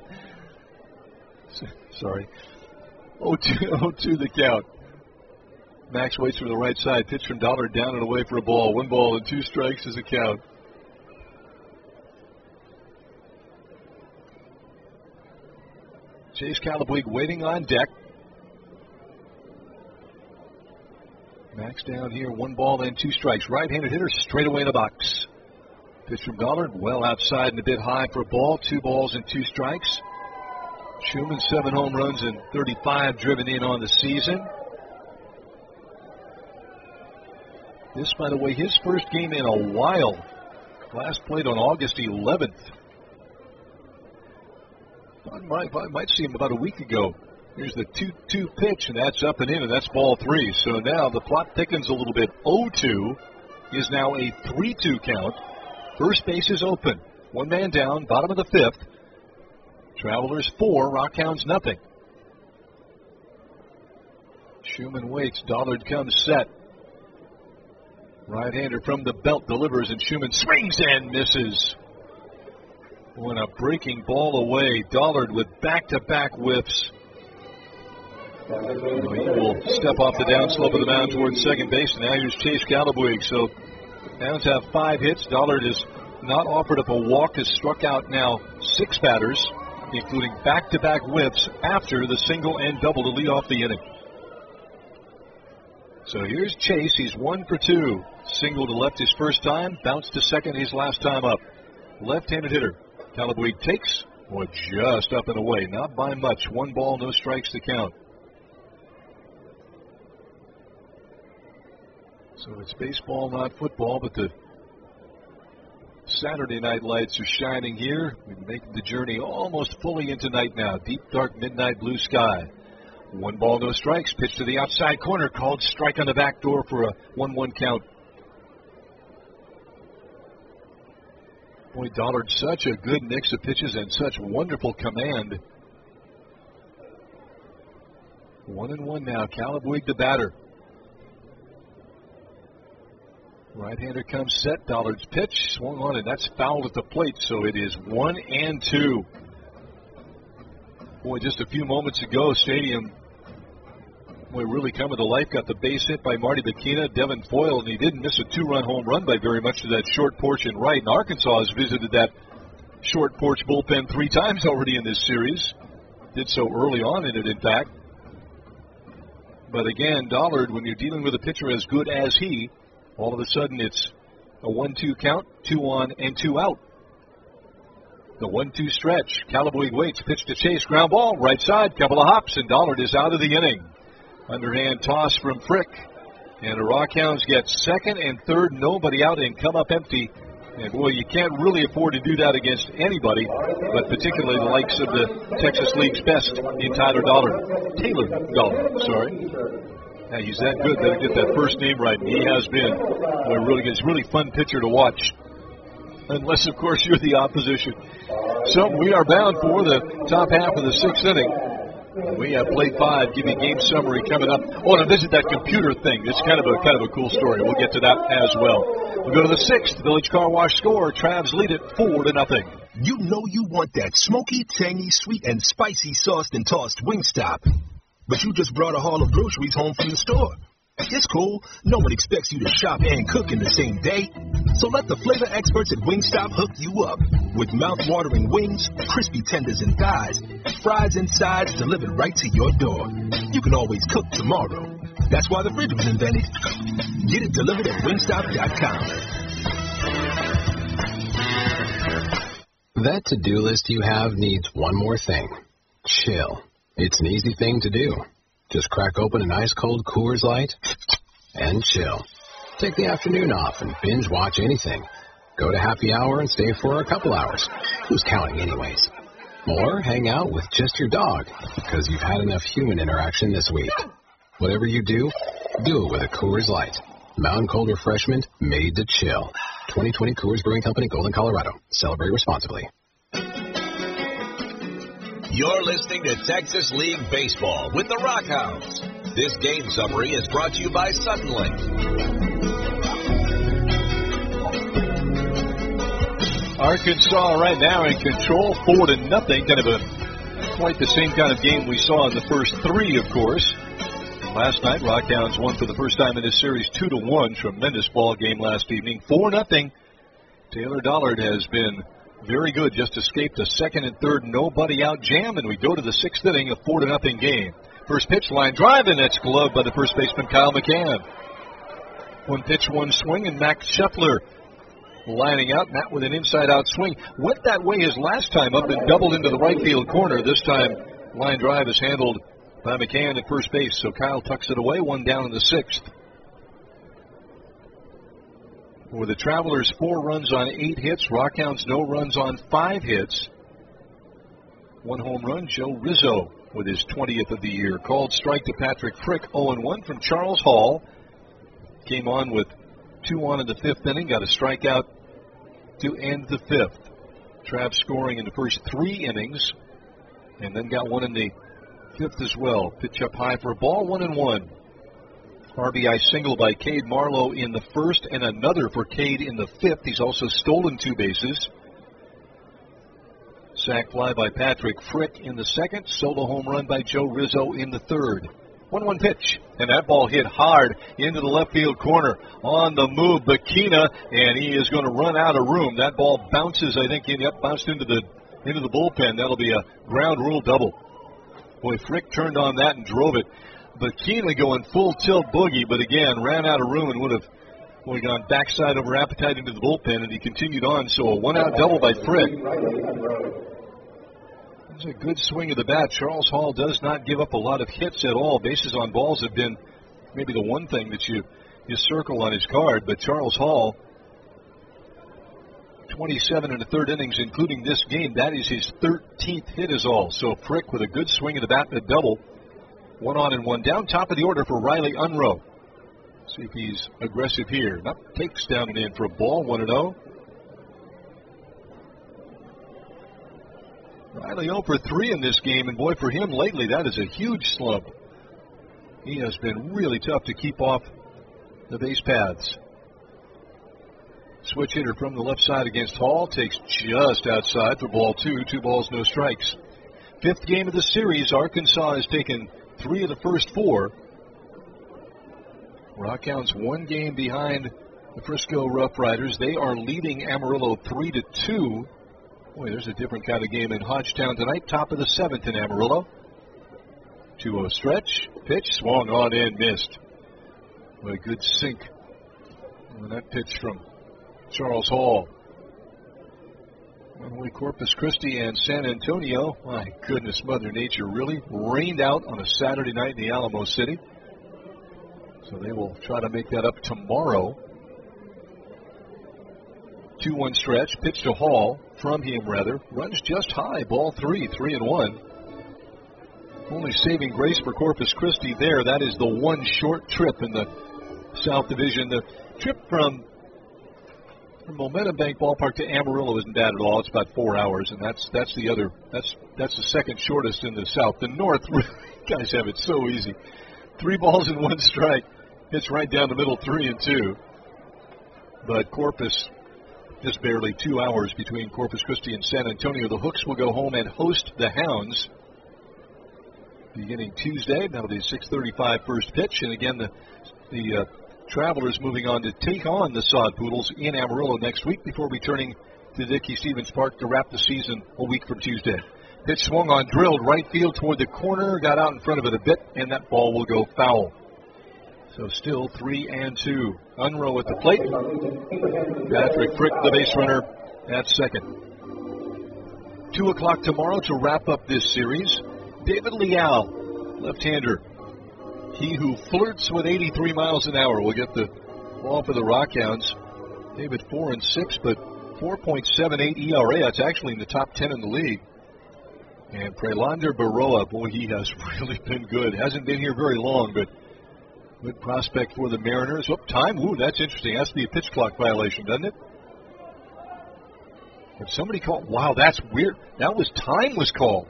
Sorry. oh two the count. Max waits for the right side. Pitch from Dollard down and away for a ball. One ball and two strikes is a count. Chase Calabuig waiting on deck. Max down here, one ball and two strikes. Right-handed hitter straight away in the box. Pitch from Dollard, well outside and a bit high for a ball. Two balls and two strikes. Schumann, seven home runs and thirty-five driven in on the season. This, by the way, his first game in a while. Last played on August eleventh. I might, I might see him about a week ago. Here's the two two pitch, and that's up and in, and that's ball three. So now the plot thickens a little bit. oh two is now a three two count. First base is open. One man down, bottom of the fifth. Travelers four, Rockhounds nothing. Schumann waits. Dollard comes set. Right-hander from the belt delivers, and Schumann swings and misses. When a breaking ball away, Dollard with back-to-back whiffs. He will step off the downslope of the mound towards second base, and now here's Chase Calabuig. So Hounds have five hits. Dollard has not offered up a walk, has struck out now six batters, including back-to-back whiffs after the single and double to lead off the inning. So here's Chase. He's one for two. Single to left his first time. Bounced to second his last time up. Left-handed hitter. Calaboig takes. Boy, just up and away. Not by much. One ball, no strikes to count. So it's baseball, not football, but the Saturday night lights are shining here. We're making the journey almost fully into night now. Deep, dark, midnight blue sky. One ball, no strikes. Pitch to the outside corner. Called strike on the back door for a one one count. Boy, Dollard, such a good mix of pitches and such wonderful command. One and one now. Calaboig the batter. Right-hander comes set. Dollard's pitch swung on, and that's fouled at the plate, so it is one and two. Boy, just a few moments ago, Stadium, boy, really coming to life. Got the base hit by Marty Bikina, Devin Foyle, and he didn't miss a two-run home run by very much to that short porch in right. And Arkansas has visited that short porch bullpen three times already in this series. Did so early on in it, in fact. But again, Dollard, when you're dealing with a pitcher as good as he, all of a sudden it's a one two count, two on and two out. The one two stretch. Calaboig waits, pitch to Chase, ground ball, right side, couple of hops, and Dollard is out of the inning. Underhand toss from Frick. And the Rockhounds get second and third, nobody out, and come up empty. And boy, you can't really afford to do that against anybody, but particularly the likes of the Texas League's best in Tyler Dollard. Taylor Dollard, sorry. Now, he's that good. Better get that first name right, and he has been. Boy, really, it's a really fun pitcher to watch. Unless, of course, you're the opposition. So we are bound for the top half of the sixth inning. We have played five. Give you game summary coming up. Oh, and visit that computer thing. It's kind of a kind of a cool story. We'll get to that as well. We'll go to the sixth. Village Car Wash score. Travs lead it four to nothing. You know you want that smoky, tangy, sweet, and spicy sauced and tossed Wingstop. But you just brought a haul of groceries home from the store. It's cool. No one expects you to shop and cook in the same day. So let the flavor experts at Wingstop hook you up. With mouth-watering wings, crispy tenders and thighs, fries and sides delivered right to your door. You can always cook tomorrow. That's why the fridge was invented. Get it delivered at wingstop dot com. That to-do list you have needs one more thing. Chill. It's an easy thing to do. Just crack open an ice-cold Coors Light and chill. Take the afternoon off and binge watch anything. Go to happy hour and stay for a couple hours. Who's counting anyways? Or hang out with just your dog because you've had enough human interaction this week. Whatever you do, do it with a Coors Light. Mountain Cold Refreshment made to chill. twenty twenty Coors Brewing Company, Golden, Colorado. Celebrate responsibly. You're listening to Texas League Baseball with the Rockhounds. This game summary is brought to you by Suddenlink. Arkansas right now in control, four to nothing. Kind of a quite the same kind of game we saw in the first three, of course. Last night, Rockhounds won for the first time in this series, two to one. Tremendous ball game last evening, four nothing. Taylor Dollard has been very good, just escaped a second and third nobody out jam, and we go to the sixth inning, a four to nothing game. First pitch, line drive, and it's gloved by the first baseman Kyle McCann. One pitch, one swing, and Max Scheffler lining up. Matt with an inside-out swing. Went that way his last time up and doubled into the right field corner. This time, line drive is handled by McCann at first base, so Kyle tucks it away, one down in the sixth. For the Travelers, four runs on eight hits. Rockhounds, no runs on five hits. One home run, Joe Rizzo with his twentieth of the year. Called strike to Patrick Frick, oh and one from Charles Hall. Came on with two on in the fifth inning. Got a strikeout to end the fifth. Trav scoring in the first three innings. And then got one in the fifth as well. Pitch up high for a ball, one and one. R B I single by Cade Marlowe in the first and another for Cade in the fifth. He's also stolen two bases. Sac fly by Patrick Frick in the second. Solo home run by Joe Rizzo in the third. one one pitch, and that ball hit hard into the left field corner. On the move, Bikina, and he is going to run out of room. That ball bounces, I think, in, yep, bounced into the into the bullpen. That'll be a ground rule double. Boy, Frick turned on that and drove it. But Keenly going full tilt boogie, but again, ran out of room and would have well, gone backside over appetite into the bullpen, and he continued on. So a one-out double by Frick. It's a good swing of the bat. Charles Hall does not give up a lot of hits at all. Bases on balls have been maybe the one thing that you, you circle on his card, but Charles Hall, twenty-seven and a third innings, including this game. That is his thirteenth hit is all. So Frick with a good swing of the bat and a double. One on and one down. Top of the order for Riley Unruh. See if he's aggressive here. Not takes down and in for a ball. one and oh. Riley oh for three in this game, and boy, for him lately, that is a huge slump. He has been really tough to keep off the base paths. Switch hitter from the left side against Hall. Takes just outside for ball two. Two balls, no strikes. Fifth game of the series. Arkansas has taken three of the first four. Rockhounds one game behind the Frisco Rough Riders. They are leading Amarillo three to two. Boy, there's a different kind of game in Hodgetown tonight. Top of the seventh in Amarillo. two oh stretch. Pitch swung on and missed. What a good sink on that pitch from Charles Hall. Runaway Corpus Christi and San Antonio. My goodness, Mother Nature really rained out on a Saturday night in the Alamo City. So they will try to make that up tomorrow. two one stretch. Pitch to Hall. From him, rather. Runs just high. Ball three. Three and one. Only saving grace for Corpus Christi there. That is the one short trip in the South Division. The trip from From Momentum Bank Ballpark to Amarillo isn't bad at all. It's about four hours, and that's that's the other that's that's the second shortest in the South. The North, guys have it so easy. Three balls and one strike. Hits right down the middle, three and two. But Corpus, just barely two hours between Corpus Christi and San Antonio. The Hooks will go home and host the Hounds beginning Tuesday. That'll be six thirty-five first pitch, and again the the. Uh, Travelers moving on to take on the Sod Poodles in Amarillo next week before returning to Dickey Stevens Park to wrap the season a week from Tuesday. Pitch swung on, drilled right field toward the corner, got out in front of it a bit, and that ball will go foul. So still three and two. Unruh at the plate. Patrick Frick, the base runner, at second. Two o'clock tomorrow to wrap up this series. David Leal, left-hander. He who flirts with eighty-three miles an hour will get the ball for the Rockhounds. David four and six, but four point seven eight E R A. That's actually in the top ten in the league. And Prelander Baroa, boy, he has really been good. Hasn't been here very long, but good prospect for the Mariners. Oh, time? Ooh, that's interesting. Has to be a pitch clock violation, doesn't it? If somebody called, wow, that's weird. That was time was called.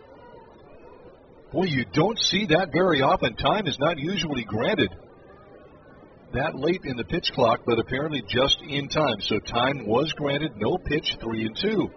Boy, you don't see that very often. Time is not usually granted that late in the pitch clock, but apparently just in time. So time was granted, no pitch, three and two.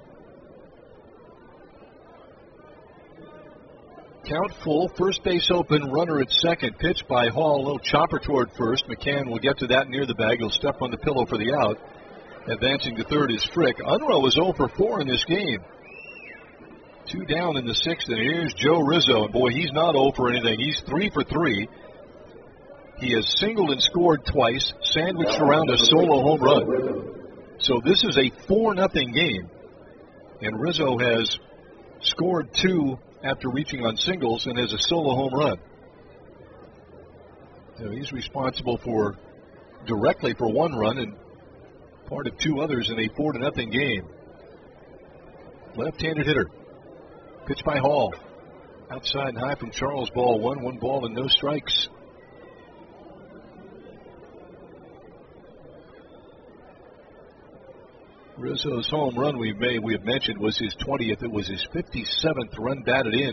Count full, first base open, runner at second. Pitch by Hall, a little chopper toward first. McCann will get to that near the bag. He'll step on the pillow for the out. Advancing to third is Frick. Unruh was oh for four in this game. Two down in the sixth, and here's Joe Rizzo. And boy, he's not oh for anything. He's three for three. He has singled and scored twice, sandwiched around a solo home run. So this is a four nothing game. And Rizzo has scored two after reaching on singles and has a solo home run. So he's responsible for directly for one run and part of two others in a four to nothing game. Left-handed hitter. Pitch by Hall. Outside and high from Charles, ball one. One ball and no strikes. Rizzo's home run we may we have mentioned was his twentieth. It was his fifty-seventh run batted in.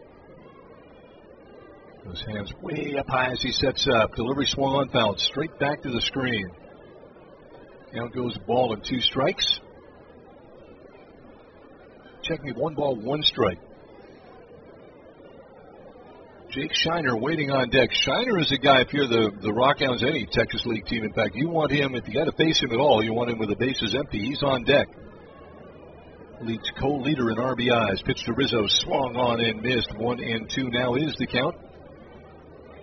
Those hands way up high as he sets up. Delivery swung on, fouled straight back to the screen. Now goes ball and two strikes. Check me, one ball, one strike. Jake Shiner waiting on deck. Shiner is a guy, if you're the, the Rockhounds, any Texas League team, in fact, you want him, if you got to face him at all, you want him with the bases empty. He's on deck. League's co-leader in R B Is. Pitch to Rizzo, swung on and missed. One and two now is the count.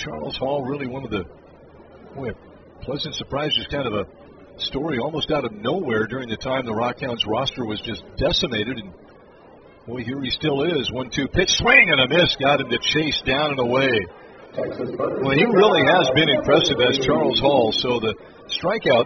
Charles Hall, really one of the, boy, a pleasant surprise, just kind of a story almost out of nowhere during the time the Rockhounds roster was just decimated. And, boy, here he still is. one two pitch, swing and a miss. Got him to chase down and away. Well, he really has been impressive as Charles Hall. So the strikeout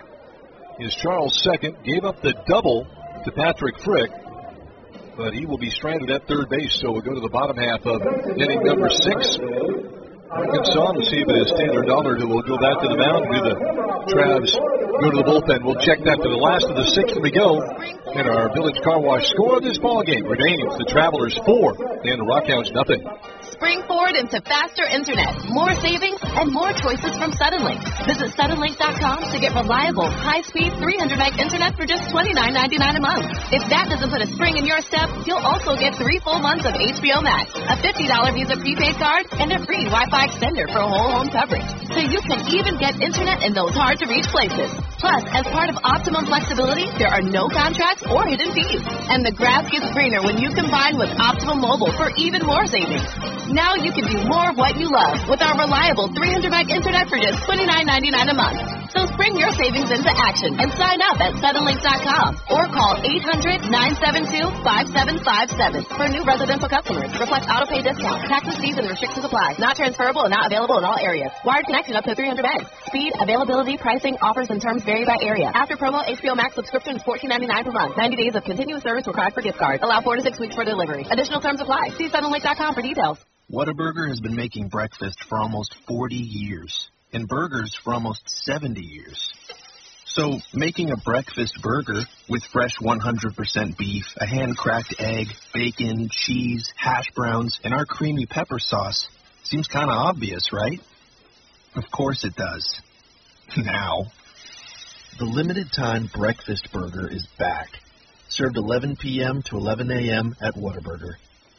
is Charles' second. Gave up the double to Patrick Frick, but he will be stranded at third base. So we'll go to the bottom half of inning number six. Arkansas, we'll see if it is Taylor Dollard who will go back to the mound. Do the Travs go to the bullpen? We'll check that to the last of the sixth we go. And our Village Car Wash score of this ball game remains the Travelers four and the Rockhounds nothing. Spring forward into faster internet, more savings, and more choices from Suddenlink. Visit Suddenlink dot com to get reliable, high-speed three hundred meg internet for just twenty-nine ninety-nine a month. If that doesn't put a spring in your step, you'll also get three full months of H B O Max, a fifty dollars Visa prepaid card, and a free Wi-Fi extender for whole home coverage. So you can even get internet in those hard-to-reach places. Plus, as part of Optimum Flexibility, there are no contracts or hidden fees. And the grass gets greener when you combine with Optimum Mobile for even more savings. Now you can do more of what you love with our reliable three hundred meg internet for just twenty-nine ninety-nine a month. So spring your savings into action and sign up at Suddenlink dot com or call eight hundred nine seven two five seven five seven for new residential customers. Reflects auto pay discount. Taxes, fees, and restrictions apply. Not transferable and not available in all areas. Wired connection up to three hundred megs. Speed, availability, pricing, offers, and terms vary by area. After promo, H B O Max subscription is fourteen ninety-nine per month. ninety days of continuous service required for gift cards. Allow four to six weeks for delivery. Additional terms apply. See Suddenlink dot com for details. Whataburger has been making breakfast for almost forty years, and burgers for almost seventy years. So, making a breakfast burger with fresh one hundred percent beef, a hand-cracked egg, bacon, cheese, hash browns, and our creamy pepper sauce seems kind of obvious, right? Of course it does. Now. The limited-time breakfast burger is back. Served eleven p.m. to eleven a.m. at Whataburger.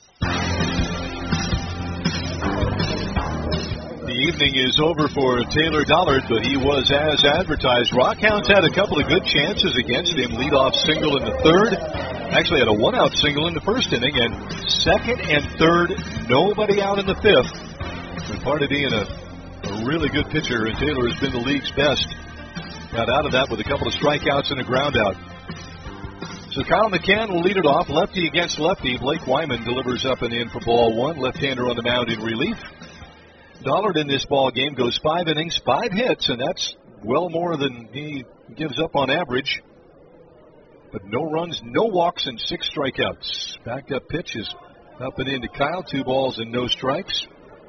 The evening is over for Taylor Dollard, but he was as advertised. Rockhounds had a couple of good chances against him. Leadoff single in the third. Actually had a one-out single in the first inning. And second and third, nobody out in the fifth. And part of being a, a really good pitcher, and Taylor has been the league's best. Got out of that with a couple of strikeouts and a ground out. So Kyle McCann will lead it off. Lefty against lefty. Blake Wyman delivers up and in for ball one. Left-hander on the mound in relief. Dollard in this ball game goes five innings, five hits, and that's well more than he gives up on average. But no runs, no walks, and six strikeouts. Back-up pitch is up and into Kyle. Two balls and no strikes.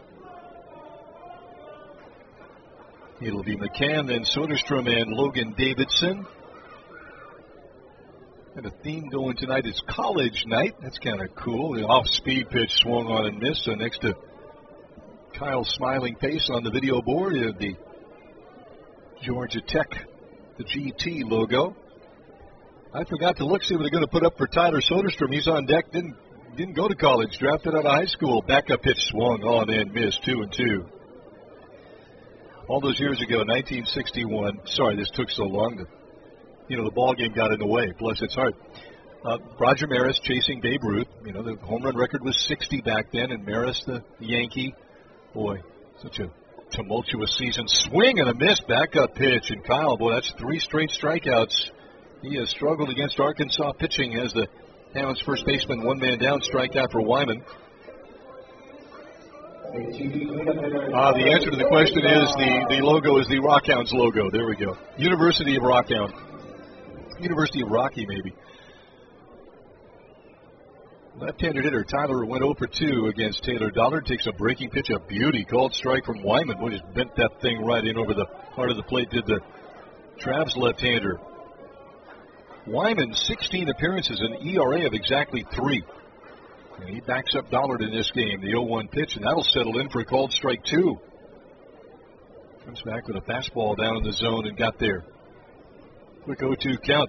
It'll be McCann, then Soderstrom, and Logan Davidson. And a theme going tonight is college night. That's kind of cool. The off-speed pitch swung on and missed. So next to Kyle's smiling face on the video board, you have the Georgia Tech, the G T logo. I forgot to look, see what they're going to put up for Tyler Soderstrom. He's on deck, didn't didn't go to college, drafted out of high school. Backup pitch swung on and missed, two and two. All those years ago, nineteen sixty-one. Sorry, this took so long. To, you know, the ball game got in the way. Bless its heart. Uh, Roger Maris chasing Babe Ruth. You know, the home run record was sixty back then, and Maris, the Yankee. Boy, such a tumultuous season. Swing and a miss, backup pitch. And Kyle, boy, that's three straight strikeouts. He has struggled against Arkansas pitching as the Hounds first baseman, one man down, strikeout for Wyman. Uh, the answer to the question is the, the logo is the Rockhounds logo. There we go. University of Rockhound. University of Rocky, maybe. Left-handed hitter Tyler went oh for two against Taylor Dollard. Takes a breaking pitch, a beauty. Called strike from Wyman. Boy, just bent that thing right in over the heart of the plate, did the Travs left-hander. Wyman, sixteen appearances, an E R A of exactly three. And he backs up Dollard in this game. The oh one pitch, and that'll settle in for a called strike two. Comes back with a fastball down in the zone and got there. Quick oh two count.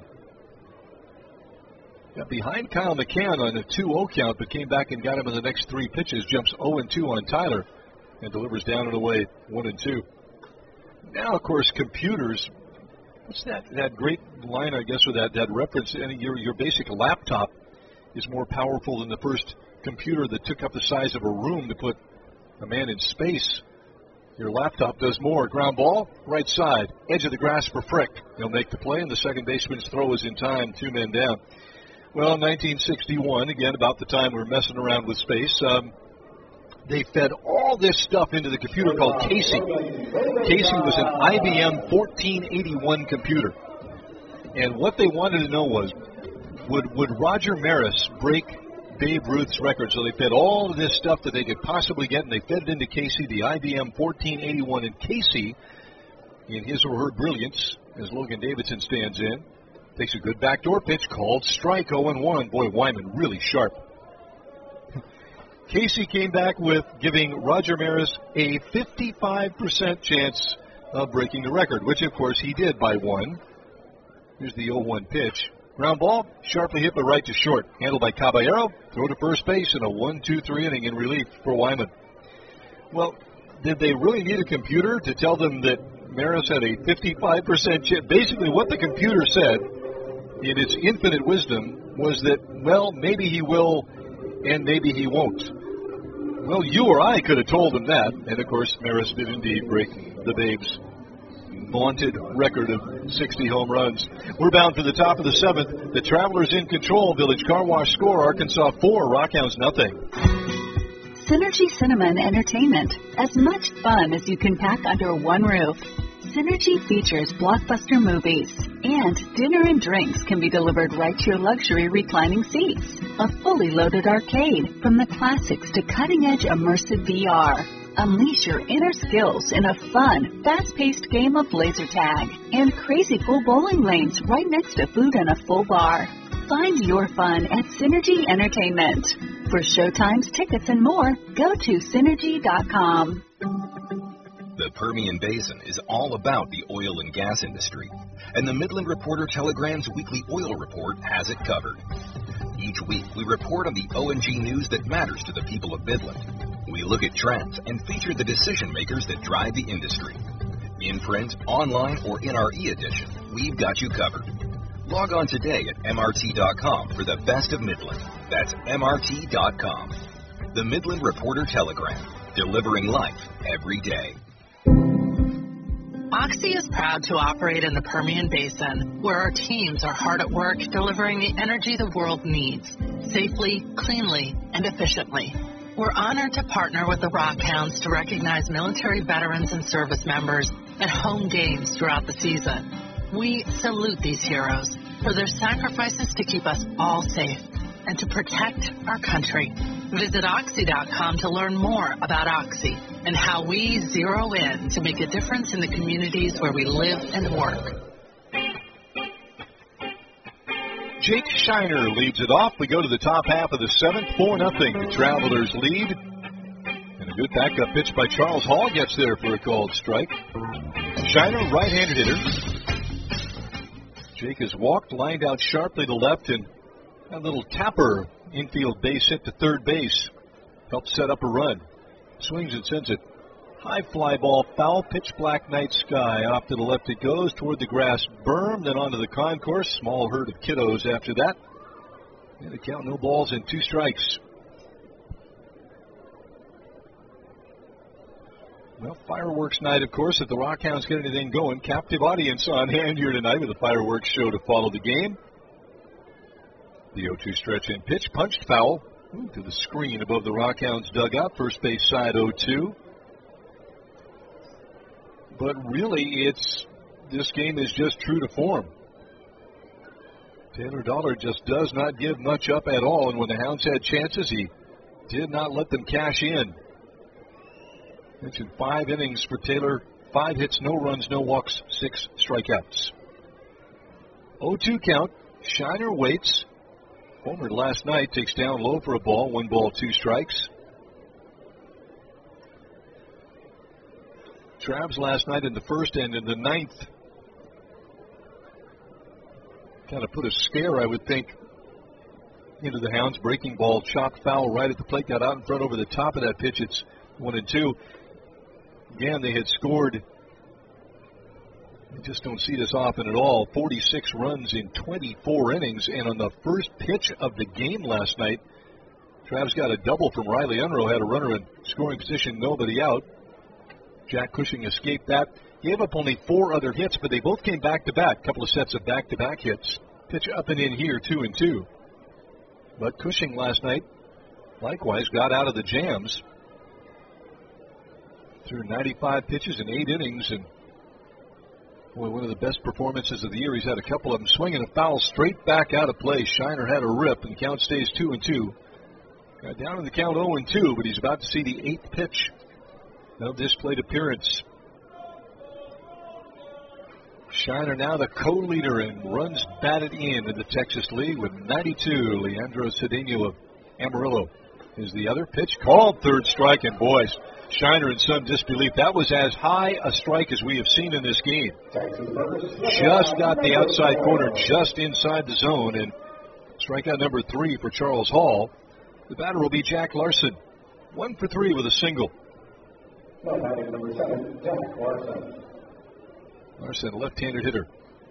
Got behind Kyle McCann on a two oh count, but came back and got him in the next three pitches. Jumps oh and two on Tyler and delivers down and away one and two. Now, of course, computers. What's that? That great line, I guess, with that that reference. And your your basic laptop is more powerful than the first computer that took up the size of a room to put a man in space. Your laptop does more. Ground ball, right side, edge of the grass for Frick. He'll make the play, and the second baseman's throw is in time, two men down. Well, in nineteen sixty-one, again, about the time we were messing around with space, um, they fed all this stuff into the computer called Casey. Casey was an I B M fourteen eighty-one computer. And what they wanted to know was, would, would Roger Maris break Babe Ruth's record? So they fed all of this stuff that they could possibly get, and they fed it into Casey, the I B M fourteen eighty-one. And Casey, in his or her brilliance, as Logan Davidson stands in, takes a good backdoor pitch called strike, oh and one. Boy, Wyman really sharp. Casey came back with giving Roger Maris a fifty-five percent chance of breaking the record, which, of course, he did by one. Here's the oh one pitch. Ground ball, sharply hit but right to short. Handled by Caballero, throw to first base in a one two three inning in relief for Wyman. Well, did they really need a computer to tell them that Maris had a fifty-five percent chance? Basically, what the computer said, in its infinite wisdom, was that, well, maybe he will and maybe he won't. Well, you or I could have told him that, and of course, Maris did indeed break the Babe's vaunted record of sixty home runs. We're bound for the top of the seventh. The Travelers in control. Village Car Wash score, Arkansas four, Rockhounds nothing. Synergy Cinema and Entertainment. As much fun as you can pack under one roof. Synergy features blockbuster movies, and dinner and drinks can be delivered right to your luxury reclining seats. A fully loaded arcade, from the classics to cutting-edge immersive V R. Unleash your inner skills in a fun, fast-paced game of laser tag, and crazy cool bowling lanes right next to food and a full bar. Find your fun at Synergy Entertainment. For showtimes, tickets, and more, go to synergy dot com. The Permian Basin is all about the oil and gas industry, and the Midland Reporter Telegram's weekly oil report has it covered. Each week, we report on the O and G news that matters to the people of Midland. We look at trends and feature the decision makers that drive the industry. In print, online, or in our e-edition, we've got you covered. Log on today at M R T dot com for the best of Midland. That's M R T dot com. The Midland Reporter Telegram, delivering life every day. Oxy is proud to operate in the Permian Basin, where our teams are hard at work delivering the energy the world needs, safely, cleanly, and efficiently. We're honored to partner with the Rockhounds to recognize military veterans and service members at home games throughout the season. We salute these heroes for their sacrifices to keep us all safe and to protect our country. Visit Oxy dot com to learn more about Oxy and how we zero in to make a difference in the communities where we live and work. Jake Shiner leads it off. We go to the top half of the seventh, four nothing. The Travelers lead. And a good backup pitch by Charles Hall gets there for a called strike. Shiner, right-handed hitter. Jake has walked, lined out sharply to left, and a little tapper infield base hit to third base. Helped set up a run. Swings and sends it. High fly ball, foul, pitch black night sky. Off to the left it goes, toward the grass berm, then onto the concourse. Small herd of kiddos after that. And a count, no balls and two strikes. Well, fireworks night, of course, if the Rockhounds get anything going. Captive audience on hand here tonight with a fireworks show to follow the game. The oh two stretch and pitch, punched foul. Ooh, to the screen above the Rockhounds dugout. First base side oh two. But really, it's this game is just true to form. Taylor Dollar just does not give much up at all, and when the Hounds had chances, he did not let them cash in. Mentioned five innings for Taylor, five hits, no runs, no walks, six strikeouts. oh two count. Shiner waits. Homered last night, takes down low for a ball, one ball, two strikes. Travs last night in the first and in the ninth kind of put a scare, I would think, into the Hounds. Breaking ball, chopped foul right at the plate, got out in front over the top of that pitch. It's one and two. Again, they had scored, I just don't see this often at all, forty-six runs in twenty-four innings. And on the first pitch of the game last night, Travs got a double from Riley Unruh, had a runner in scoring position, nobody out. Jack Cushing escaped that. Gave up only four other hits, but they both came back-to-back. A couple of sets of back-to-back hits. Pitch up and in here, two and two. But Cushing last night, likewise, got out of the jams. Threw ninety-five pitches in eight innings, and boy, one of the best performances of the year. He's had a couple of them swinging a foul straight back out of play. Shiner had a rip, and the count stays two and two. Got down in the count oh and two, but he's about to see the eighth pitch of this plate appearance. Shiner now the co-leader in runs batted in in the Texas League with ninety-two. Leandro Cedeno of Amarillo is the other. Pitch called, third strike, and boys, Shiner in some disbelief. That was as high a strike as we have seen in this game. Just got the outside corner, just inside the zone, and strikeout number three for Charles Hall. The batter will be Jack Larson. One for three with a single. Number seven, Jack Larson. Larson, left-handed hitter.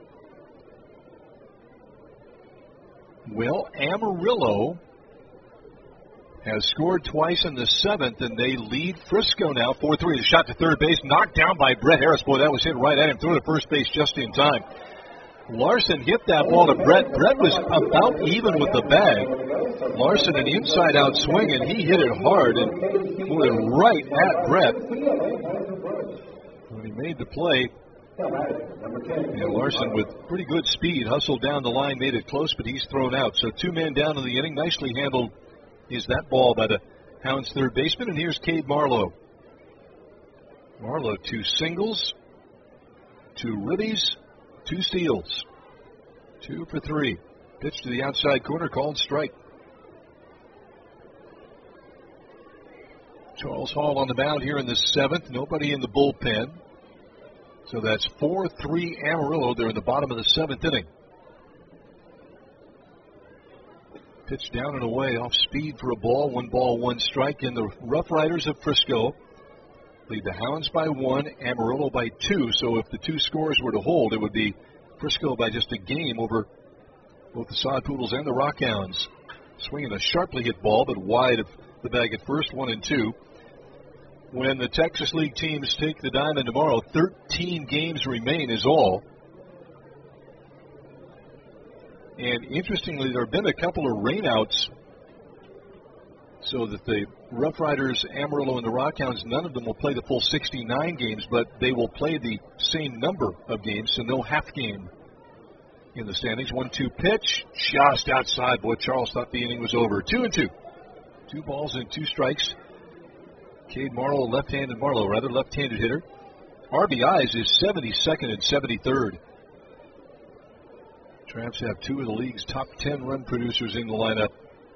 Well, Amarillo has scored twice in the seventh, and they lead Frisco now four three. The shot to third base, knocked down by Brett Harris. Boy, that was hit right at him. Threw to first base just in time. Larson hit that ball to Brett. Brett was about even with the bag. Larson an inside-out swing, and he hit it hard and put it right at Brett. When he made the play, and Larson with pretty good speed hustled down the line, made it close, but he's thrown out. So two men down in the inning. Nicely handled is that ball by the Hounds' third baseman. And here's Cade Marlowe. Marlowe, two singles, two ribbies, two steals. Two for three. Pitch to the outside corner, called strike. Charles Hall on the mound here in the seventh. Nobody in the bullpen. So that's four three Amarillo. They're in the bottom of the seventh inning. Pitch down and away, off speed for a ball. One ball, one strike. And the Rough Riders of Frisco lead the Hounds by one, Amarillo by two. So if the two scores were to hold, it would be Frisco by just a game over both the Sod Poodles and the Rockhounds. Swinging a sharply hit ball, but wide of the bag at first, one and two. When the Texas League teams take the diamond tomorrow, thirteen games remain is all. And interestingly, there have been a couple of rainouts so that the Rough Riders, Amarillo, and the Rockhounds, none of them will play the full sixty-nine games, but they will play the same number of games, so no half game in the standings. one two pitch, just outside. Boy, Charles thought the inning was over. Two and two. Two balls and two strikes. Cade Marlowe, left-handed Marlowe, rather left-handed hitter. R B Is is seventy-second and seventy-third. Tramps have two of the league's top ten run producers in the lineup.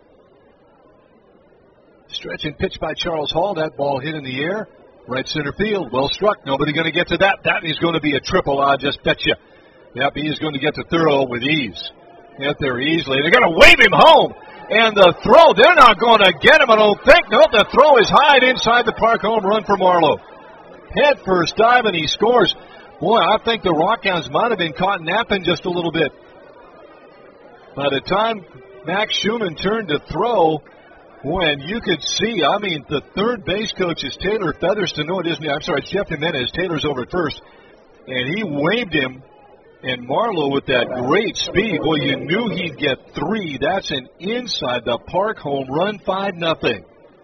Stretch and pitch by Charles Hall. That ball hit in the air. Right center field. Well struck. Nobody going to get to that. That is going to be a triple, I just bet you. Yep, he is going to get to third with ease. Get there easily. They're going to wave him home. And the throw, they're not going to get him, I don't think. No, the throw is high inside the park. Home run for Marlowe. Head first dive, and he scores. Boy, I think the Rockhounds might have been caught napping just a little bit. By the time Max Schumann turned to throw, when you could see, I mean, the third base coach is Taylor Featherston. No, it isn't. I'm sorry, it's Jeff Jimenez. Taylor's over at first. And he waved him. And Marlowe with that great speed, boy, you knew he'd get three. That's an inside the park home run, five nothing.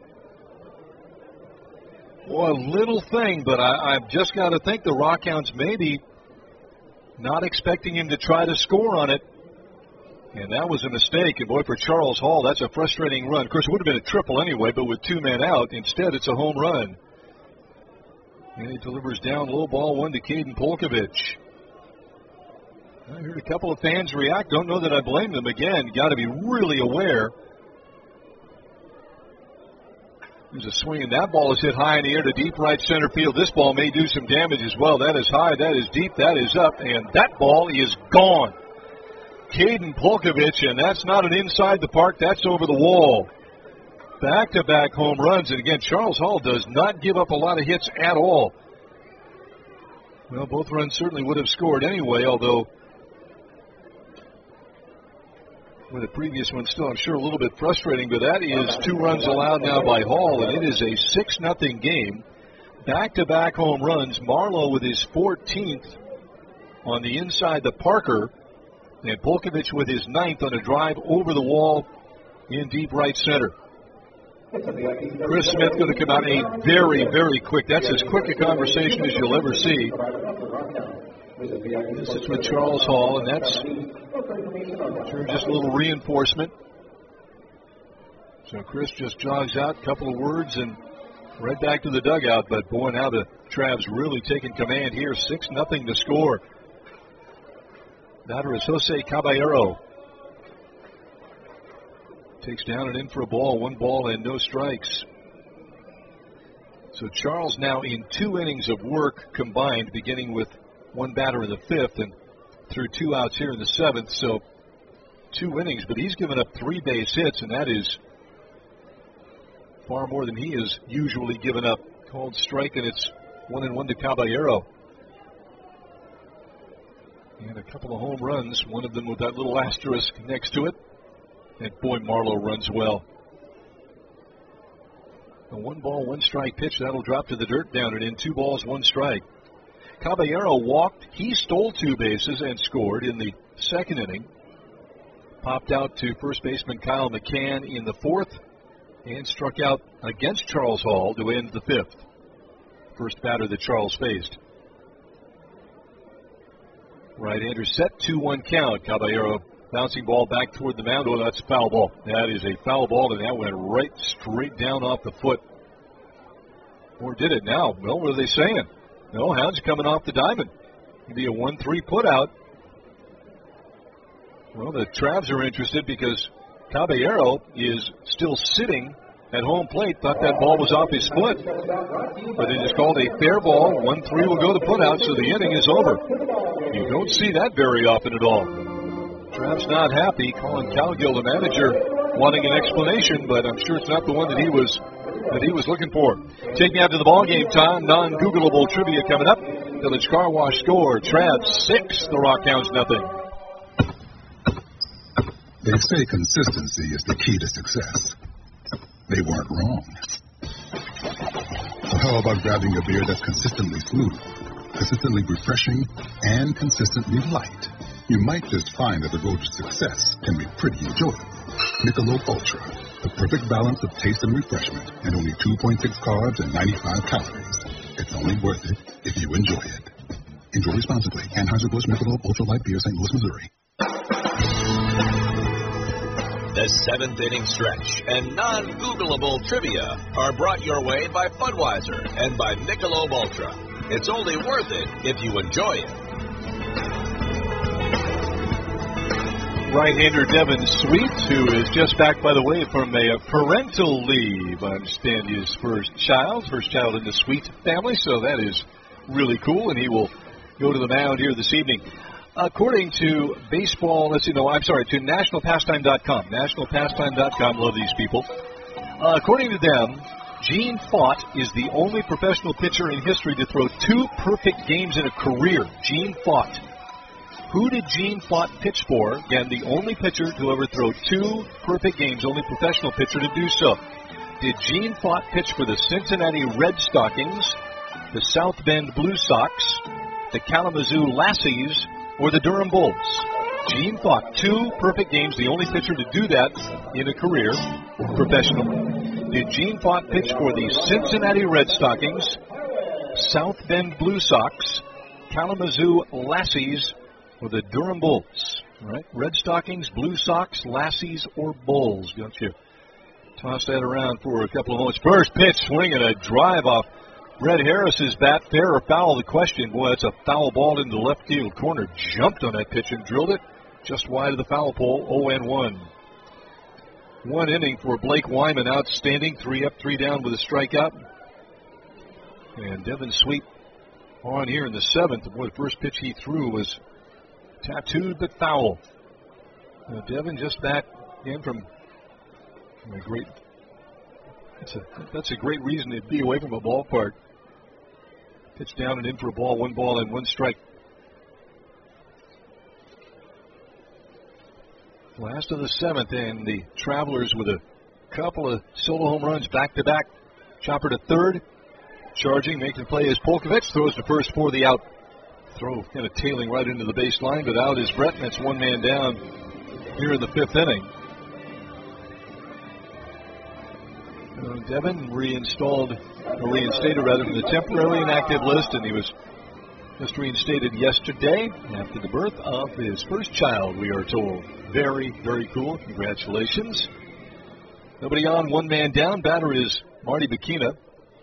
Boy, a little thing, but I, I've just got to think the Rockhounds maybe not expecting him to try to score on it. And that was a mistake. And boy, for Charles Hall, that's a frustrating run. Of course, it would have been a triple anyway, but with two men out, instead it's a home run. And he delivers down low ball one to Caden Polkovich. I heard a couple of fans react. Don't know that I blame them. Again, got to be really aware. There's a swing, and that ball is hit high in the air to deep right center field. This ball may do some damage as well. That is high, that is deep, that is up, and that ball is gone. Caden Polkovich, and that's not an inside the park, that's over the wall. Back-to-back home runs, and again, Charles Hall does not give up a lot of hits at all. Well, both runs certainly would have scored anyway, although with the previous one still, I'm sure, a little bit frustrating, but that is two runs allowed now by Hall, and it is a six nothing game. back-to-back home runs. Marlowe with his fourteenth on the inside to Parker, and Polkovich with his ninth on a drive over the wall in deep right center. Chris Smith going to come out a very, very quick. That's as quick a conversation as you'll ever see. This is with Charles Hall, and that's sure just a little reinforcement. So Chris just jogs out, a couple of words, and right back to the dugout. But boy, now the Travs really taking command here. six nothing to score. Batter is Jose Caballero. Takes down and in for a ball. One ball and no strikes. So Charles now in two innings of work combined, beginning with one batter in the fifth and through two outs here in the seventh. So two innings, but he's given up three base hits, and that is far more than he has usually given up. Called strike, and it's one and one to Caballero. And a couple of home runs, one of them with that little asterisk next to it. And boy, Marlowe runs well. A one ball, one strike pitch, that'll drop to the dirt down and in. Two balls, one strike. Caballero walked. He stole two bases and scored in the second inning. Popped out to first baseman Kyle McCann in the fourth and struck out against Charles Hall to end the fifth. First batter that Charles faced. Right-hander set, two one count. Caballero bouncing ball back toward the mound. Oh, that's a foul ball. That is a foul ball, and that went right straight down off the foot. Or did it now? Well, what are they saying? No, Hound's coming off the diamond. It'd be a one three put out. Well, the Travs are interested because Caballero is still sitting at home plate. Thought that ball was off his foot. But it is called a fair ball. one three will go to put out, so the inning is over. You don't see that very often at all. Travs not happy. Colin Cowgill, the manager, wanting an explanation, but I'm sure it's not the one that he was that he was looking for. Take me out to the ball game time. Non-Googleable trivia coming up. Village Car Wash score. Travs six, the Rockhounds nothing. They say consistency is the key to success. They weren't wrong. So how about grabbing a beer that's consistently smooth, consistently refreshing, and consistently light? You might just find that the road to success can be pretty enjoyable. Michelob Ultra, the perfect balance of taste and refreshment, and only two point six carbs and ninety-five calories. It's only worth it if you enjoy it. Enjoy responsibly. Anheuser-Busch Michelob Ultra Light Beer, Saint Louis, Missouri. The seventh inning stretch and non-Googleable trivia are brought your way by Budweiser and by Michelob Ultra. It's only worth it if you enjoy it. Right-hander Devin Sweet, who is just back, by the way, from a parental leave. I understand his first child, first child in the Sweet family, so that is really cool, and he will go to the mound here this evening. According to baseball, let's see, no, I'm sorry, to national pastime dot com. national pastime dot com, love these people. Uh, according to them, Gene Fott is the only professional pitcher in history to throw two perfect games in a career. Gene Fott. Who did Gene Fott pitch for? Again, the only pitcher to ever throw two perfect games, only professional pitcher to do so. Did Gene Fott pitch for the Cincinnati Red Stockings, the South Bend Blue Sox, the Kalamazoo Lassies, or the Durham Bulls? Gene Fott, two perfect games, the only pitcher to do that in a career, professional. Did Gene Fott pitch for the Cincinnati Red Stockings, South Bend Blue Sox, Kalamazoo Lassies, or the Durham Bulls? All right, Red Stockings, Blue Sox, Lassies, or Bulls? Don't you toss that around for a couple of moments. First pitch, swinging a drive off Red Harris's bat. Fair or foul? The question. Boy, that's a foul ball into the left field corner. Jumped on that pitch and drilled it just wide of the foul pole. oh and one. One inning for Blake Wyman. Outstanding. Three up, three down with a strikeout. And Devin Sweet on here in the seventh. Boy, the first pitch he threw was tattooed but foul. Now Devin just back in from a great. That's a, that's a great reason to be away from a ballpark. Pitch down and in for a ball, one ball and one strike. Last of the seventh, and the Travelers with a couple of solo home runs back to back. Chopper to third. charging, making the play is Polkovich. Throws to first for the out. Throw kind of tailing right into the baseline, but out is Brett, and it's one man down here in the fifth inning. Uh, Devin reinstalled, or reinstated rather, from the temporarily inactive list, and he was just reinstated yesterday after the birth of his first child, we are told. Very, very cool. Congratulations. Nobody on, one man down. Batter is Marty Bikina.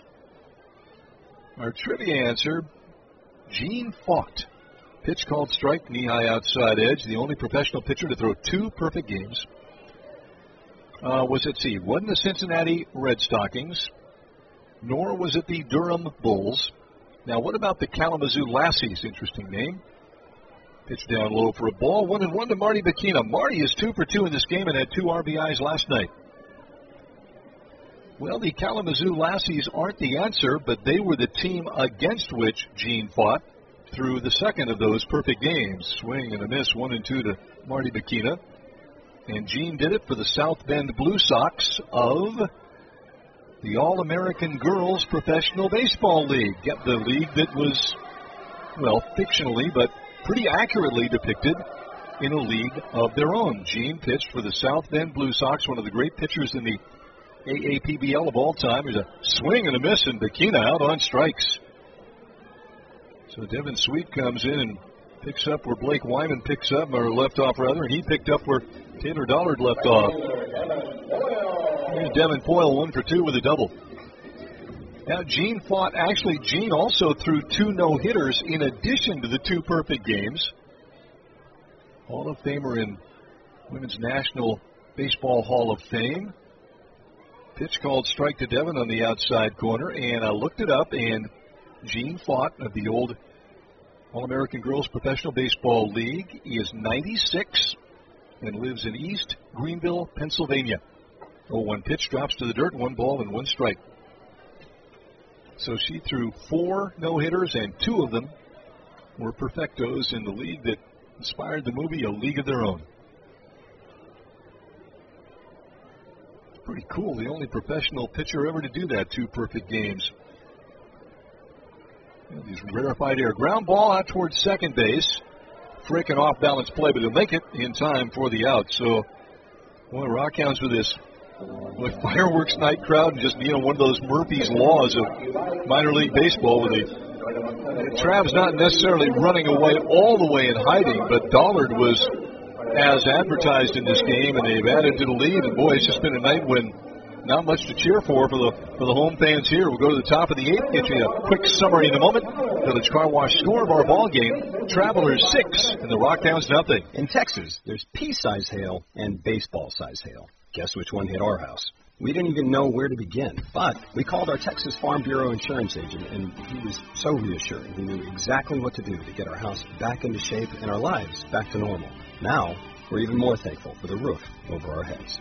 Our trivia answer, Gene Faught. Pitch called strike, knee-high outside edge. The only professional pitcher to throw two perfect games. Uh, was it, see, wasn't the Cincinnati Red Stockings, nor was it the Durham Bulls. Now, what about the Kalamazoo Lassies? Interesting name. Pitch down low for a ball. One and one to Marty Bikina. Marty is two for two in this game and had two R B Is last night. Well, the Kalamazoo Lassies aren't the answer, but they were the team against which Gene fought through the second of those perfect games. Swing and a miss, one and two to Marty Bikina. And Gene did it for the South Bend Blue Sox of the All-American Girls Professional Baseball League. Yep, the league that was, well, fictionally, but pretty accurately depicted in a league of their own. Gene pitched for the South Bend Blue Sox, one of the great pitchers in the A A P B L of all time. There's a swing and a miss, and Bikina out on strikes. So Devin Sweet comes in and picks up where Blake Wyman picks up, or left off rather, and he picked up where Taylor Dollard left off. Here's Devin Foyle, one for two with a double. Now Gene fought, actually Gene also threw two no-hitters in addition to the two perfect games. Hall of Famer in Women's National Baseball Hall of Fame. Pitch called strike to Devin on the outside corner, and I looked it up, and Gene Faught of the old All-American Girls Professional Baseball League. He is ninety-six and lives in East Greenville, Pennsylvania. oh one pitch drops to the dirt, one ball and one strike. So she threw four no-hitters, and two of them were perfectos in the league that inspired the movie A League of Their Own. Pretty cool. The only professional pitcher ever to do that, two perfect games. And these rarefied air. Ground ball out towards second base. Frick an off-balance play, but he'll make it in time for the out. So, boy, Rockhounds with this with fireworks night crowd and just, you know, one of those Murphy's Laws of minor league baseball with the Trav's not necessarily running away all the way and hiding, but Dollard was as advertised in this game, and they've added to the lead. And boy, it's just been a night when not much to cheer for for the for the home fans here. We'll go to the top of the eighth, get you a quick summary in a moment. Village Car Wash score of our ball game: Travelers six and the Rockdowns nothing. In Texas, there's pea-size hail and baseball-size hail. Guess which one hit our house? We didn't even know where to begin, but we called our Texas Farm Bureau insurance agent, and he was so reassuring. He knew exactly what to do to get our house back into shape and our lives back to normal. Now, we're even more thankful for the roof over our heads.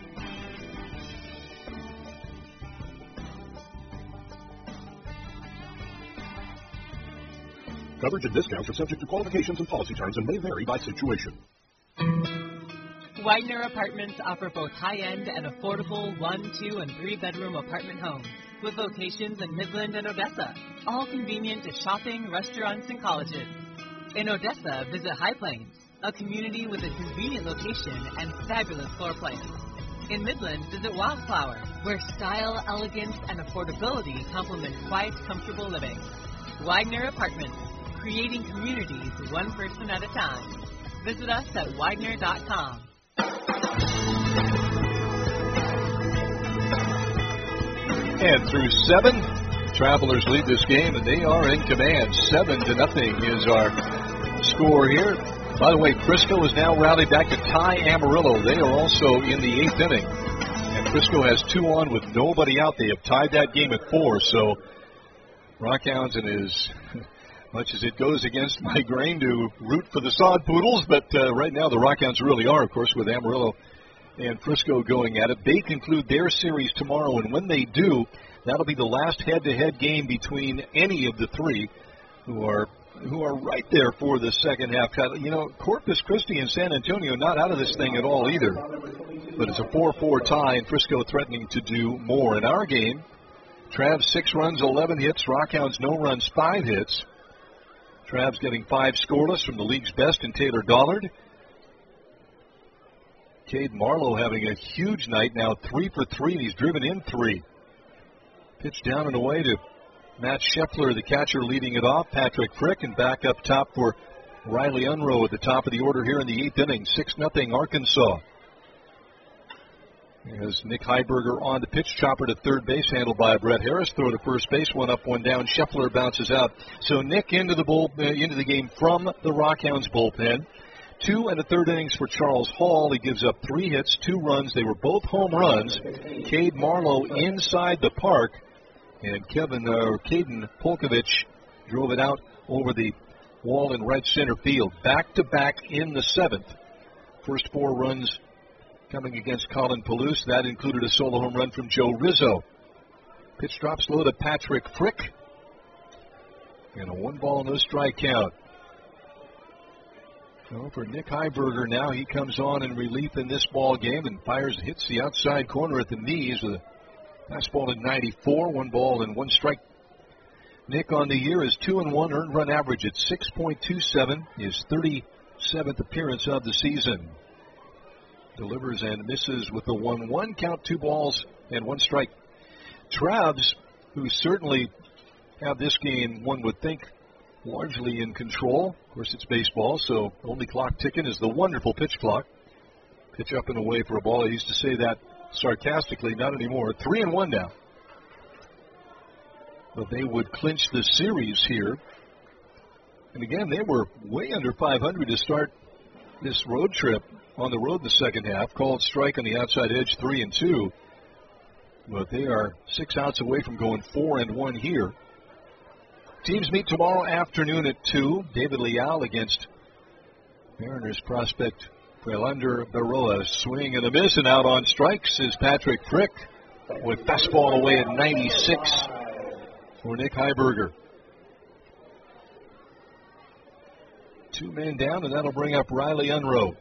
Coverage and discounts are subject to qualifications and policy terms and may vary by situation. Widener Apartments offer both high-end and affordable one, two, and three-bedroom apartment homes with locations in Midland and Odessa, all convenient to shopping, restaurants, and colleges. In Odessa, visit High Plains, a community with a convenient location and fabulous floor plans. In Midland, visit Wildflower, where style, elegance, and affordability complement quiet, comfortable living. Widener Apartments, creating communities one person at a time. Visit us at widener dot com. And through seven, Travelers lead this game, and they are in command. Seven to nothing is our score here. By the way, Frisco is now rallied back to tie Amarillo. They are also in the eighth inning. And Frisco has two on with nobody out. They have tied that game at four. So Rockhounds, and as much as it goes against my grain to root for the Sod Poodles, but uh, right now the Rockhounds really are, of course, with Amarillo and Frisco going at it. They conclude their series tomorrow, and when they do, that'll be the last head-to-head game between any of the three who are who are right there for the second half. You know, Corpus Christi and San Antonio not out of this thing at all either. But it's a four four tie, and Frisco threatening to do more. In our game, Travs six runs, eleven hits. Rockhounds no runs, five hits. Travs getting five scoreless from the league's best in Taylor Dollard. Cade Marlowe having a huge night, now three for three, and he's driven in three. Pitch down and away to Matt Scheffler, the catcher, leading it off. Patrick Frick, and back up top for Riley Unroe at the top of the order here in the eighth inning. six nothing Arkansas. As Nick Heiberger on the pitch, chopper to third base, handled by Brett Harris. Throw to first base, one up, one down. Scheffler bounces out. So Nick into the bull, uh, into the game from the Rockhounds bullpen. Two and a third innings for Charles Hall. He gives up three hits, two runs. They were both home runs. Cade Marlowe inside the park, and Kevin uh, Caden Polkovich drove it out over the wall in right center field. Back to back in the seventh. First four runs coming against Colin Palouse. That included a solo home run from Joe Rizzo. Pitch drops low to Patrick Frick. And a one ball, no strike count. So for Nick Heiberger now, he comes on in relief in this ball game and fires, hits the outside corner at the knees with a fastball at ninety-four, one ball and one strike. Nick on the year is two and one, earned run average at six point two seven, his thirty-seventh appearance of the season. Delivers and misses with the one one count, two balls and one strike. Travs, who certainly have this game, one would think, largely in control. Of course, it's baseball, so only clock ticking is the wonderful pitch clock. Pitch up and away for a ball. I used to say that sarcastically, not anymore. Three and one now. But they would clinch the series here. And again, they were way under five hundred to start this road trip on the road in the second half. Called strike on the outside edge, three and two. But they are six outs away from going four and one here. Teams meet tomorrow afternoon at two. David Leal against Mariners prospect Prelander Baroa. Swing and a miss, and out on strikes is Patrick Frick with fastball away at ninety-six for Nick Heiberger. Two men down, and that'll bring up Riley Unroe.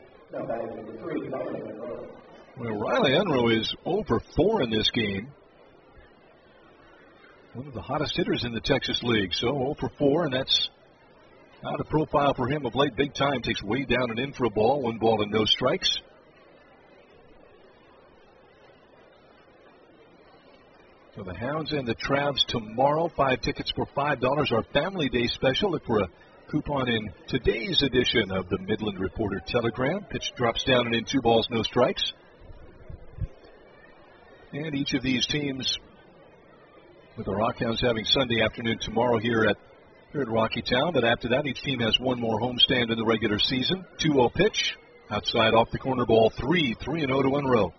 Well, Riley Unroe is oh for four in this game. One of the hottest hitters in the Texas League. So oh for four, and that's out of profile for him of late. Big time, takes way down and in for a ball. One ball and no strikes. So the Hounds and the Travs tomorrow. Five tickets for five dollars. Our Family Day special. Look for a coupon in today's edition of the Midland Reporter Telegram. Pitch drops down and in, two balls, no strikes. And each of these teams, with the Rockhounds having Sunday afternoon tomorrow here at, here at Rocky Town. But after that, each team has one more homestand in the regular season. two oh pitch. Outside off the corner, ball three. three and oh to Unroe.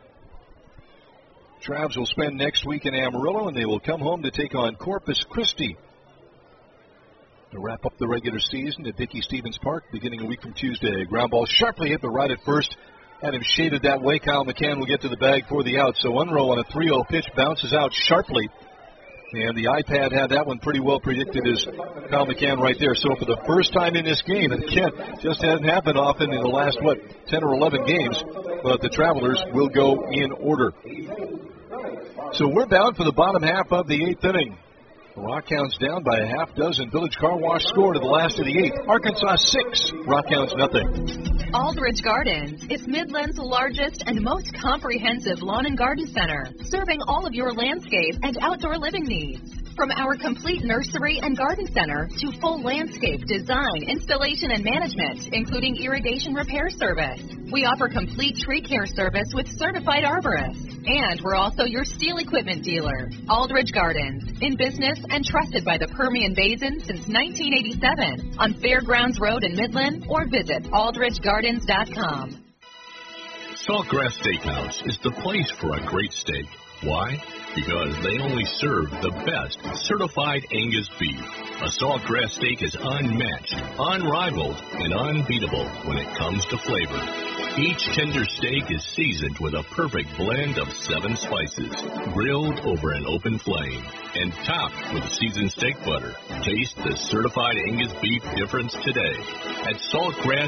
Travs will spend next week in Amarillo, and they will come home to take on Corpus Christi to wrap up the regular season at Dickey Stevens Park beginning a week from Tuesday. Ground ball sharply hit, but right at first. Had him shaded that way. Kyle McCann will get to the bag for the out. So Unroe on a three oh pitch bounces out sharply. And the iPad had that one pretty well predicted as Kyle McCann right there. So for the first time in this game, and again, just hasn't happened often in the last, what, ten or eleven games, but the Travelers will go in order. So we're bound for the bottom half of the eighth inning. The Rockhounds down by a half dozen. Village Car Wash scored at the last of the eighth. Arkansas six, Rockhounds nothing. Aldridge Gardens is Midland's largest and most comprehensive lawn and garden center, serving all of your landscape and outdoor living needs. From our complete nursery and garden center to full landscape design, installation, and management, including irrigation repair service. We offer complete tree care service with certified arborists. And we're also your steel equipment dealer. Aldridge Gardens, in business and trusted by the Permian Basin since nineteen eighty-seven on Fairgrounds Road in Midland, or visit aldridge gardens dot com. Saltgrass Steakhouse is the place for a great steak. Why? Because they only serve the best certified Angus beef. A Saltgrass steak is unmatched, unrivaled, and unbeatable when it comes to flavor. Each tender steak is seasoned with a perfect blend of seven spices, grilled over an open flame, and topped with seasoned steak butter. Taste the certified Angus beef difference today at Saltgrass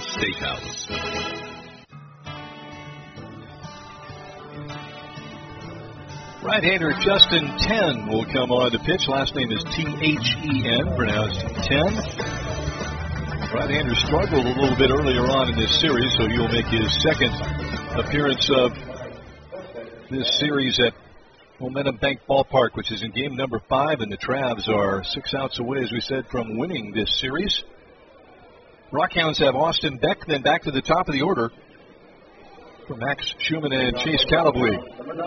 Steakhouse. Right-hander Justin Ten will come on to pitch. Last name is T H E N, pronounced Ten. Right-hander struggled a little bit earlier on in this series, so he'll make his second appearance of this series at Momentum Bank Ballpark, which is in game number five, and the Travs are six outs away, as we said, from winning this series. Rockhounds have Austin Beck, then back to the top of the order for Max Schumann and Chase Callaway.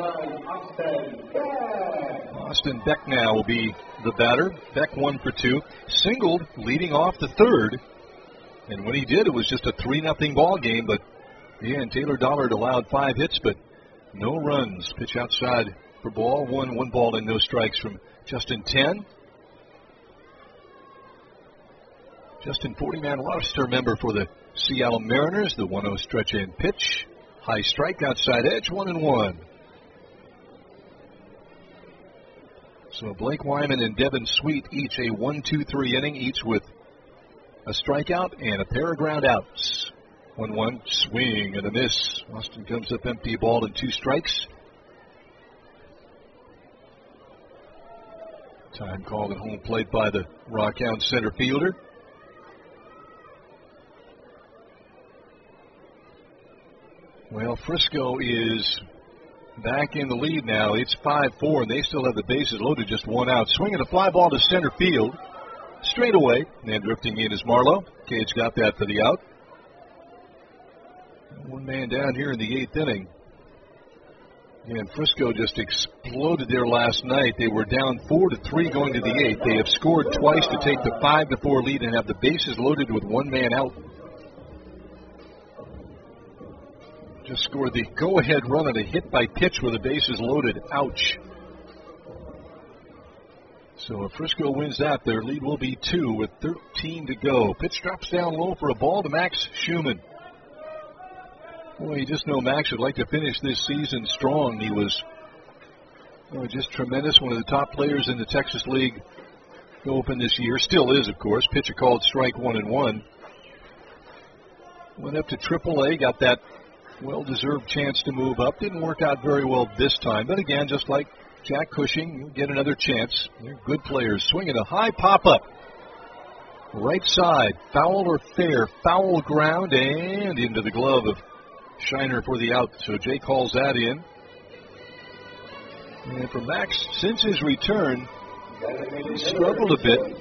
Austin Beck now will be the batter. Beck one for two. Singled, leading off the third. And when he did, it was just a three nothing ball game. But, yeah, and Taylor Dollard allowed five hits, but no runs. Pitch outside for ball one. One ball and no strikes from Justin Ten. Justin, forty-man roster member for the Seattle Mariners. The one oh stretch and pitch. High strike, outside edge, one and one. So Blake Wyman and Devin Sweet each a one two three inning, each with a strikeout and a pair of ground outs. one one, swing and a miss. Austin comes up empty, ball and two strikes. Time called at home plate by the Rockhound center fielder. Well, Frisco is back in the lead now. It's five four, and they still have the bases loaded, just one out. Swinging a fly ball to center field. Straight away, and drifting in is Marlowe. Cage got that for the out. One man down here in the eighth inning. And Frisco just exploded there last night. They were down four to three going to the eighth. They have scored twice to take the five to four lead and have the bases loaded with one man out. Just scored the go-ahead run on a hit by pitch with the bases loaded. Ouch. So if Frisco wins that, their lead will be two with thirteen to go. Pitch drops down low for a ball to Max Schumann. Boy, you just know Max would like to finish this season strong. He was oh, just tremendous. One of the top players in the Texas League Open this year. Still is, of course. Pitcher called strike one and one. Went up to triple A, got that well-deserved chance to move up. Didn't work out very well this time. But again, just like Jack Cushing, you'll get another chance. They're good players. Swinging a high pop-up. Right side. Foul or fair. Foul ground and into the glove of Shiner for the out. So Jay calls that in. And for Max, since his return, he struggled a bit.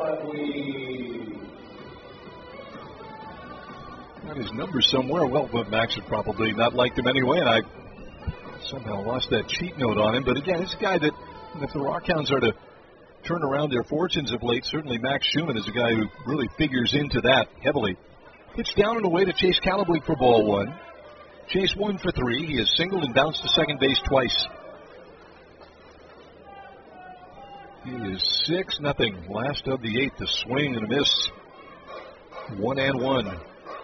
Got his numbers somewhere. Well, but Max would probably not liked him anyway, and I somehow lost that cheat note on him. But again, he's a guy that, if the Rockhounds are to turn around their fortunes of late, certainly Max Schumann is a guy who really figures into that heavily. Pitch down and away to Chase Callaway for ball one. Chase one for three. He has singled and bounced to second base twice. He is six nothing. Last of the eighth. A swing and a miss. One and one.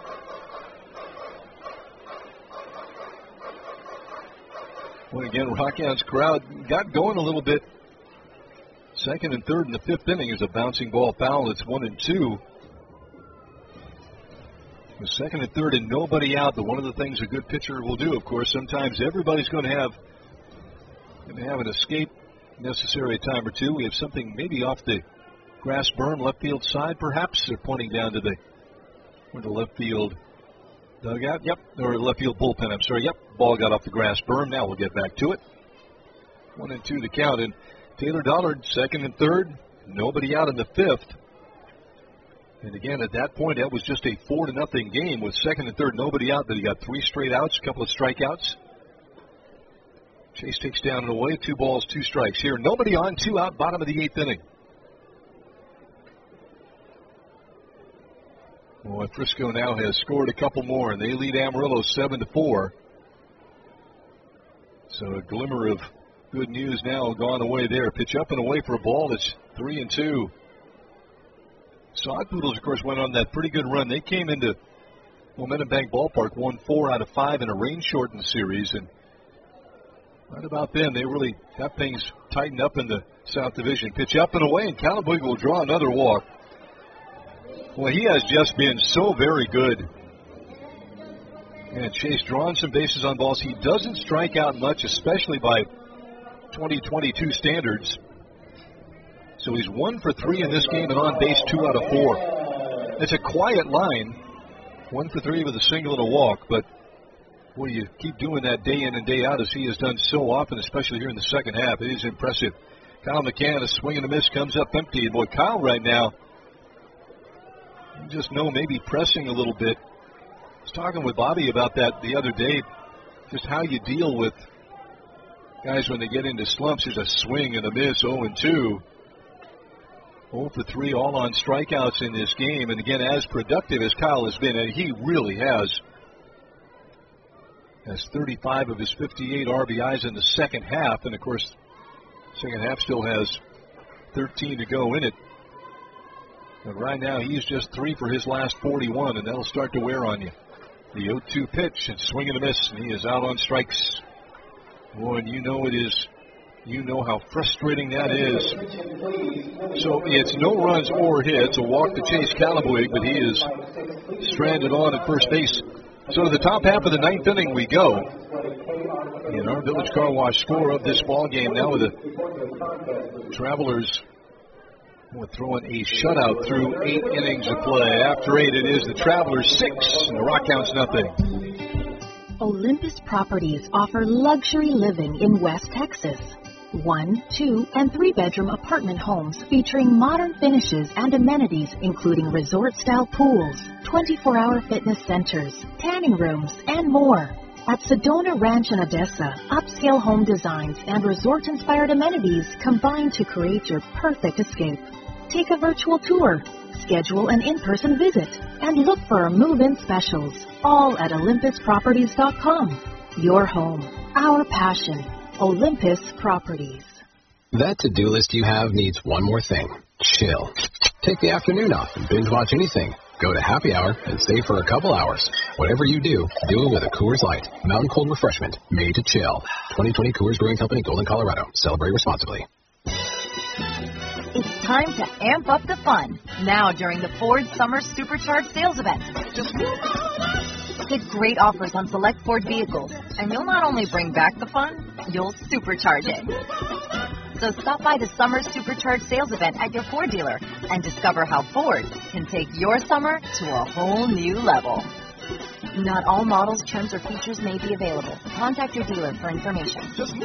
Well, again, Rockhounds crowd got going a little bit. Second and third in the fifth inning is a bouncing ball foul. It's one and two. The second and third and nobody out. But one of the things a good pitcher will do, of course, sometimes everybody's going to have going to have an escape necessary a time or two. We have something maybe off the grass berm, left field side, perhaps. They're pointing down to the, where the left field dugout. Yep, or left field bullpen. I'm sorry. Yep, ball got off the grass berm. Now we'll get back to it. One and two to count. And Taylor Dollard, second and third. Nobody out in the fifth. And again, at that point, that was just a four to nothing game with second and third, nobody out. But he got three straight outs, a couple of strikeouts. Chase takes down and away, two balls, two strikes. Here, nobody on, two out, bottom of the eighth inning. Boy, Frisco now has scored a couple more, and they lead Amarillo seven to four. So a glimmer of good news now gone away there. Pitch up and away for a ball that's three and two. Sod Poodles, of course, went on that pretty good run. They came into Momentum Bank Ballpark, won four out of five in a rain-shortened series, and right about then, they really got things tightened up in the South Division. Pitch up and away, and Callaway will draw another walk. Well, he has just been so very good. And Chase drawing some bases on balls. He doesn't strike out much, especially by twenty twenty-two standards. So he's one for three in this game and on base two out of four. It's a quiet line. One for three with a single and a walk, but boy, you keep doing that day in and day out as he has done so often, especially here in the second half. It is impressive. Kyle McCann, a swing and a miss, comes up empty. And boy, Kyle right now, you just know maybe pressing a little bit. I was talking with Bobby about that the other day, just how you deal with guys when they get into slumps. There's a swing and a miss, oh and two. oh for three, all on strikeouts in this game. And again, as productive as Kyle has been, and he really has, has thirty-five of his fifty-eight R B Is in the second half. And, of course, second half still has thirteen to go in it. But right now, he's just three for his last forty-one, and that'll start to wear on you. The oh two pitch, and swing and a miss, and he is out on strikes. Boy, and you know it is. You know how frustrating that is. So it's no runs or hits. A walk to Chase Callaway, but he is stranded on at first base. So to the top half of the ninth inning we go. And our Village Car Wash score of this ball game now with the Travelers throwing a shutout through eight innings of play. After eight, it is the Travelers six and the Rockhounds nothing. Olympus Properties offer luxury living in West Texas. One, two, and three-bedroom apartment homes featuring modern finishes and amenities including resort-style pools, twenty-four hour fitness centers, tanning rooms, and more. At Sedona Ranch in Odessa, upscale home designs and resort-inspired amenities combine to create your perfect escape. Take a virtual tour, schedule an in-person visit, and look for our move-in specials, all at olympus properties dot com. Your home, our passion. Olympus Properties. That to-do list you have needs one more thing. Chill. Take the afternoon off and binge watch anything. Go to happy hour and stay for a couple hours. Whatever you do, do it with a Coors Light. Mountain cold refreshment made to chill. twenty twenty Coors Brewing Company, Golden, Colorado. Celebrate responsibly. It's time to amp up the fun. Now during the Ford Summer Supercharged Sales Event. Just get great offers on select Ford vehicles, and you'll not only bring back the fun, you'll supercharge it. So stop by the Summer Supercharged Sales Event at your Ford dealer and discover how Ford can take your summer to a whole new level. Not all models, trims, or features may be available. Contact your dealer for information.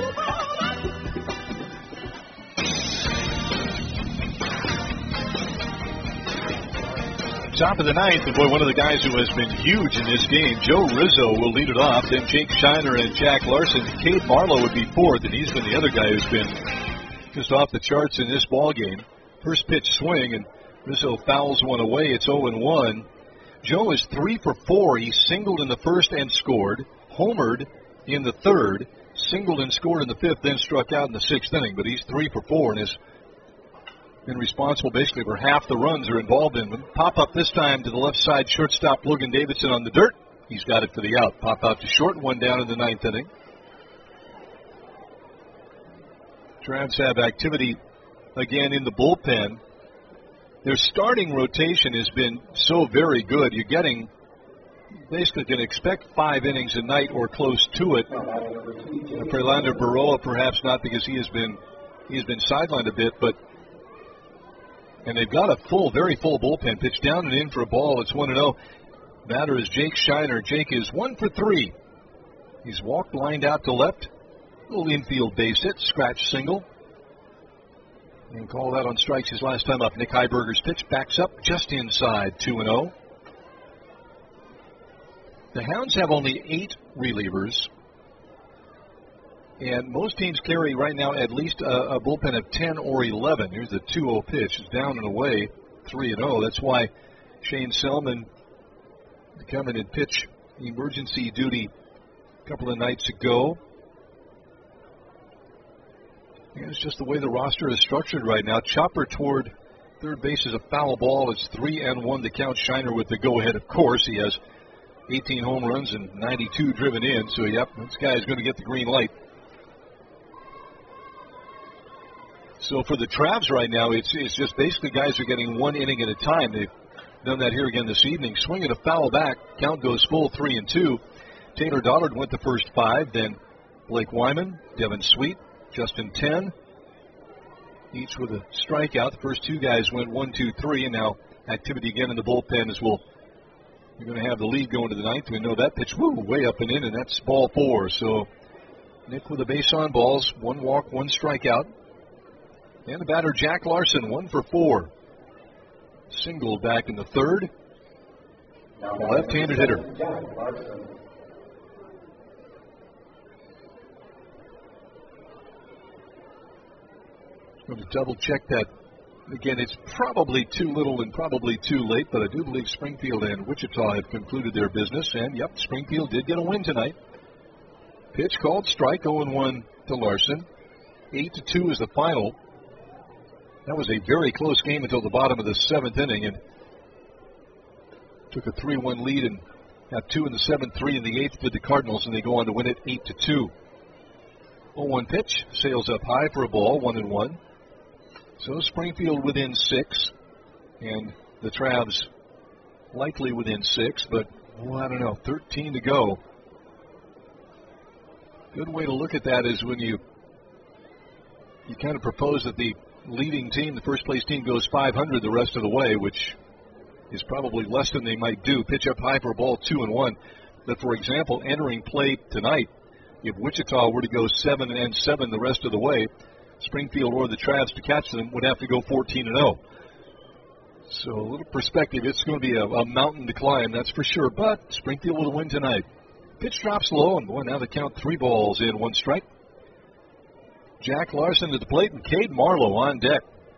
Top of the ninth, and boy, one of the guys who has been huge in this game, Joe Rizzo, will lead it off. Then Jake Shiner and Jack Larson. Cade Marlowe would be fourth, and he's been the other guy who's been just off the charts in this ball game. First pitch swing, and Rizzo fouls one away. It's oh and one. Joe is three for four. He singled in the first and scored, homered in the third, singled and scored in the fifth, then struck out in the sixth inning. But he's three for four and has been responsible basically for half the runs are involved in them. Pop up this time to the left side, shortstop Logan Davidson on the dirt. He's got it for the out. Pop out to short, one down in the ninth inning. Travs have activity again in the bullpen. Their starting rotation has been so very good. You're getting, basically can expect five innings a night or close to it. Prelander Baroa perhaps not because he has been he has been sidelined a bit, but and they've got a full, very full bullpen. Pitch down and in for a ball. It's one and oh. Batter is Jake Shiner. Jake is one for three. He's walked, lined out to left. Little infield base hit, scratch single. And call that on strikes his last time up. Nick Heiberger's pitch backs up just inside, two and oh. The Hounds have only eight relievers. And most teams carry right now at least a, a bullpen of ten or eleven. Here's the two oh pitch. It's down and away, three and oh. That's why Shane Selman coming in pitch emergency duty a couple of nights ago. And it's just the way the roster is structured right now. Chopper toward third base is a foul ball. It's three and one to count. Shiner with the go-ahead, of course. He has eighteen home runs and ninety-two driven in. So, yep, this guy is going to get the green light. So for the Travs right now, it's it's just basically guys are getting one inning at a time. They've done that here again this evening. Swinging a foul back. Count goes full, three and two. Taylor Dollard went the first five. Then Blake Wyman, Devin Sweet, Justin ten, each with a strikeout. The first two guys went one, two, three, and now activity again in the bullpen as we'll You're going to have the lead going to the ninth. We know that pitch, woo, way up and in, and that's ball four. So Nick with a base on balls, one walk, one strikeout. And the batter, Jack Larson, one for four. Single back in the third. A left-handed hitter. Going to double check that. Again, it's probably too little and probably too late, but I do believe Springfield and Wichita have concluded their business. And, yep, Springfield did get a win tonight. Pitch called strike, oh and one to Larson. eight to two is the final. That was a very close game until the bottom of the seventh inning, and took a three one lead and got two in the seventh, three in the eighth with the Cardinals, and they go on to win it eight to two. oh one pitch, sails up high for a ball, one and one. So Springfield within six, and the Travs likely within six, but, well, I don't know, thirteen to go. Good way to look at that is when you you kind of propose that the leading team, the first place team, goes five hundred the rest of the way, which is probably less than they might do. Pitch up high for a ball, two and one. But, for example, entering play tonight, if Wichita were to go seven and seven the rest of the way, Springfield or the Travs to catch them would have to go fourteen and oh. So a little perspective, it's going to be a, a mountain to climb, that's for sure. But Springfield will win tonight. Pitch drops low, and boy, now they count three balls in, one strike. Jack Larson at the plate, and Cade Marlowe on deck.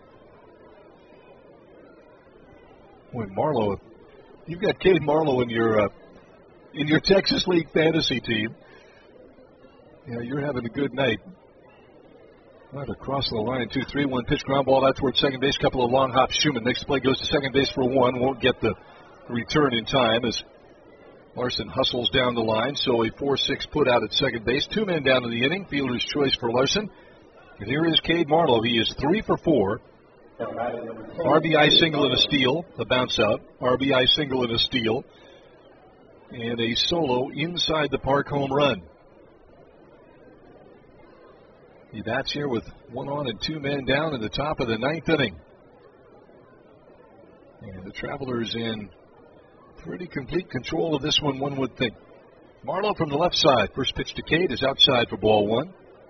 Boy, Marlowe, you've got Cade Marlowe in your uh, in your Texas League fantasy team. Yeah, you're having a good night. Right across the line, two three, one pitch, ground ball out towards second base. Couple of long hops. Schumann makes the play, goes to second base for one. Won't get the return in time as Larson hustles down the line. So a four six put out at second base. Two men down in the inning. Fielder's choice for Larson. And here is Cade Marlowe. He is three for four. R B I single and a steal. The bounce out. R B I single and a steal. And a solo inside the park home run. He bats here with one on and two men down in the top of the ninth inning. And the Travelers in pretty complete control of this one, one would think. Marlowe from the left side. First pitch to Cade is outside for ball one.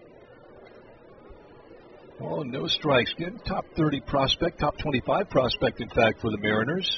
Oh, no strikes. Good top thirty prospect, top twenty-five prospect, in fact, for the Mariners.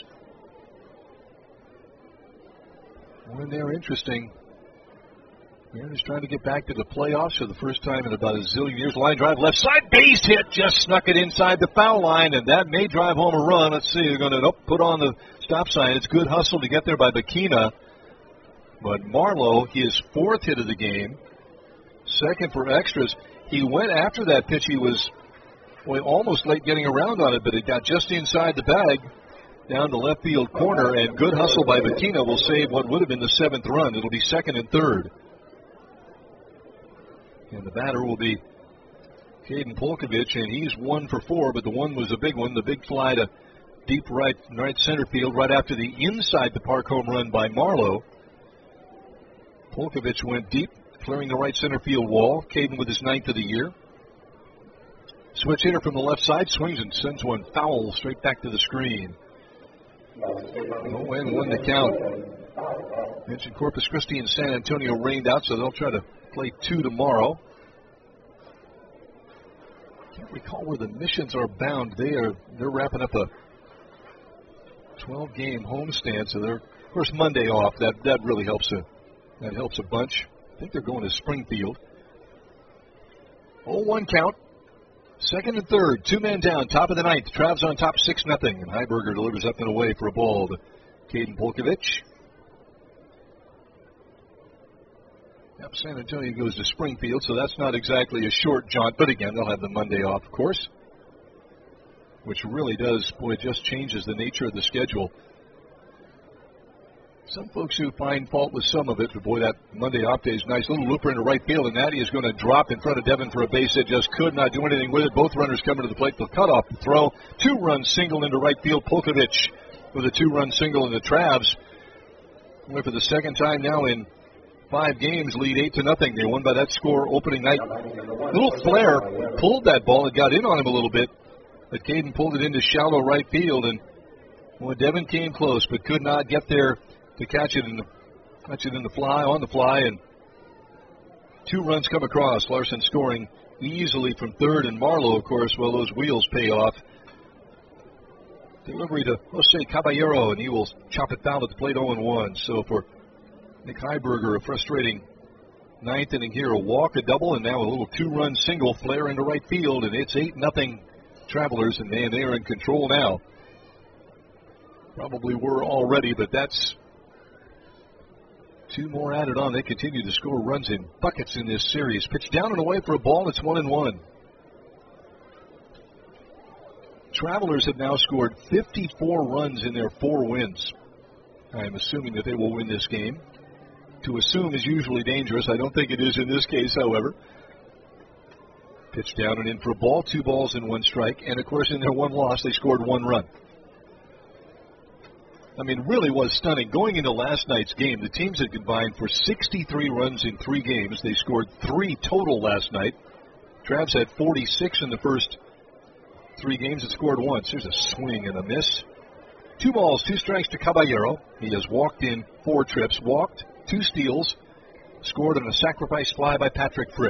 When they're interesting. Mariners trying to get back to the playoffs for the first time in about a zillion years. Line drive, left side, base hit, just snuck it inside the foul line, and that may drive home a run. Let's see, they're going to nope, put on the stop sign. It's good hustle to get there by Bakina. But Marlowe, his fourth hit of the game, second for extras. He went after that pitch. He was well, almost late getting around on it, but it got just inside the bag down the left field corner, and good hustle by Bakina will save what would have been the seventh run. It'll be second and third. And the batter will be Caden Polkovich, and he's one for four, but the one was a big one. The big fly to deep right, right center field right after the inside the park home run by Marlowe. Polkovich went deep, clearing the right center field wall. Caden with his ninth of the year. Switch hitter from the left side, swings and sends one foul straight back to the screen. Oh, and one to count. Mentioned Corpus Christi and San Antonio rained out, so they'll try to play two tomorrow. Can't recall where the Missions are bound. They are they're wrapping up a twelve game homestand, so they're of course Monday off. That that really helps a that helps a bunch. I think they're going to Springfield. oh one count. Second and third, two men down, top of the ninth. Travs on top, six nothing. And Heiberger delivers up and away for a ball to Caden Polkovich. Yep, San Antonio goes to Springfield, so that's not exactly a short jaunt. But again, they'll have the Monday off, of course, which really does, boy, it just changes the nature of the schedule. Some folks who find fault with some of it, but boy, that Monday off day is nice. Little looper into right field, and Natty is going to drop in front of Devin for a base hit. Just could not do anything with it. Both runners coming to the plate. They'll cut off the throw. Two-run single into right field. Polkovich with a two-run single, and the Travs went for the second time now in five games, lead eight to nothing. They won by that score opening night. Little Flair pulled that ball. It got in on him a little bit, but Caden pulled it into shallow right field, and well, Devin came close, but could not get there to catch it in the catch it in the fly on the fly, and two runs come across. Larson scoring easily from third, and Marlowe, of course, well, those wheels pay off. Delivery to Jose Caballero, and he will chop it down at the plate oh and one. So for Nick Heiberger, a frustrating ninth inning here, a walk, a double, and now a little two-run single flare into right field, and it's eight nothing Travelers, and they, they are in control now. Probably were already, but that's two more added on. They continue to score runs in buckets in this series. Pitch down and away for a ball. It's one and one. Travelers have now scored fifty-four runs in their four wins. I am assuming that they will win this game. To assume is usually dangerous. I don't think it is in this case, however. Pitch down and in for a ball. Two balls and one strike. And, of course, in their one loss, they scored one run. I mean, really was stunning. Going into last night's game, the teams had combined for sixty-three runs in three games. They scored three total last night. Travs had forty-six in the first three games and scored once. There's a swing and a miss. Two balls, two strikes to Caballero. He has walked in four trips, walked, two steals, scored on a sacrifice fly by Patrick Frick.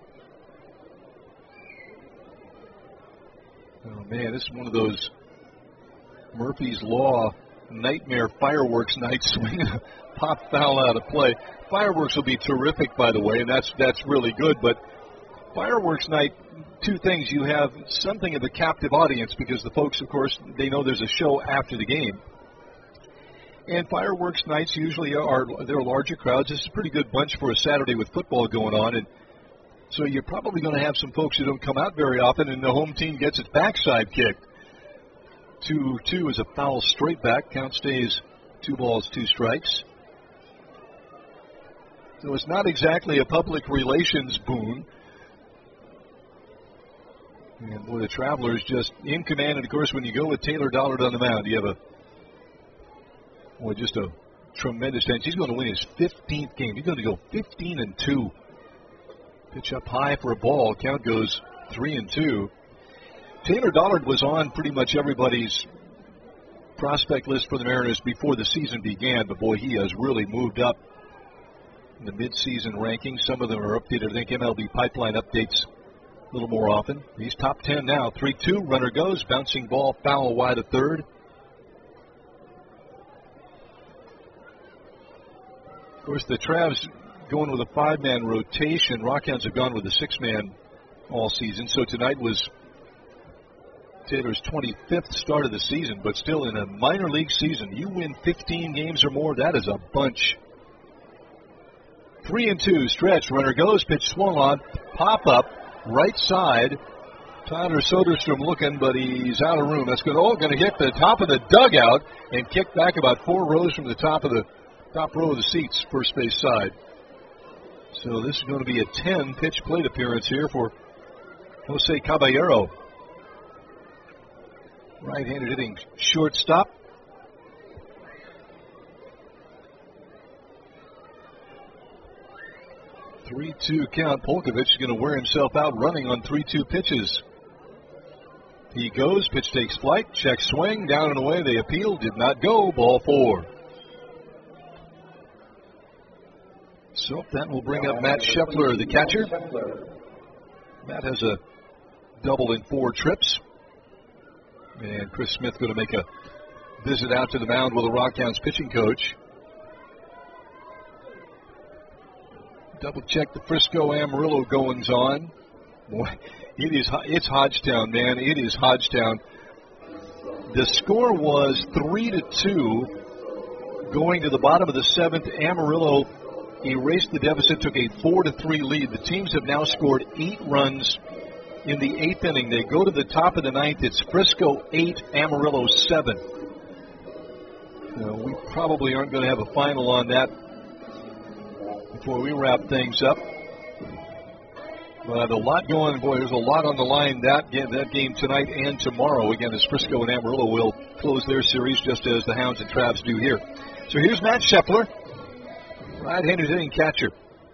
Oh, man, this is one of those Murphy's Law nightmare fireworks nights, swinging a pop foul out of play. Fireworks will be terrific, by the way, and that's that's really good, but fireworks night, two things. You have something of a captive audience because the folks, of course, they know there's a show after the game. And fireworks nights usually are, they're larger crowds. This is a pretty good bunch for a Saturday with football going on, and so you're probably going to have some folks who don't come out very often, and the home team gets its backside kicked. two two is a foul straight back. Count stays two balls, two strikes. So it's not exactly a public relations boon. And boy, the Travelers just in command. And of course, when you go with Taylor Dollard on the mound, you have a, boy, just a tremendous chance. He's going to win his fifteenth game. He's going to go fifteen and two. Pitch up high for a ball. Count goes three and two. Taylor Dollard was on pretty much everybody's prospect list for the Mariners before the season began, but boy, he has really moved up in the midseason rankings. Some of them are updated. I think M L B Pipeline updates a little more often. He's top ten now. three two, runner goes, bouncing ball, foul wide of third. Of course, the Travs going with a five-man rotation. Rockhounds have gone with a six-man all season, so tonight was Taylor's twenty-fifth start of the season, but still in a minor league season, you win fifteen games or more, that is a bunch. Three and two, stretch, runner goes, pitch swung on, pop up, right side. Tyler Soderstrom looking, but he's out of room. That's going to, oh, going to hit the top of the dugout and kick back about four rows from the top of the top row of the seats, first base side. So this is going to be a ten-pitch plate appearance here for Jose Caballero. Right-handed hitting shortstop. three two count. Polkovich is going to wear himself out running on three two pitches. He goes, pitch takes flight, check swing, down and away. They appeal, did not go, ball four. So that will bring up Matt Scheffler, the catcher. Matt has a double in four trips. And Chris Smith going to make a visit out to the mound with the Rockhounds pitching coach. Double check the Frisco Amarillo goings on. Boy, it is, it's Hodgetown, man. It is Hodgetown. The score was three to two going to the bottom of the seventh. Amarillo erased the deficit, took a four to three lead. The teams have now scored eight runs in the eighth inning. They go to the top of the ninth. It's Frisco eight, Amarillo seven. Uh, we probably aren't going to have a final on that before we wrap things up. But a lot going, boy, there's a lot on the line that game, that game tonight and tomorrow. Again, as Frisco and Amarillo will close their series just as the Hounds and Travs do here. So here's Matt Scheffler. Right-handed hitting catcher.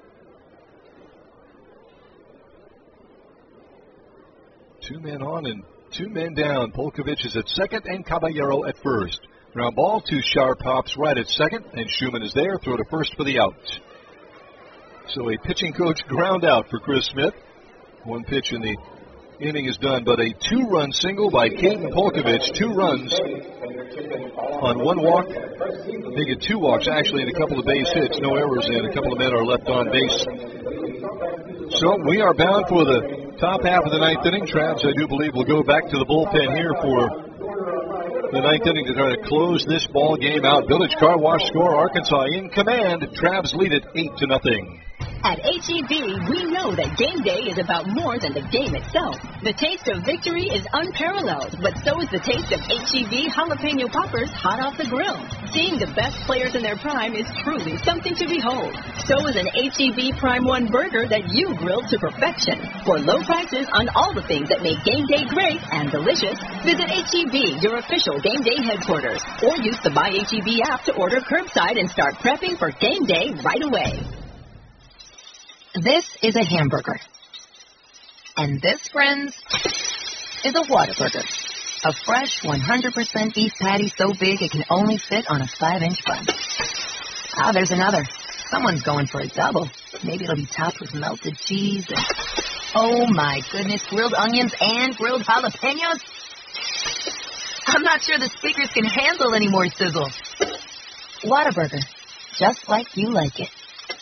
Two men on and two men down. Polkovich is at second and Caballero at first. Ground ball to Sharp, hops right at second, and Schumann is there. Throw to first for the out. So a pitching coach ground out for Chris Smith. One pitch in the inning is done, but a two-run single by Caden Polkovich. Two runs on one walk. They get two walks, actually, and a couple of base hits. No errors, and a couple of men are left on base. So we are bound for the top half of the ninth inning. Travs, I do believe, will go back to the bullpen here for the ninth inning to try to close this ball game out. Village Car Wash score, Arkansas in command. Travs lead it eight to nothing. At H E B, we know that game day is about more than the game itself. The taste of victory is unparalleled, but so is the taste of H E B jalapeno poppers hot off the grill. Seeing the best players in their prime is truly something to behold. So is an H E B Prime One burger that you grilled to perfection. For low prices on all the things that make game day great and delicious, visit H E B, your official game day headquarters, or use the My H E B app to order curbside and start prepping for game day right away. This is a hamburger. And this, friends, is a Whataburger. A fresh one hundred percent beef patty so big it can only fit on a five inch bun. Ah, there's another. Someone's going for a double. Maybe it'll be topped with melted cheese and, oh my goodness, grilled onions and grilled jalapenos. I'm not sure the speakers can handle any more sizzle. Whataburger, just like you like it.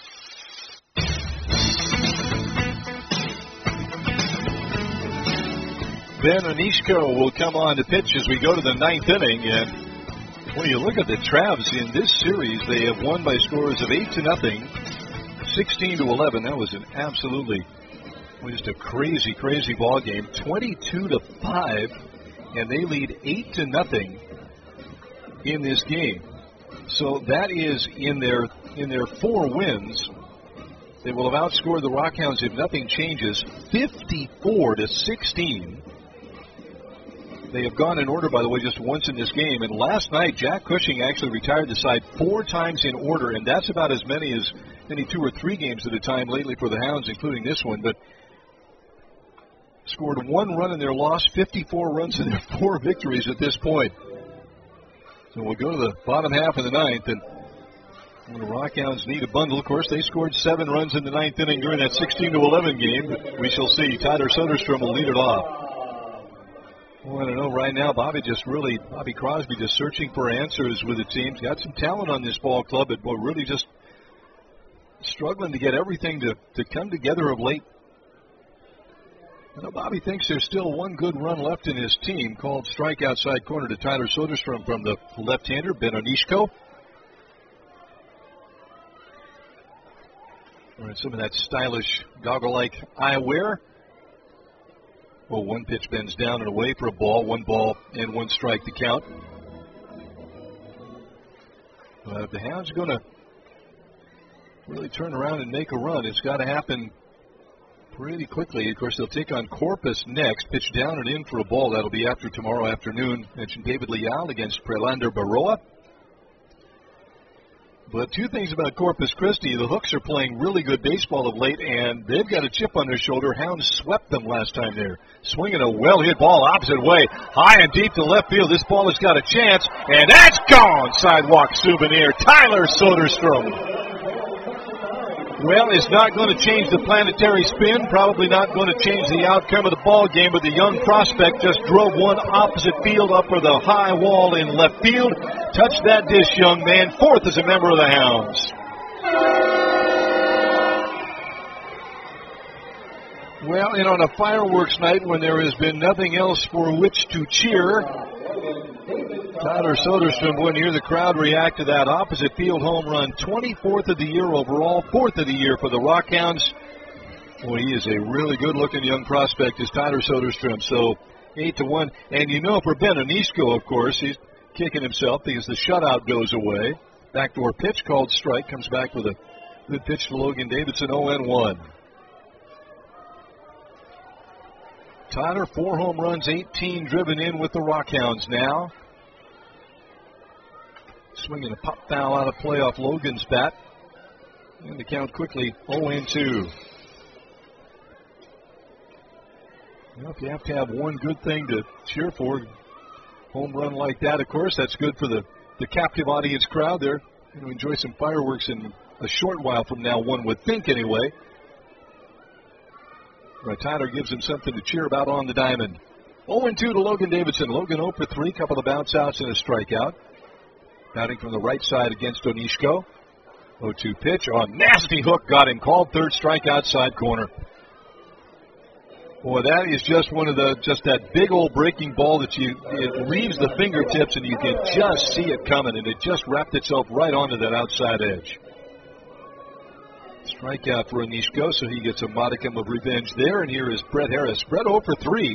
Ben Onishko will come on to pitch as we go to the ninth inning. And when you look at the Travs in this series, they have won by scores of eight to nothing, sixteen to eleven. That was an absolutely just a crazy, crazy ball game. twenty-two to five, and they lead eight to nothing in this game. So that is in their in their four wins. They will have outscored the Rockhounds if nothing changes, fifty-four to sixteen. They have gone in order, by the way, just once in this game. And last night, Jack Cushing actually retired the side four times in order, and that's about as many as any two or three games at a time lately for the Hounds, including this one. But scored one run in their loss, fifty-four runs in their four victories at this point. So we'll go to the bottom half of the ninth, and when the Rockhounds need a bundle, of course, they scored seven runs in the ninth inning during that sixteen to eleven game. But we shall see. Tyler Soderstrom will lead it off. Well, I don't know. Right now, Bobby just really, Bobby Crosby just searching for answers with the team. He's got some talent on this ball club, but boy, really just struggling to get everything to, to come together of late. I know Bobby thinks there's still one good run left in his team, called strike outside corner to Tyler Soderstrom from the left-hander, Ben Onishko. All right, some of that stylish goggle-like eyewear. Well, one pitch bends down and away for a ball. One ball and one strike to count. Uh, if the Hounds are going to really turn around and make a run, it's got to happen pretty quickly. Of course, they'll take on Corpus next. Pitch down and in for a ball. That'll be after tomorrow afternoon. Mentioned David Leal against Prelander Baroa. But two things about Corpus Christi. The Hooks are playing really good baseball of late, and they've got a chip on their shoulder. Hounds swept them last time there. Swinging a well-hit ball opposite way. High and deep to left field. This ball has got a chance, and that's gone. Sidewalk souvenir. Tyler Soderstrom. Well, it's not going to change the planetary spin, probably not going to change the outcome of the ball game, but the young prospect just drove one opposite field up for the high wall in left field. Touch that dish, young man. Fourth as a member of the Hounds. Well, and on a fireworks night when there has been nothing else for which to cheer, Tyler Soderstrom, when here the crowd react to that opposite field home run. twenty-fourth of the year overall, fourth of the year for the Rockhounds. Boy, he is a really good-looking young prospect, is Tyler Soderstrom. So eight to one. And you know, for Ben Onishko, of course, he's kicking himself because the shutout goes away. Backdoor pitch called strike, comes back with a good pitch to Logan Davidson, oh and one. Tyler, four home runs, eighteen driven in with the Rockhounds now. Swinging a pop foul out of play off Logan's bat. And the count quickly oh and two. Well, if you have to have one good thing to cheer for, home run like that, of course, that's good for the, the captive audience crowd. They're going to enjoy some fireworks in a short while from now, one would think anyway. But Tyler gives him something to cheer about on the diamond. oh and two to Logan Davidson. Logan oh for three, couple of bounce outs and a strikeout. Batting from the right side against Onishko. oh two pitch on nasty hook, got him called, third strike outside corner. Boy, that is just one of the, just that big old breaking ball that you, it leaves the fingertips and you can just see it coming, and it just wrapped itself right onto that outside edge. Strikeout for Onishko, so he gets a modicum of revenge there, and here is Brett Harris. Brett oh for three.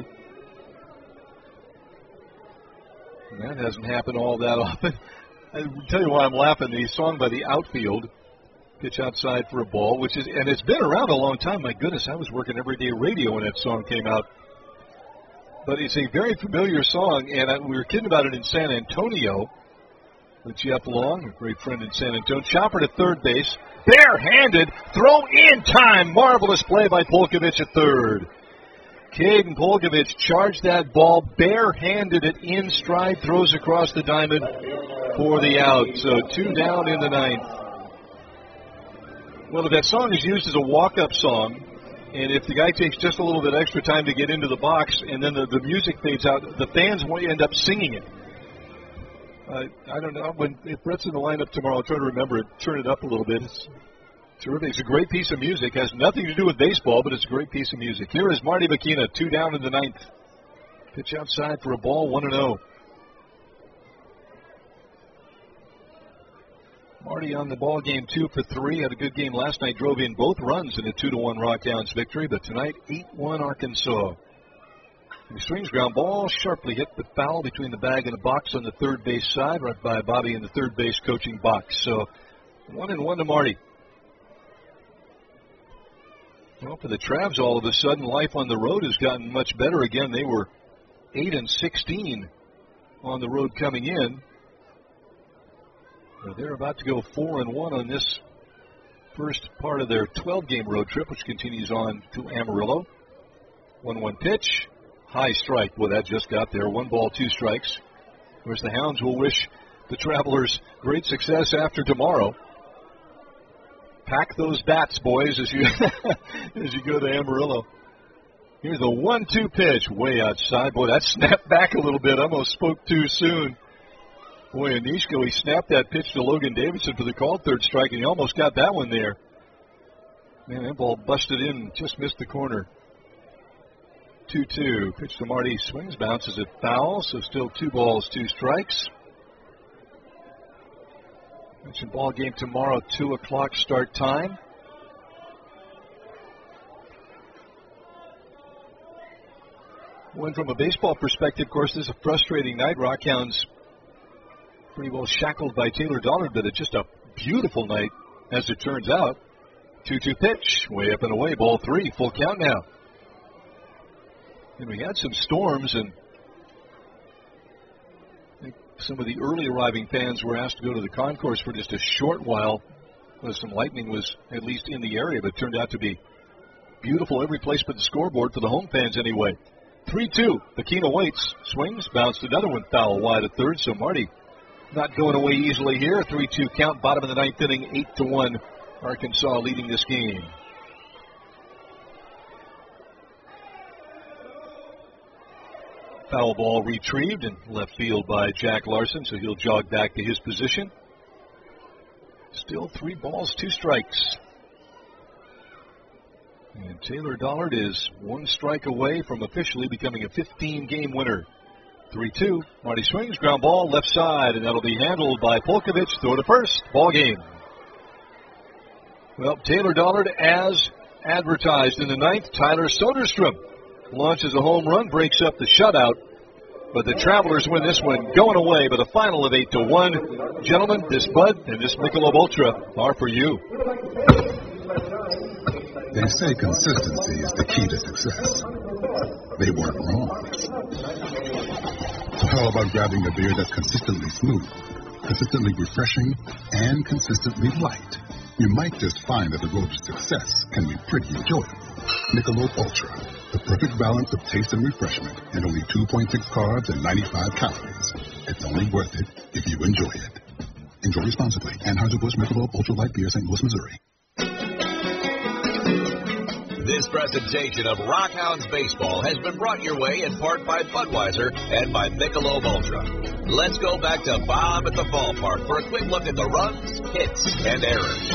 And that hasn't happened all that often. I'll tell you why I'm laughing. The song by the Outfield, pitch outside for a ball, which is, and it's been around a long time. My goodness, I was working everyday radio when that song came out. But it's a very familiar song, and I, we were kidding about it in San Antonio with Jeff Long, a great friend in San Antonio. Chopper to third base, barehanded, throw in time. Marvelous play by Polkovich at third. Caden Polkovich charged that ball, barehanded it in stride, throws across the diamond for the out. So two down in the ninth. Well, if that song is used as a walk-up song, and if the guy takes just a little bit extra time to get into the box, and then the, the music fades out, the fans won't end up singing it. Uh, I don't know. When if Brett's in the lineup tomorrow, I'll try to remember it, turn it up a little bit. It's terrific. It's a great piece of music. It has nothing to do with baseball, but it's a great piece of music. Here is Marty Bakina, two down in the ninth. Pitch outside for a ball, one and oh. Marty on the ball game, two for three. Had a good game last night. Drove in both runs in a two to one Rockdowns victory. But tonight, eight one Arkansas. He swings ground ball, sharply hit the foul between the bag and the box on the third base side, right by Bobby in the third base coaching box. So one and one to Marty. Well, for the Travs, all of a sudden, life on the road has gotten much better again. They were eight and sixteen on the road coming in. They're about to go four and one on this first part of their twelve-game road trip, which continues on to Amarillo. one one pitch, high strike. Well, that just got there. One ball, two strikes. Of course, the Hounds will wish the Travelers great success after tomorrow. Pack those bats, boys, as you as you go to Amarillo. Here's a one two pitch, way outside. Boy, that snapped back a little bit. I almost spoke too soon. Boy, Onishko, he snapped that pitch to Logan Davidson for the called third strike, and he almost got that one there. Man, that ball busted in, just missed the corner. two two. Pitch to Marty, swings, bounces it foul, so still two balls, two strikes. Mentioned ball game tomorrow, two o'clock start time. When from a baseball perspective, of course, this is a frustrating night. Rockhounds pretty well shackled by Taylor Dollard, but it's just a beautiful night, as it turns out. two two pitch, way up and away, ball three, full count now. And we had some storms, and I think some of the early arriving fans were asked to go to the concourse for just a short while, because some lightning was at least in the area, but it turned out to be beautiful every place but the scoreboard for the home fans anyway. three two, Bakina waits, swings, bounced another one foul wide at third, so Marty not going away easily here. three two count, bottom of the ninth inning, eight to one. Arkansas leading this game. Foul ball retrieved in left field by Jack Larson, so he'll jog back to his position. Still three balls, two strikes. And Taylor Dollard is one strike away from officially becoming a fifteen-game winner. three two, Marty swings, ground ball, left side, and that'll be handled by Polkovich. Throw to first, ball game. Well, Taylor Dollard, as advertised in the ninth, Tyler Soderstrom launches a home run, breaks up the shutout, but the Travelers win this one, going away with a final of eight to one. Gentlemen, this Bud and this Michelob Ultra are for you. They say consistency is the key to success. They weren't wrong. So how about grabbing a beer that's consistently smooth, consistently refreshing, and consistently light? you might just find that the road to success can be pretty enjoyable. Michelob Ultra, the perfect balance of taste and refreshment, and only two point six carbs and ninety-five calories. It's only worth it if you enjoy it. Enjoy responsibly. Anheuser-Busch Michelob Ultra Light Beer, Saint Louis, Missouri. This presentation of Rockhounds Baseball has been brought your way in part by Budweiser and by Michelob Ultra. Let's go back to Bob at the ballpark for a quick look at the runs, hits, and errors.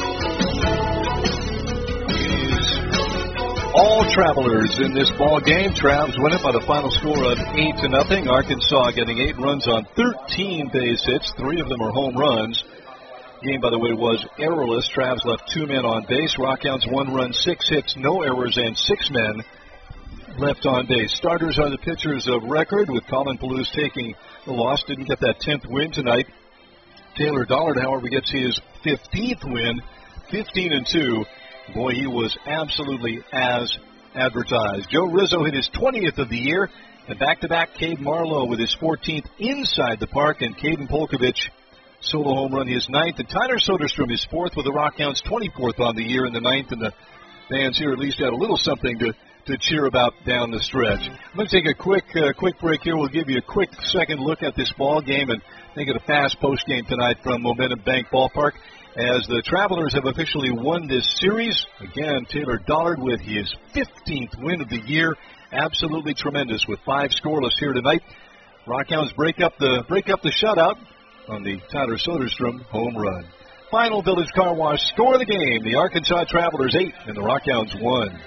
All Travelers in this ball game. Travs win it by the final score of eight to nothing. Arkansas getting eight runs on thirteen base hits. Three of them are home runs. Game, by the way, was errorless. Travs left two men on base. Rockhounds one run, six hits, no errors, and six men left on base. Starters are the pitchers of record, with Colin Palouse taking the loss. Didn't get that tenth win tonight. Taylor Dollard, however, gets his fifteenth win, fifteen and two. Boy, he was absolutely as advertised. Joe Rizzo hit his twentieth of the year, and back-to-back Cade Marlowe with his fourteenth inside the park, and Caden Polkovich solo home run his ninth, and Tyler Soderstrom his fourth with the Rockhounds, twenty-fourth on the year in the ninth, and the fans here at least had a little something to, to cheer about down the stretch. I'm going to take a quick uh, quick break here. We'll give you a quick second look at this ball game and think of a fast post game tonight from Momentum Bank Ballpark as the Travelers have officially won this series. Again, Taylor Dollard with his fifteenth win of the year. Absolutely tremendous with five scoreless here tonight. Rockhounds break up the break up the shutout on the Tyler Soderstrom home run. Final Village Car Wash score of the game. The Arkansas Travelers eight and the Rockhounds one.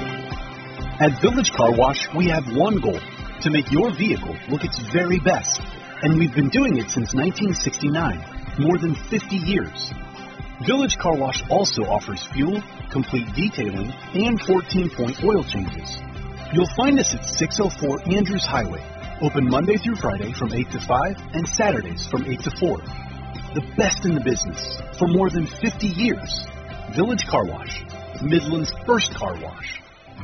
At Village Car Wash, we have one goal, to make your vehicle look its very best. And we've been doing it since nineteen sixty-nine, more than fifty years. Village Car Wash also offers fuel, complete detailing, and fourteen-point oil changes. You'll find us at six oh four Andrews Highway, open Monday through Friday from eight to five and Saturdays from eight to four. The best in the business for more than fifty years. Village Car Wash, Midland's first car wash.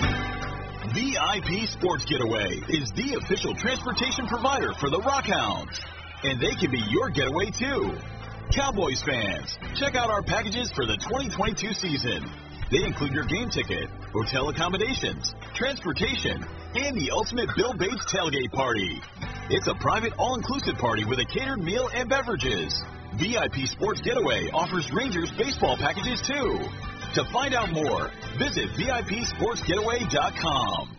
V I P Sports Getaway is the official transportation provider for the Rockhounds. And they can be your getaway too. Cowboys fans, check out our packages for the twenty twenty-two season. They include your game ticket, hotel accommodations, transportation, and the ultimate Bill Bates tailgate party. It's a private all-inclusive party with a catered meal and beverages. V I P Sports Getaway offers Rangers baseball packages too. To find out more, visit V I P sports getaway dot com.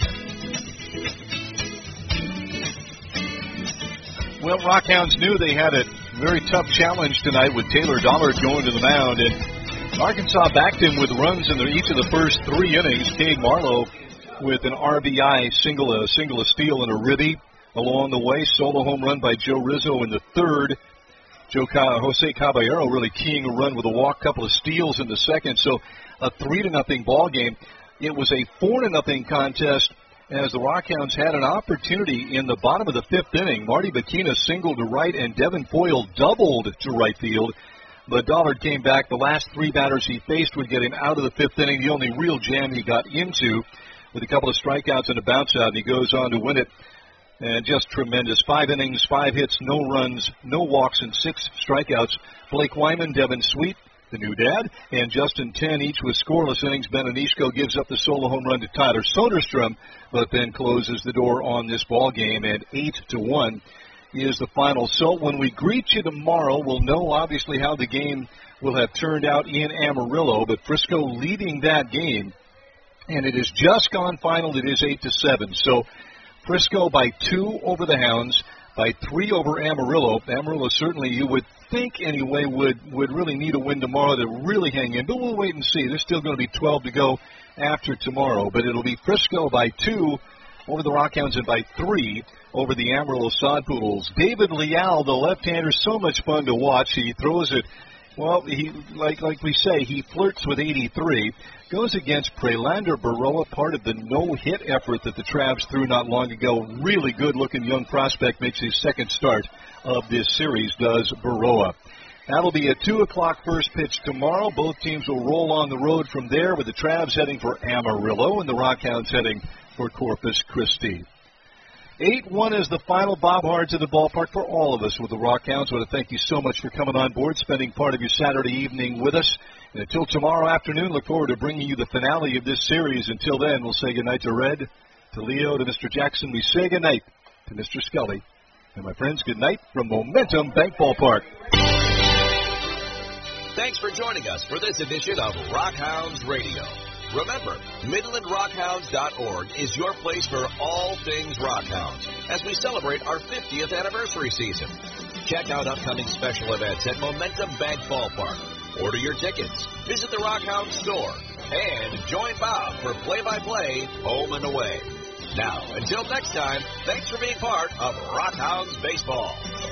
Well, Rockhounds knew they had a very tough challenge tonight with Taylor Dollard going to the mound, and Arkansas backed him with runs in the, each of the first three innings. Cade Marlowe with an R B I, single, a single, a steal, and a ribby along the way. Solo home run by Joe Rizzo in the third. Joe Ca- Jose Caballero really keying a run with a walk, couple of steals in the second. So a three to nothing ball game. It was a four to nothing contest as the Rockhounds had an opportunity in the bottom of the fifth inning. Marty Bakina singled to right, and Devin Foyle doubled to right field. But Dollard came back. The last three batters he faced would get him out of the fifth inning, the only real jam he got into, with a couple of strikeouts and a bounce out, and he goes on to win it. And just tremendous. Five innings, five hits, no runs, no walks, and six strikeouts. Blake Wyman, Devin Sweet, the new dad, and Justin Ten, each with scoreless innings. Ben Anishko gives up the solo home run to Tyler Soderstrom, but then closes the door on this ball game, and eight to one is the final. So when we greet you tomorrow, we'll know obviously how the game will have turned out in Amarillo, but Frisco leading that game, and it has just gone final. It is eight to seven. So Frisco by two over the Hounds, by three over Amarillo. Amarillo certainly, you would think anyway, would, would really need a win tomorrow to really hang in. But we'll wait and see. There's still going to be twelve to go after tomorrow. But it'll be Frisco by two over the Rockhounds and by three over the Amarillo Sod Poodles. David Leal, the left-hander, so much fun to watch. He throws it, well, he like like we say, he flirts with eighty-three. Goes against Prelander Baroa, part of the no-hit effort that the Travs threw not long ago. Really good-looking young prospect, makes his second start of this series, does Baroa. That'll be a two o'clock first pitch tomorrow. Both teams will roll on the road from there, with the Travs heading for Amarillo and the Rockhounds heading for Corpus Christi. eight one is the final. Bob Hard's in the ballpark for all of us with the Rockhounds. I want to thank you so much for coming on board, spending part of your Saturday evening with us. And until tomorrow afternoon, look forward to bringing you the finale of this series. Until then, we'll say goodnight to Red, to Leo, to Mister Jackson. We say goodnight to Mister Scully. And my friends, goodnight from Momentum Bank Ballpark. Thanks for joining us for this edition of Rockhounds Radio. Remember, Midland Rock Hounds dot org is your place for all things Rockhounds as we celebrate our fiftieth anniversary season. Check out upcoming special events at Momentum Bank Ballpark. Order your tickets, visit the Rockhounds store, and join Bob for play-by-play home and away. Now, until next time, thanks for being part of Rockhounds Baseball.